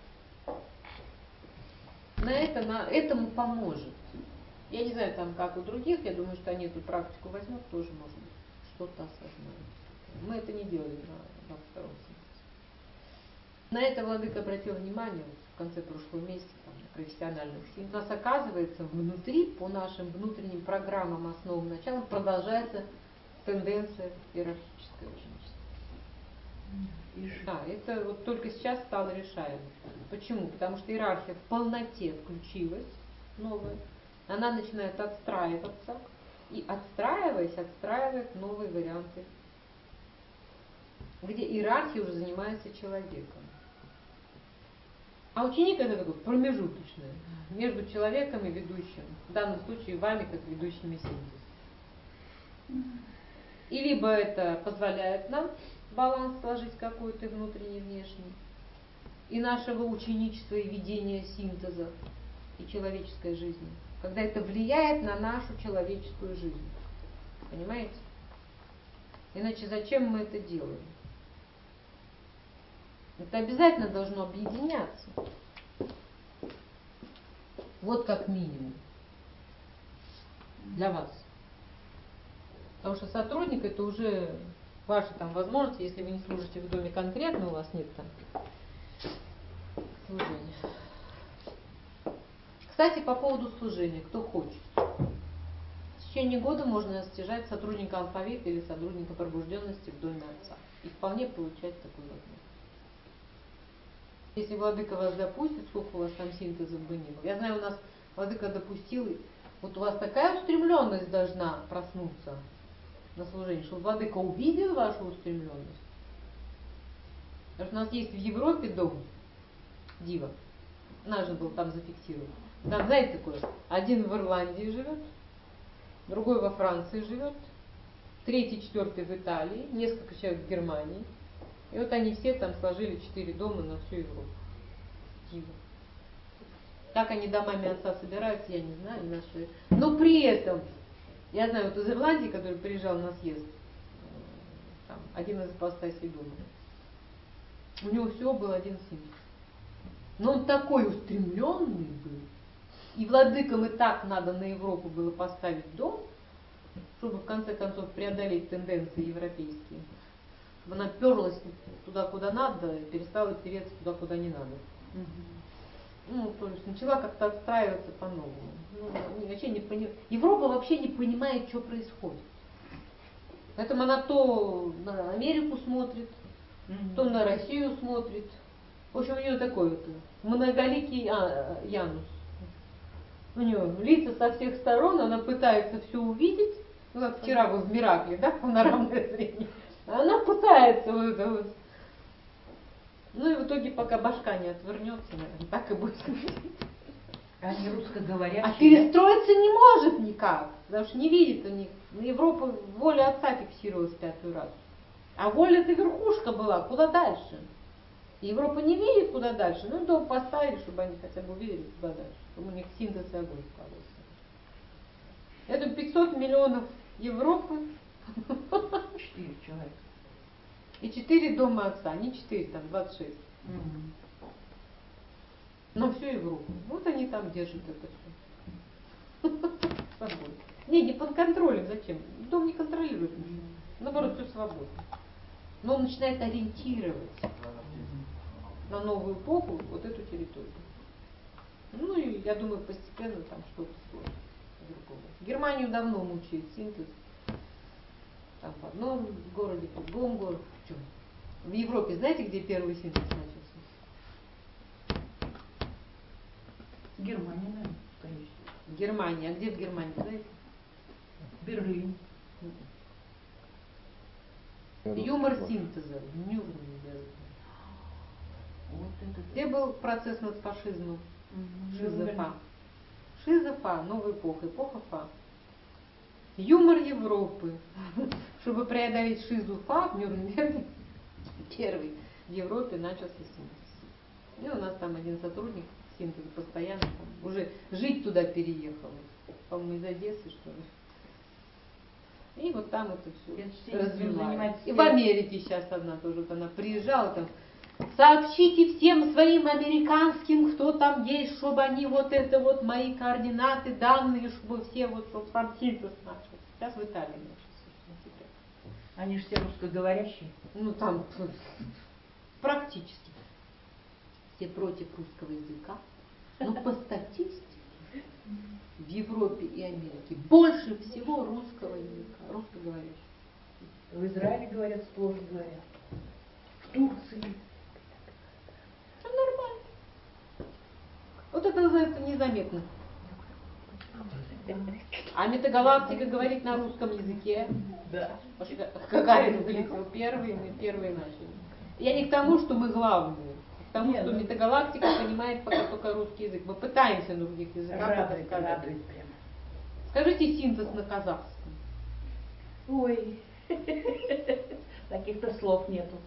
на этому поможет. Я не знаю, там как у других, я думаю, что они эту практику возьмут, тоже, может быть, что-то осознают. Мы это не делали на 22-м семестре. На это владыка обратил внимание в конце прошлого месяца, там, на профессиональных сил. У нас, оказывается, внутри, по нашим внутренним программам, основным началам, продолжается тенденция иерархическое ученичество. Да, это вот только сейчас стало решаемо. Почему? Потому что иерархия в полноте включилась, новая. Она начинает отстраиваться. И отстраиваясь, отстраивает новые варианты, где иерархия уже занимается человеком. А ученик это такой промежуточный между человеком и ведущим. В данном случае вами, как ведущими синтез. И либо это позволяет нам баланс сложить какой-то внутренний, внешний, и нашего ученичества и ведения синтеза и человеческой жизни, когда это влияет на нашу человеческую жизнь. Понимаете? Иначе зачем мы это делаем? Это обязательно должно объединяться. Вот как минимум. Для вас. Потому что сотрудник это уже ваши там возможности, если вы не служите в доме конкретно, у вас нет там служения. Кстати, по поводу служения, кто хочет. В течение года можно стяжать сотрудника алфавита или сотрудника пробужденности в доме отца. И вполне получать такую возможность. Если владыка вас допустит, сколько у вас там синтезов бы ни было. Я знаю, у нас владыка допустил, вот у вас такая устремленность должна проснуться на служение, чтобы владыка увидел вашу устремленность. Потому что у нас есть в Европе дом Дива. Наш же был там зафиксирован. Там, знаете, такое, один в Ирландии живет, другой во Франции живет, третий, четвертый в Италии, несколько человек в Германии. И вот они все там сложили 4 дома на всю Европу. Дива. Как они домами отца собираются, я не знаю. Но при этом, я знаю, вот из Ирландии, который приезжал на съезд, там, один из апостасий дома, у него всего был один сын. Но он такой устремленный был. И владыкам и так надо на Европу было поставить дом, чтобы в конце концов преодолеть тенденции европейские. Чтобы она перлась туда, куда надо, и перестала переться туда, куда не надо. Ну, то есть начала как-то отстраиваться по-новому. Ну, вообще не Европа вообще не понимает, что происходит. Поэтому она то на Америку смотрит, то на Россию смотрит. В общем, у нее такой вот многоликий Янус. У нее лица со всех сторон, она пытается все увидеть. Ну, как вчера вы в Миракле, да, панорамное зрение. Она пытается вот это вот. Ну и в итоге, пока башка не отвернется, наверное, так и будет. Они русскоговорящие. А перестроиться не может никак, потому что не видит у них. На Европу воля отца фиксировалась пятую раз. А воля-то верхушка была, куда дальше? Европа не видит, куда дальше. Ну, дом поставили, чтобы они хотя бы увидели, куда дальше. Чтобы у них синтез и огонь складывался. Это 500 миллионов Европы. 4 человека. И 4 дома отца, не 4, там 26. На всю Европу. Вот они там держат это все. С собой. Не под контролем, зачем? Дом не контролирует ничего. Наоборот, все свободно. Но он начинает ориентировать на новую эпоху вот эту территорию. Ну и я думаю, постепенно там что-то сложится. Германию давно мучает синтез. Там в одном городе, в другом городе. В Европе знаете, где первый синтез начался? Германия, наверное, скорее всего. Германия. А где в Германии, знаете? Берлин. Юмор синтеза в Нюрнберге. Вот это. Где был процесс над фашизмом? Нюрнберг. Шизофа, новая эпоха, эпоха фа. Юмор Европы. Чтобы преодолеть шизофа в Нюрнберге, первый в Европе начался синтез. И у нас там один сотрудник синтеза постоянно там, уже жить туда переехал. По-моему, из Одессы, что ли. И вот там это все развивается. И в Америке сейчас одна тоже, вот она приезжала там. Сообщите всем своим американским, кто там есть, чтобы они вот это вот мои координаты, данные, чтобы все вот, чтобы там синтез начался. Сейчас в Италии начался. Они же все русскоговорящие. Ну там практически все против русского языка. Но по статистике в Европе и Америке больше всего русского языка, русскоговорящих. В Израиле говорят, сплошь говорят. В Турции. Ну, нормально. Вот это называется незаметно. А метагалактика говорит на русском языке. Да. Гагарин вылетел первый, мы первые начали. Я не к тому, что мы главные. К тому, что метагалактика понимает пока только русский язык. Мы пытаемся на других языках это сказать. Радует прям. Скажите синтез на казахском. Ой, таких-то слов нету.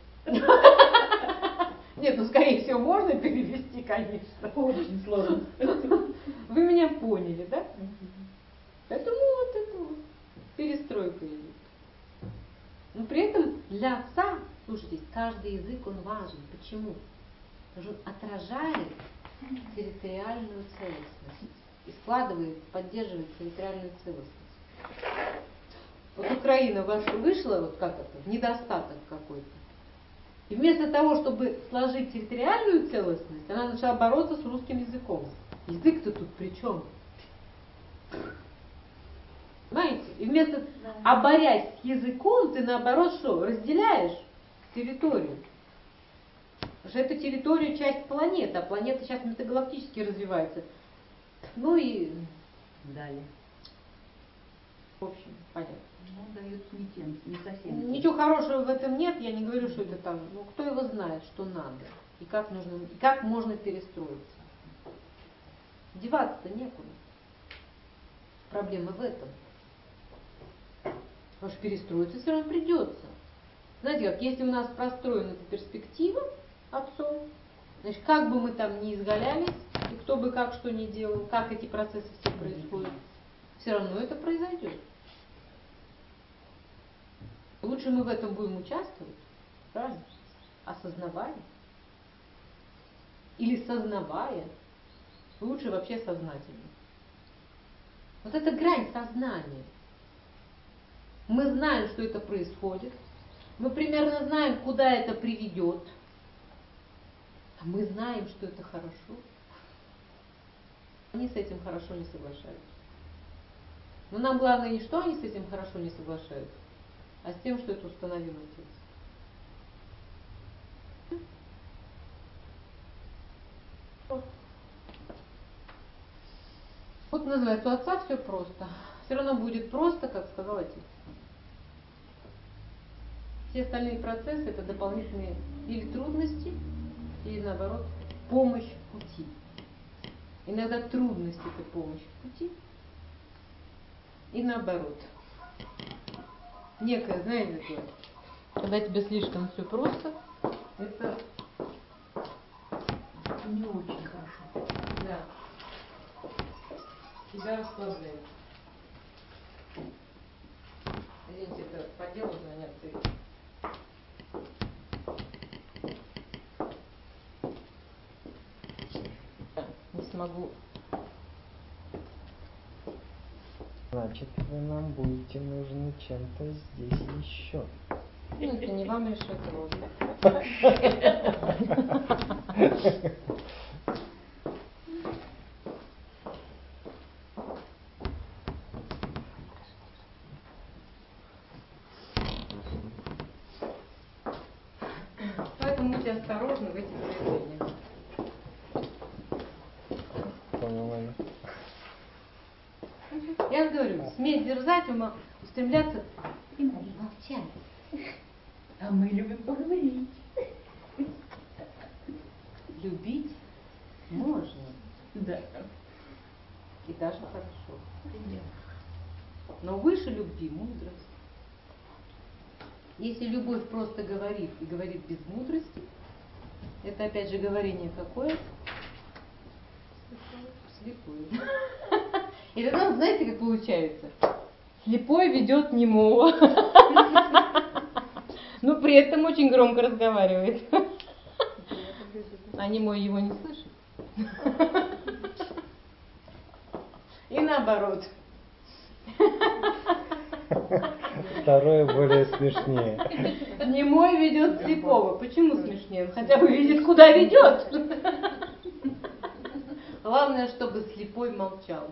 Нет, ну скорее всего можно перевести, конечно. Очень сложно. Вы меня поняли, да? Поэтому вот это вот перестройка идет. Но при этом для отца, слушайте, каждый язык он важен. Почему? Потому что он отражает территориальную целостность и складывает, поддерживает территориальную целостность. Вот Украина ваша вышла, вот как это, в недостаток какой-то. И вместо того, чтобы сложить территориальную целостность, она начала бороться с русским языком. Язык-то тут при чем? Понимаете? И вместо, борясь с языком, ты наоборот что? Разделяешь территорию. Потому что эта территория часть планеты, а планета сейчас метагалактически развивается. Ну и далее. В общем, понятно. Ну, дают не тем, не совсем. Ничего хорошего в этом нет, я не говорю, что это там, ну кто его знает, что надо, и как нужно, и как можно перестроиться. Деваться-то некуда. Проблема в этом. Потому что перестроиться все равно придется. Знаете, как если у нас простроена эта перспектива отцом, значит, как бы мы там ни изгалялись, и кто бы как что ни делал, как эти процессы все происходят, все равно это произойдет. Лучше мы в этом будем участвовать, правильно? Осознавая. Или сознавая. Лучше вообще сознательно. Вот эта грань сознания. Мы знаем, что это происходит. Мы примерно знаем, куда это приведет. А мы знаем, что это хорошо. Они с этим хорошо не соглашаются. Но нам главное не что они с этим хорошо не соглашаются, а с тем, что это установил отец. Вот называется, у отца все просто. Все равно будет просто, как сказал отец. Все остальные процессы это дополнительные или трудности, или наоборот помощь в пути. Иногда трудность это помощь в пути. И наоборот. Некое, знаете, такое, когда тебе слишком все просто, это Не очень хорошо. да, тебя расслабляет. Извините, это по делу звонят. Не смогу. Значит, вы нам будете нужны чем-то здесь еще. Ну, это не вам решать, ладно. Поэтому будьте осторожны в этих заявлениях. Понял, Аня. Я же говорю, сметь дерзать, устремляться и молчать. А мы любим поговорить. Любить можно. Да. И даже хорошо. Но выше любви мудрость. Если любовь просто говорит и говорит без мудрости, это опять же говорение какое? Слепое. И тогда, знаете, как получается? Слепой ведет немого. Но при этом очень громко разговаривает. А немой его не слышит. И наоборот. Второе более смешнее. Немой ведет слепого. Почему смешнее? Он хотя бы видит, куда ведет. Главное, чтобы слепой молчал.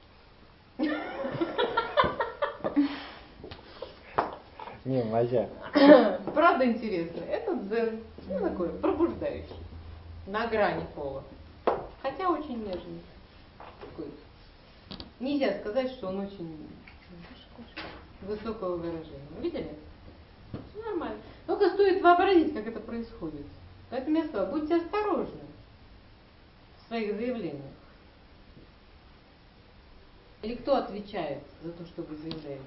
Не, Мазя. Правда интересно? Это дзен. Ну, такой пробуждающий. На грани пола. Хотя очень нежный. Такой. Нельзя сказать, что он очень высокого выражения. Видели? Все нормально. Только стоит вообразить, как это происходит. Поэтому я сказала, будьте осторожны в своих заявлениях. Или кто отвечает за то, что вы заявляете?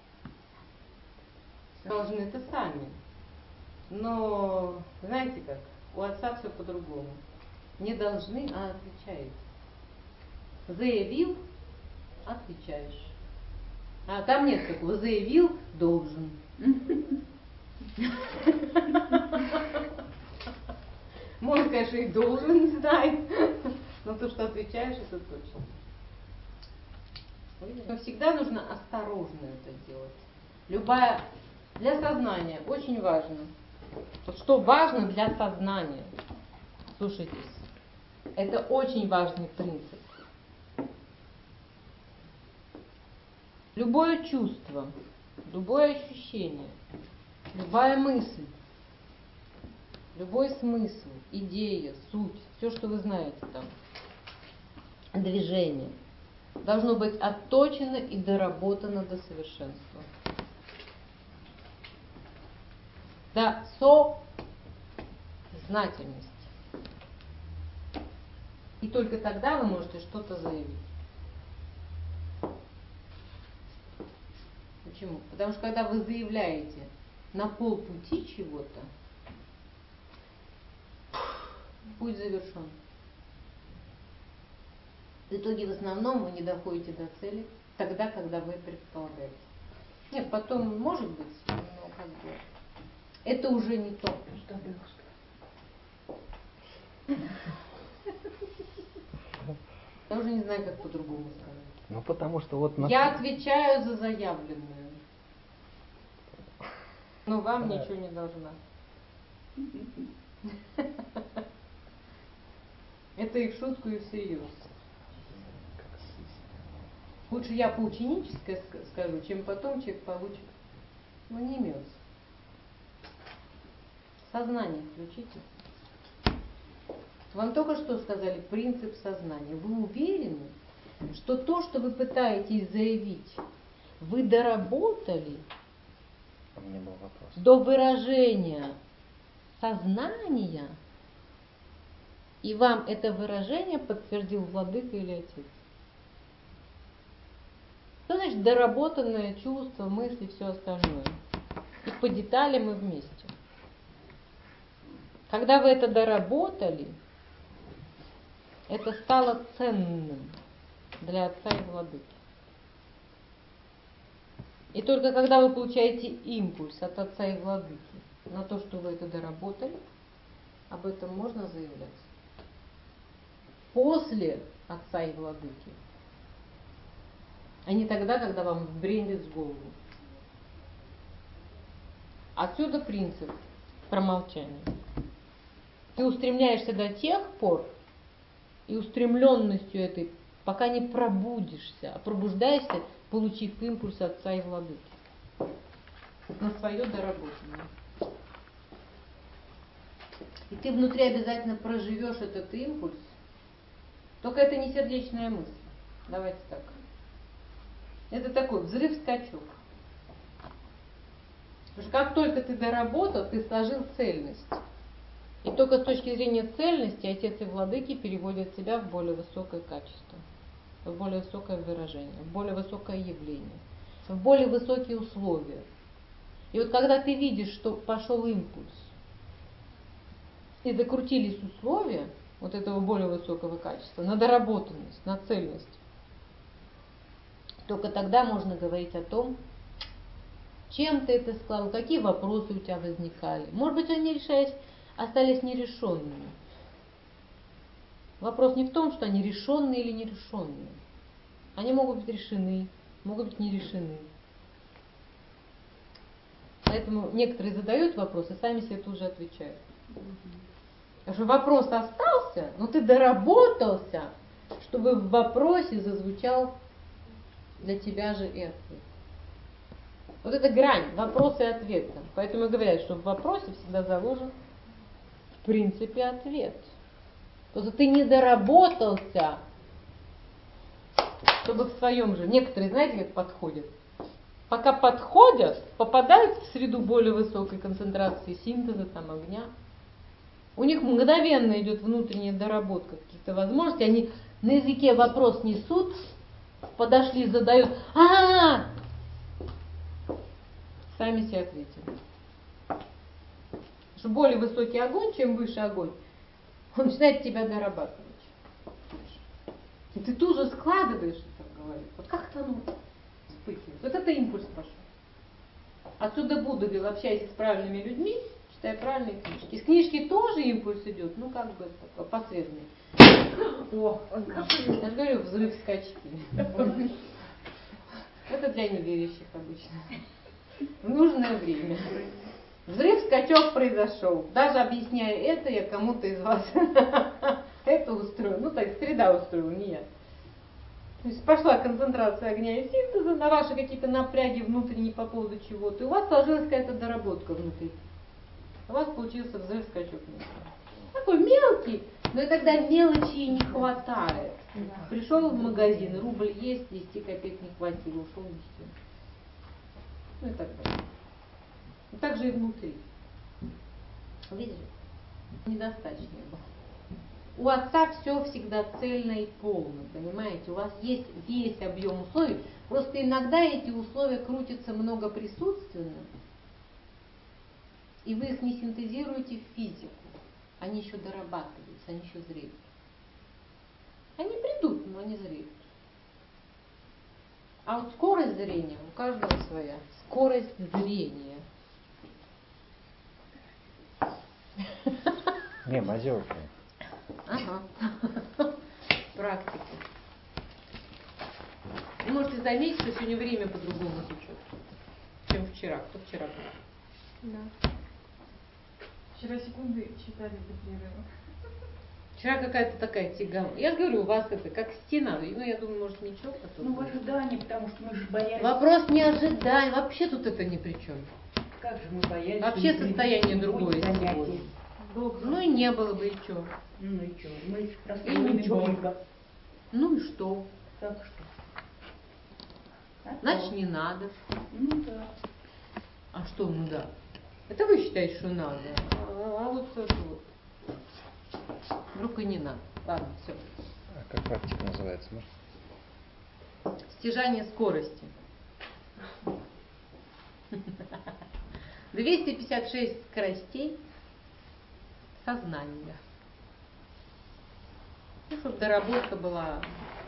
Должны это сами. Но, знаете как, у отца все по-другому. Не должны, а отвечаете. Заявил, отвечаешь. А там нет такого. Заявил, должен. Может, конечно, и должен, не знаю. Но то, что отвечаешь, это точно. Но всегда нужно осторожно это делать. Любая... Для сознания очень важно. Вот что важно для сознания? Слушайтесь. Это очень важный принцип. Любое чувство, любое ощущение, любая мысль, любой смысл, идея, суть, все, что вы знаете там, движение, должно быть отточено и доработано до совершенства. До сознательности. И только тогда вы можете что-то заявить. Почему? Потому что когда вы заявляете на полпути чего-то, путь завершен. В итоге в основном вы не доходите до цели тогда, когда вы предполагаете. Нет, потом может быть, но как бы это уже не то. Я уже не знаю, как по-другому сказать. Ну потому что вот... Я отвечаю за заявленное. Но вам ничего не должна. Это и в шутку, и всерьез. Лучше я поученическое скажу, чем потом человек получит. Ну, не имется. Сознание включите. Вам только что сказали принцип сознания. Вы уверены, что то, что вы пытаетесь заявить, вы доработали У меня был вопрос. до выражения сознания? И вам это выражение подтвердил владыка или отец. Что значит доработанное чувство, мысли, все остальное? И по деталям и вместе. Когда вы это доработали, это стало ценным для отца и владыки. И только когда вы получаете импульс от отца и владыки на то, что вы это доработали, об этом можно заявлять. После отца и владыки, а не тогда, когда вам бренит в голову. Отсюда принцип промолчания. Ты устремляешься до тех пор, и устремленностью этой, пока не пробудишься, а пробуждаешься, получив импульс отца и владыки на свое доработанное. И ты внутри обязательно проживешь этот импульс. Только это не сердечная мысль. Давайте так. Это такой взрыв-скачок. Потому что как только ты доработал, ты сложил цельность. И только с точки зрения цельности отец и владыки переводят себя в более высокое качество, в более высокое выражение, в более высокое явление, в более высокие условия. И вот когда ты видишь, что пошел импульс, и закрутились условия вот этого более высокого качества, на доработанность, на цельность, только тогда можно говорить о том, чем ты это складывал, какие вопросы у тебя возникали. Может быть, они остались нерешенными. Вопрос не в том, что они решенные или нерешенные. Они могут быть решены, могут быть не решены. Поэтому некоторые задают вопросы, сами себе тут же отвечают. Потому что вопрос остался, но ты доработался, чтобы в вопросе зазвучал для тебя же и ответ. Вот это грань вопроса и ответа. Поэтому говорят, что в вопросе всегда заложен в принципе ответ. Потому что ты не доработался, чтобы в своем же. Некоторые, знаете, как подходят? Пока подходят, попадают в среду более высокой концентрации синтеза, там, огня. У них мгновенно идет внутренняя доработка каких-то возможностей. Они на языке вопрос несут, подошли, задают. Сами себе ответили. Что более высокий огонь, чем выше огонь, он начинает тебя дорабатывать. И ты тут же складываешь, так говорит. Вот как-то оно вспыхивает. Вот это импульс пошел. Отсюда Будда, общаясь с правильными людьми, читая правильные книжки. Из книжки тоже импульс идет, ну как бы посредственный. Я же говорю, взрыв скачки. Это для неверующих обычно. В нужное время. Взрыв-скачок произошел. Даже объясняя это, я кому-то из вас это устроил. Ну так, среда устроила, не я. То есть пошла концентрация огня и синтеза на ваши какие-то напряги внутренние по поводу чего-то. И у вас сложилась какая-то доработка внутри. У вас получился взрыв-скачок. Такой мелкий, но и тогда мелочи не хватает. Пришел в магазин, рубль есть, 10 копеек не хватило, ушел без чего. Ну и так далее. И так же и внутри. Видите? Недостаточно было. У отца все всегда цельно и полно, понимаете? У вас есть весь объем условий. Просто иногда эти условия крутятся многоприсутственно, и вы их не синтезируете в физику. Они еще дорабатываются, они еще зреют. Они придут, но они зреют. А вот скорость зрения у каждого своя. Скорость зрения. Не, мазёрка. Ага. Практика. Вы можете заметить, что сегодня время по-другому течет, чем вчера. Кто вчера был? Да. Вчера секунды считали до перерыва. Вчера какая-то такая тяга. Я же говорю, у вас это как стена. Ну, я думаю, может, ничего потом. Ну, в ожидании, потому что мы же боялись. Вопрос не ожидай. Вообще тут это ни при чем. Как же мы боялись. Вообще что не состояние придет другое занятие. сегодня. Ну и не было бы и что. Ну и что? Мы И расстроены ничего. бабулька. Ну и что? Как что? А Значит, то. не надо. Ну да. А что, ну да? Это вы считаете, что надо. А вот это вот. Вдруг и не надо. Ладно, все. А как практика называется? Может? Стяжание скорости. 256 скоростей сознания. Ну, чтобы доработка была.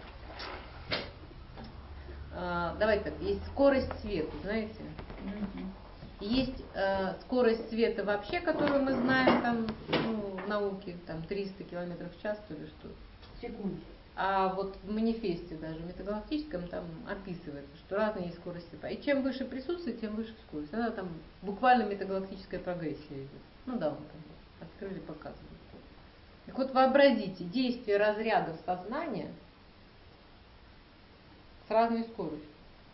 Давайте так, есть скорость света, знаете? Есть скорость света вообще, которую мы знаем там, ну, в науке, там 300 км в час, то ли что. Секунду. А вот в манифесте даже метагалактическом там описывается, что разные есть скорости. И чем выше присутствие, тем выше скорость. Она там буквально метагалактическая прогрессия идет. Ну да, вот там открыли, показывают. Так вот вообразите, действие разрядов сознания с разной скоростью.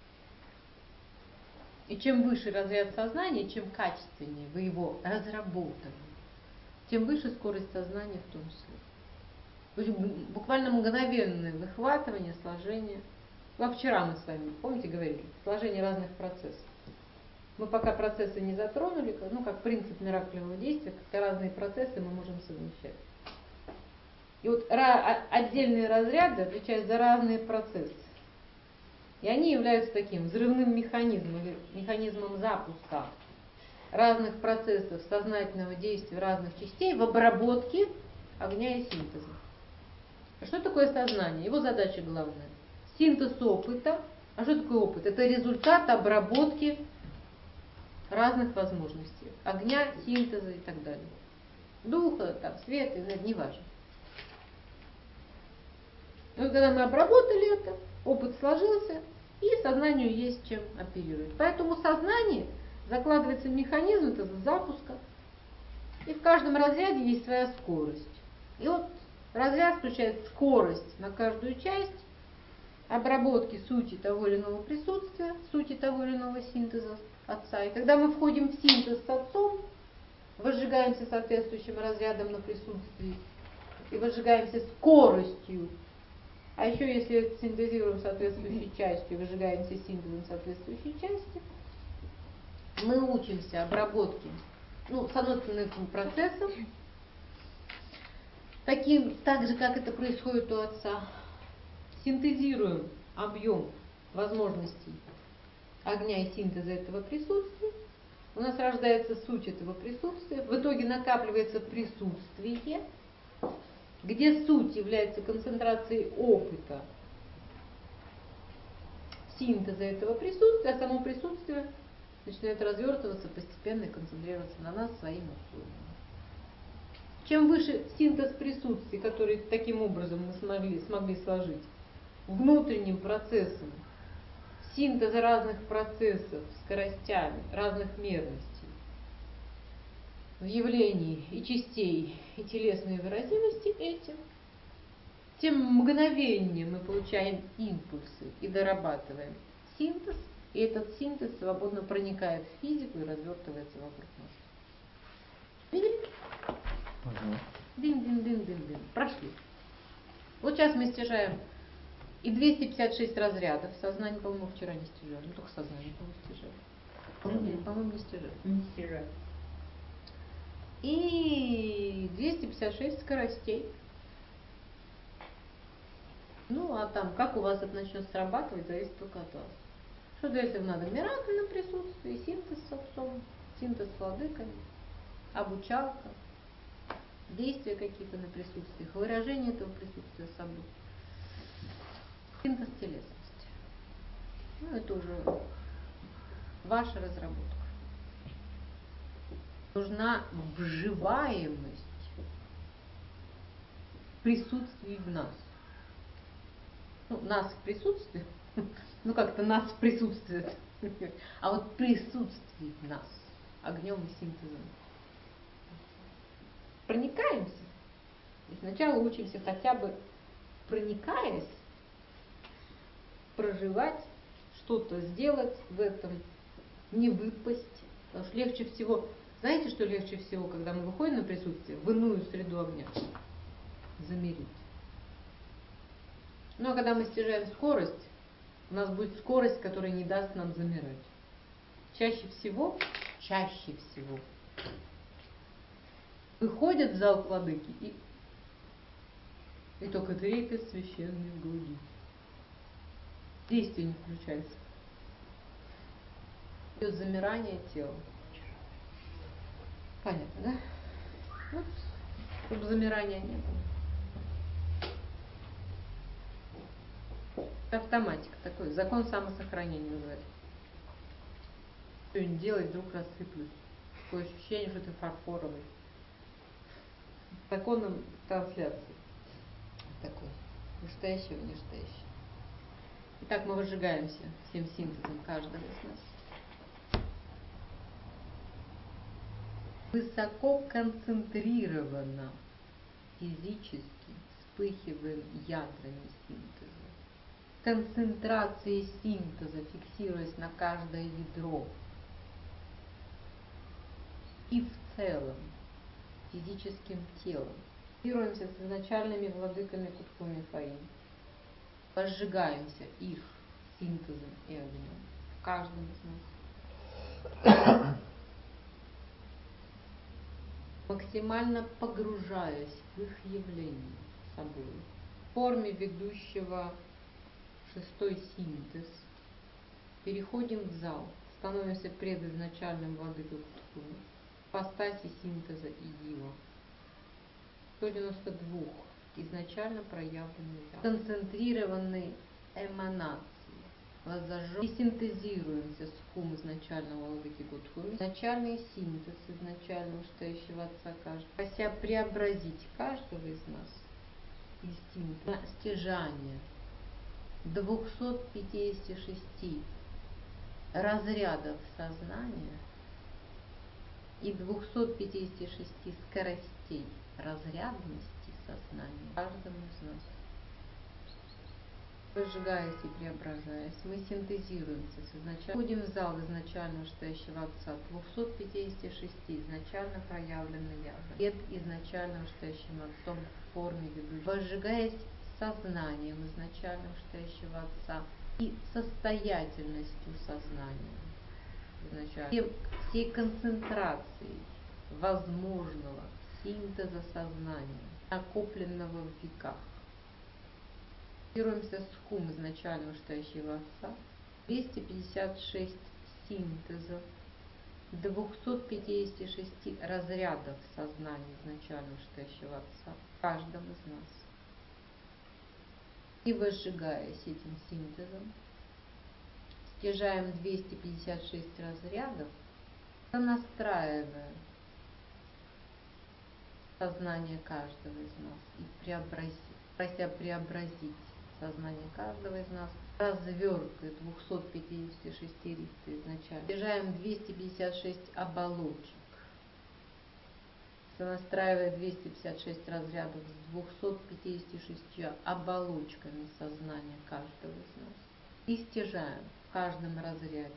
И чем выше разряд сознания, чем качественнее вы его разработали, тем выше скорость сознания в том числе. То есть буквально мгновенное выхватывание, сложение. Ну, вчера мы с вами, помните, говорили, сложение разных процессов. Мы пока процессы не затронули, ну, как принцип мираклевого действия, как разные процессы мы можем совмещать. И вот отдельные разряды отвечают за разные процессы. И они являются таким взрывным механизмом, механизмом запуска разных процессов сознательного действия разных частей в обработке огня и синтеза. А что такое сознание? Его задача главная. Синтез опыта. А что такое опыт? Это результат обработки разных возможностей. Огня, синтеза и так далее. Духа, там, света, не важно. И вот когда мы обработали это, опыт сложился, и сознанию есть чем оперировать. Поэтому сознание закладывается в механизм этого запуска. И в каждом разряде есть своя скорость. И вот разряд включает скорость на каждую часть обработки сути того или иного присутствия, сути того или иного синтеза Отца. И когда мы входим в синтез с Отцом, возжигаемся соответствующим разрядом на присутствии и возжигаемся скоростью. А еще если синтезируем соответствующей частью, выжигаемся синтезом соответствующей части, мы учимся обработке, ну, с одной стороны, этим процессом, так же, как это происходит у Отца, синтезируем объем возможностей огня и синтеза этого присутствия, у нас рождается суть этого присутствия, в итоге накапливается присутствие, где суть является концентрацией опыта синтеза этого присутствия, а само присутствие начинает развертываться постепенно и концентрироваться на нас своим условием. Чем выше синтез присутствий, который таким образом мы смогли сложить, внутренним процессом синтеза разных процессов, скоростями, разных мерностей, в явлении и частей, и телесной выразимости этим, тем мгновеннее мы получаем импульсы и дорабатываем синтез, и этот синтез свободно проникает в физику и развертывается вокруг нас. Видели? Дин-дин-дин-дин-дин. Прошли. Вот сейчас мы стяжаем и 256 разрядов. Сознание, по-моему, вчера не стяжали. Ну, только сознание, по-моему, стяжали. По-моему, не стяжали. Не стирать. И 256 скоростей. Ну, а там, как у вас это начнет срабатывать, зависит только от вас. Что для этого надо? Миракль на присутствие, синтез с Отцом, синтез с владыками, обучалка, действия какие-то на присутствиях, выражение этого присутствия собой. Синтез телесности. Ну, это уже ваша разработка. Нужна вживаемость присутствия в нас. Ну, нас в присутствии, ну как-то нас присутствует, а вот присутствие в нас огнем и синтезом. Проникаемся. И сначала учимся хотя бы, проникаясь, проживать, что-то сделать в этом, не выпасть. Потому что легче всего, знаете, что легче всего, когда мы выходим на присутствие, в иную среду огня? Замерить. Ну а когда мы стяжаем скорость, у нас будет скорость, которая не даст нам замирать. Чаще всего выходят в зал владыки и И только трепет священный в груди. Действие не включается. Идет замирание тела. Понятно, да? Вот, чтобы замирания не было. Автоматика такой, закон самосохранения называется. Что-нибудь делать, вдруг рассыплюсь. Такое ощущение, что ты фарфоровый. Законом трансляции. Такой. Настоящий, внештающий. Итак, мы выжигаемся всем синтезом каждого из нас. Высоко концентрированно физически вспыхиваем ядрами синтеза. Концентрацией синтеза, фиксируясь на каждое ядро. И в целом физическим телом. Фиксируемся с изначальными владыками Кутхуми Фаим. Возжигаемся их синтезом и огнем. В каждом из нас. Максимально погружаясь в их явление собой. В форме ведущего шестой синтез. Переходим в зал. Становимся предизначальным владыкой Кутхуми. В ипостаси синтеза и дива. 192 изначально проявленные концентрированные эманации. И синтезируемся с хум изначального владыки Кутхуми. Начальный синтез изначального штающего отца каждого. Прося преобразить каждого из нас из синтеза на стяжание 256 разрядов сознания и 256 скоростей разрядности сознания каждому из нас. Выжигаясь и преображаясь, мы синтезируемся с изначально. Входим в зал изначального штающего отца 256 изначально проявленной ядра. Пред изначальным штающим отцом в форме ведущего. Возжигаясь сознанием изначального штающего отца и состоятельностью сознания. Всей концентрацией возможного синтеза сознания, накопленного в веках. Фиксируемся с хум изначального штающего отца. 256 синтезов, 256 разрядов сознания изначального штающего отца в каждом из нас. И возжигаясь этим синтезом, стяжаем 256 разрядов, настраивая сознание каждого из нас и прося преобразить сознание каждого из нас разверткой 256 рикций изначально. Стяжаем 256 оболочек, сонастраивая 256 разрядов с 256 оболочками сознания каждого из нас. И стяжаем в каждом разряде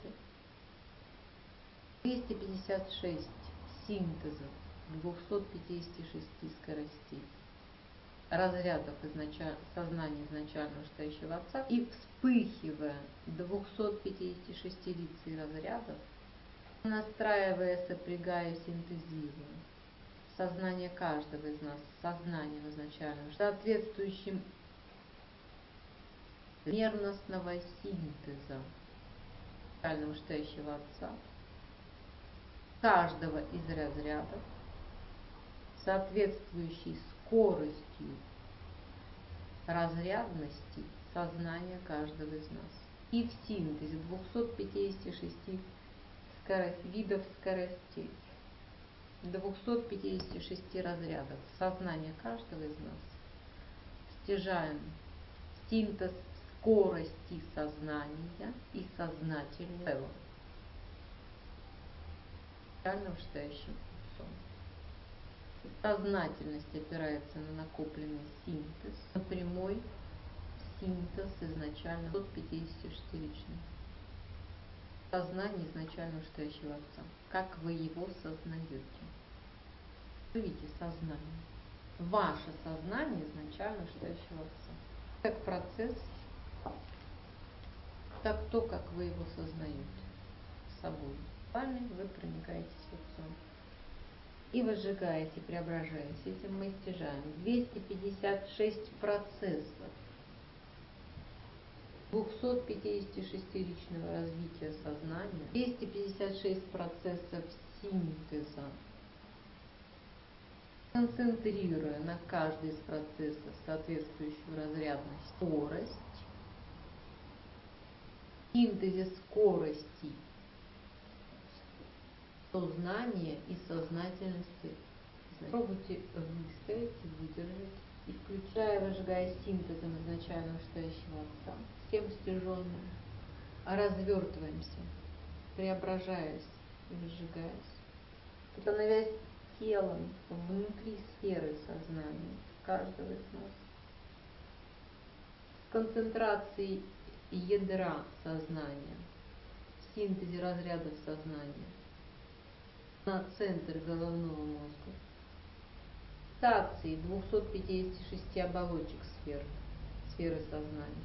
256 синтезов 256 скоростей, разрядов сознания изначального штающего отца, и вспыхивая 256 рицей разрядов, настраивая, сопрягая, синтезируя сознание каждого из нас, сознанием изначальным, соответствующим мерностного синтеза изначального штающего отца, каждого из разрядов, соответствующей скоростью разрядности сознания каждого из нас. И в синтезе 256 видов скоростей, 256 разрядов сознания каждого из нас стяжаем синтез скорости сознания и сознательного реального штающим отцом. Сознательность опирается на накопленный синтез, на прямой синтез изначально 256-ричный. Сознание изначально штающего отца. Как вы его сознаете? Вы видите сознание. Ваше сознание изначально штающего отца. Как процесс, так то, как вы его сознаете собой. С вами вы проникаетесь в отцом. и выжигаете, преображаясь. Этим мы стяжаем 256 процессов 256-ричного развития сознания, 256 процессов синтеза, концентрируя на каждый из процессов соответствующую разрядность скорость, синтезе скорости сознания и сознательности. Пробуйте выстоять, выдержать и включая, выжигая синтезом изначально вышестоящего отца, всем стяженным, развертываемся, преображаясь и выжигаясь, становясь телом внутри сферы сознания каждого из нас, с концентрацией ядра сознания, в синтезе разрядов сознания на центр головного мозга, фиксации 256 оболочек сферы сознания,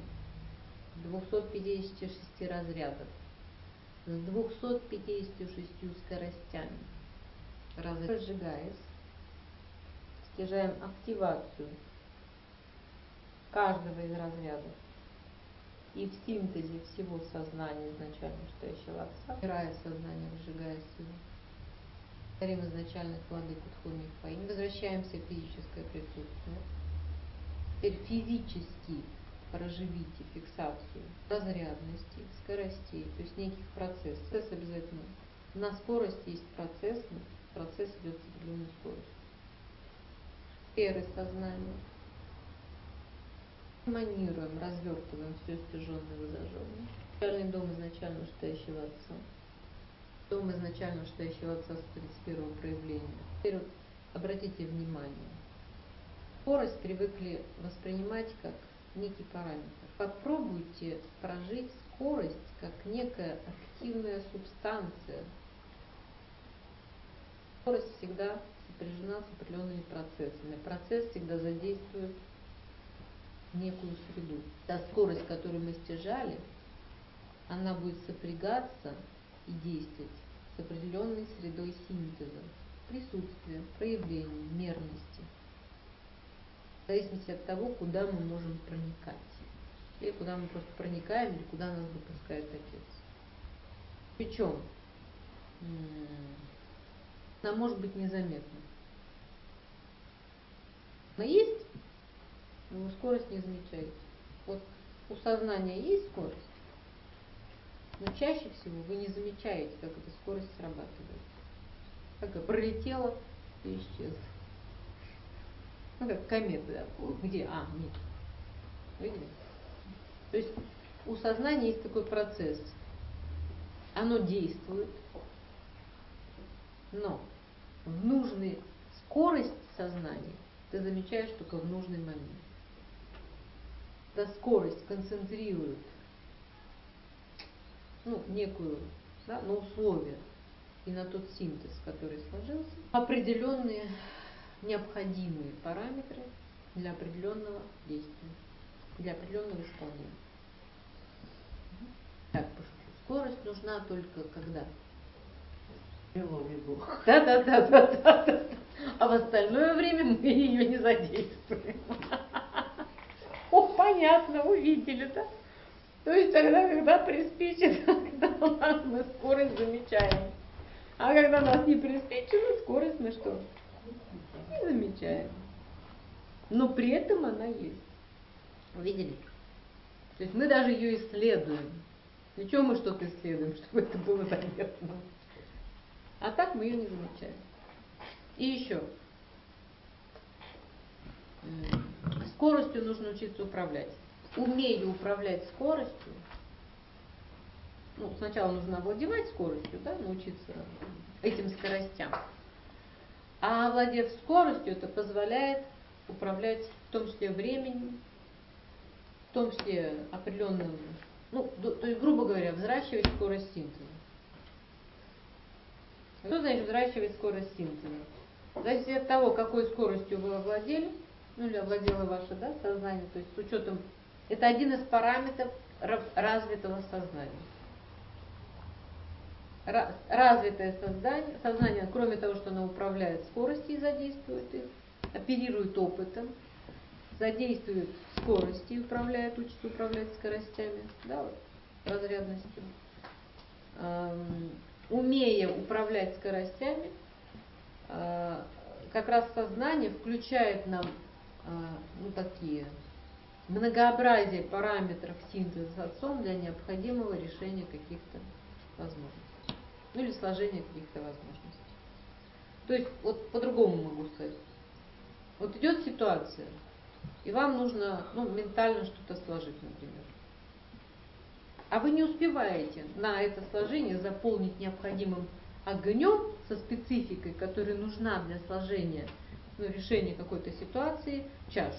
256 разрядов, с 256 скоростями, разжигаясь, стяжаем активацию каждого из разрядов и в синтезе всего сознания изначально вышестоящего отца, убирая сознание, выжигая его, дарим изначальных владык Дхурми Фаим, возвращаемся в физическое присутствие. Теперь физически проживите фиксацию разрядности, скоростей, то есть неких процессов. Процесс обязательно. На скорости есть процесс, но процесс идет с определенной скоростью. Сферы сознания. Манируем, развертываем все стяженное и зажженное. Начальный дом изначально вышестоящего отца. Дом изначально вышестоящего отца с 31 проявления. Теперь вот обратите внимание. Скорость привыкли воспринимать как некий параметр. Попробуйте прожить скорость как некая активная субстанция. Скорость всегда сопряжена с определенными процессами. Процесс всегда задействует некую среду. Та скорость, которую мы стяжали, она будет сопрягаться и действовать с определенной средой синтеза, присутствия, проявления, мерности. В зависимости от того, куда мы можем проникать. Или куда мы просто проникаем, или куда нас допускает Отец. Причем она может быть незаметна. Но есть, но вы скорость не замечаете. Вот у сознания есть скорость, но чаще всего вы не замечаете, как эта скорость срабатывает. Как пролетела и исчезла. Ну, как комета, да? Где? Нет. Видели? То есть у сознания есть такой процесс. Оно действует, но в нужной скорость сознания ты замечаешь только в нужный момент. Когда скорость концентрирует некую, да, на условия и на тот синтез, который сложился, определенные необходимые параметры для определенного действия, для определенного исполнения. Так, пошучу. Скорость нужна только когда? Да. А в остальное время мы ее не задействуем. О, понятно, увидели, да? То есть тогда, когда приспичит, когда мы скорость замечаем. А когда нас не приспичило, скорость мы что? Не замечаем. Но при этом она есть. Видели? То есть мы даже ее исследуем. Для чего мы что-то исследуем? Чтобы это было заметно. А так мы ее не замечаем. И еще. Скоростью нужно учиться управлять. Умею управлять скоростью. Сначала нужно овладевать скоростью, да, научиться этим скоростям. А овладев скоростью, это позволяет управлять в том числе временем, в том числе определенным, то есть, грубо говоря, взращивать скорость синтеза. Что значит взращивать скорость синтеза? В зависимости от того, какой скоростью вы овладели, или овладело ваше сознание, то есть с учетом, это один из параметров развитого сознания. развитое сознание, кроме того, что оно управляет скоростью и задействует их, оперирует опытом, задействует скорости и учится управлять скоростями, да, вот, разрядностью. Умея управлять скоростями, как раз сознание включает нам такие многообразие параметров синтеза с отцом для необходимого решения каких-то возможностей. Ну или сложения каких-то возможностей. То есть, вот по-другому могу сказать. Вот идет ситуация, и вам нужно ментально что-то сложить, например. А вы не успеваете на это сложение заполнить необходимым огнем со спецификой, которая нужна для сложения, решения какой-то ситуации, чашу.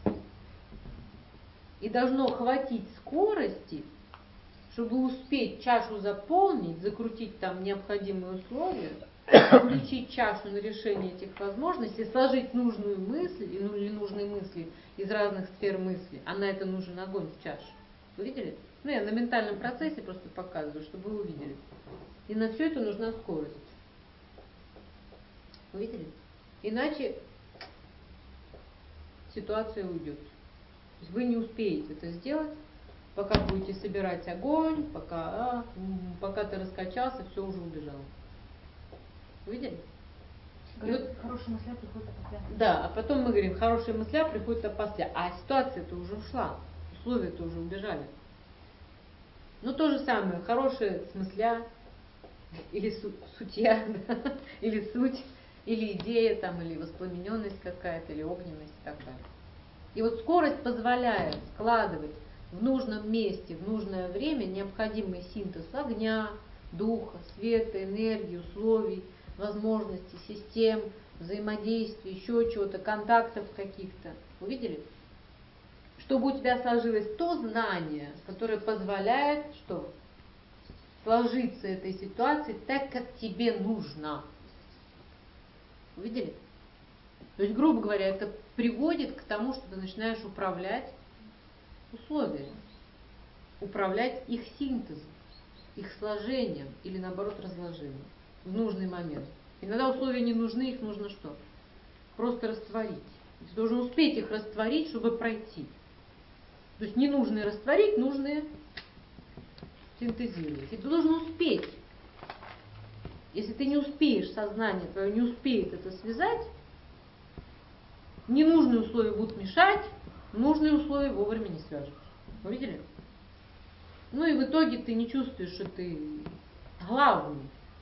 И должно хватить скорости, чтобы успеть чашу заполнить, закрутить там необходимые условия, включить чашу на решение этих возможностей, сложить нужную мысль или нужные мысли из разных сфер мысли, а на это нужен огонь в чаше. Вы видели? Я на ментальном процессе просто показываю, чтобы вы увидели. И на все это нужна скорость. Вы видели? Иначе ситуация уйдет. То есть вы не успеете это сделать, пока будете собирать огонь, пока ты раскачался, все уже убежало. Видели? Говорят, хорошие мысли приходят опосля. Да, а потом мы говорим, хорошие мысли приходят опосля. А ситуация-то уже ушла, условия-то уже убежали. То же самое, хорошие смысля, или сутья, да, или суть, или идея, там, или воспламененность какая-то, или огненность и так далее. И вот скорость позволяет складывать в нужном месте, в нужное время необходимый синтез огня, духа, света, энергии, условий, возможностей, систем, взаимодействий, еще чего-то, контактов каких-то. Увидели? Чтобы у тебя сложилось то знание, которое позволяет что? Сложиться этой ситуации так, как тебе нужно. Увидели? То есть, грубо говоря, это приводит к тому, что ты начинаешь управлять условиями, управлять их синтезом, их сложением или наоборот разложением в нужный момент. Иногда условия не нужны, их нужно что? Просто растворить. Ты должен успеть их растворить, чтобы пройти. То есть ненужные растворить, нужные синтезировать. И ты должен успеть. Если ты не успеешь, сознание твое не успеет это связать, ненужные условия будут мешать, нужные условия вовремя не свяжут. Вы видели? И в итоге ты не чувствуешь, что ты главный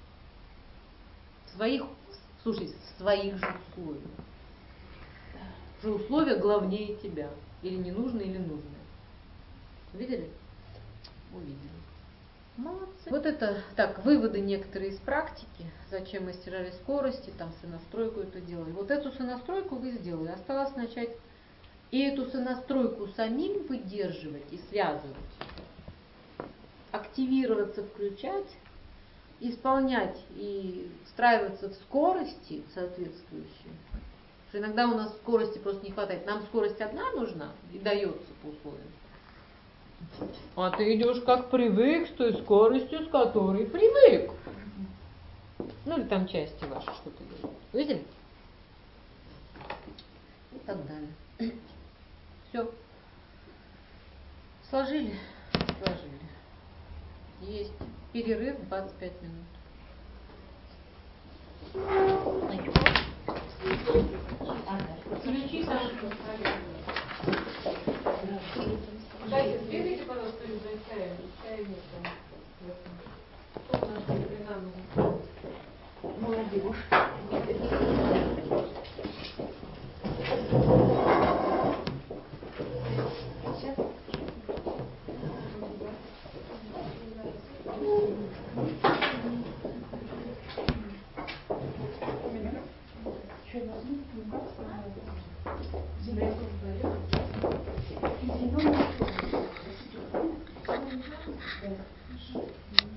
в своих же условиях. Что условия главнее тебя. Или ненужные, или нужные. Видели? Увидели. Молодцы. Вот это так, выводы некоторые из практики. Зачем мы стирали скорости, там сонастройку это делали. Вот эту сонастройку вы сделали. Осталось начать и эту сонастройку самим выдерживать и связывать. Активироваться, включать, исполнять и встраиваться в скорости соответствующие. Что иногда у нас скорости просто не хватает. Нам скорость одна нужна и дается по условиям. А ты идешь как привык, с той скоростью, с которой привык. Или там части ваши что-то делают. Видели? И так далее. Все. Сложили? Сложили. Есть перерыв 25 минут. Подключи там. Дайте, сбегайте, пожалуйста, за чаем. Чая нет там. Что у нас при нам? Молодежь.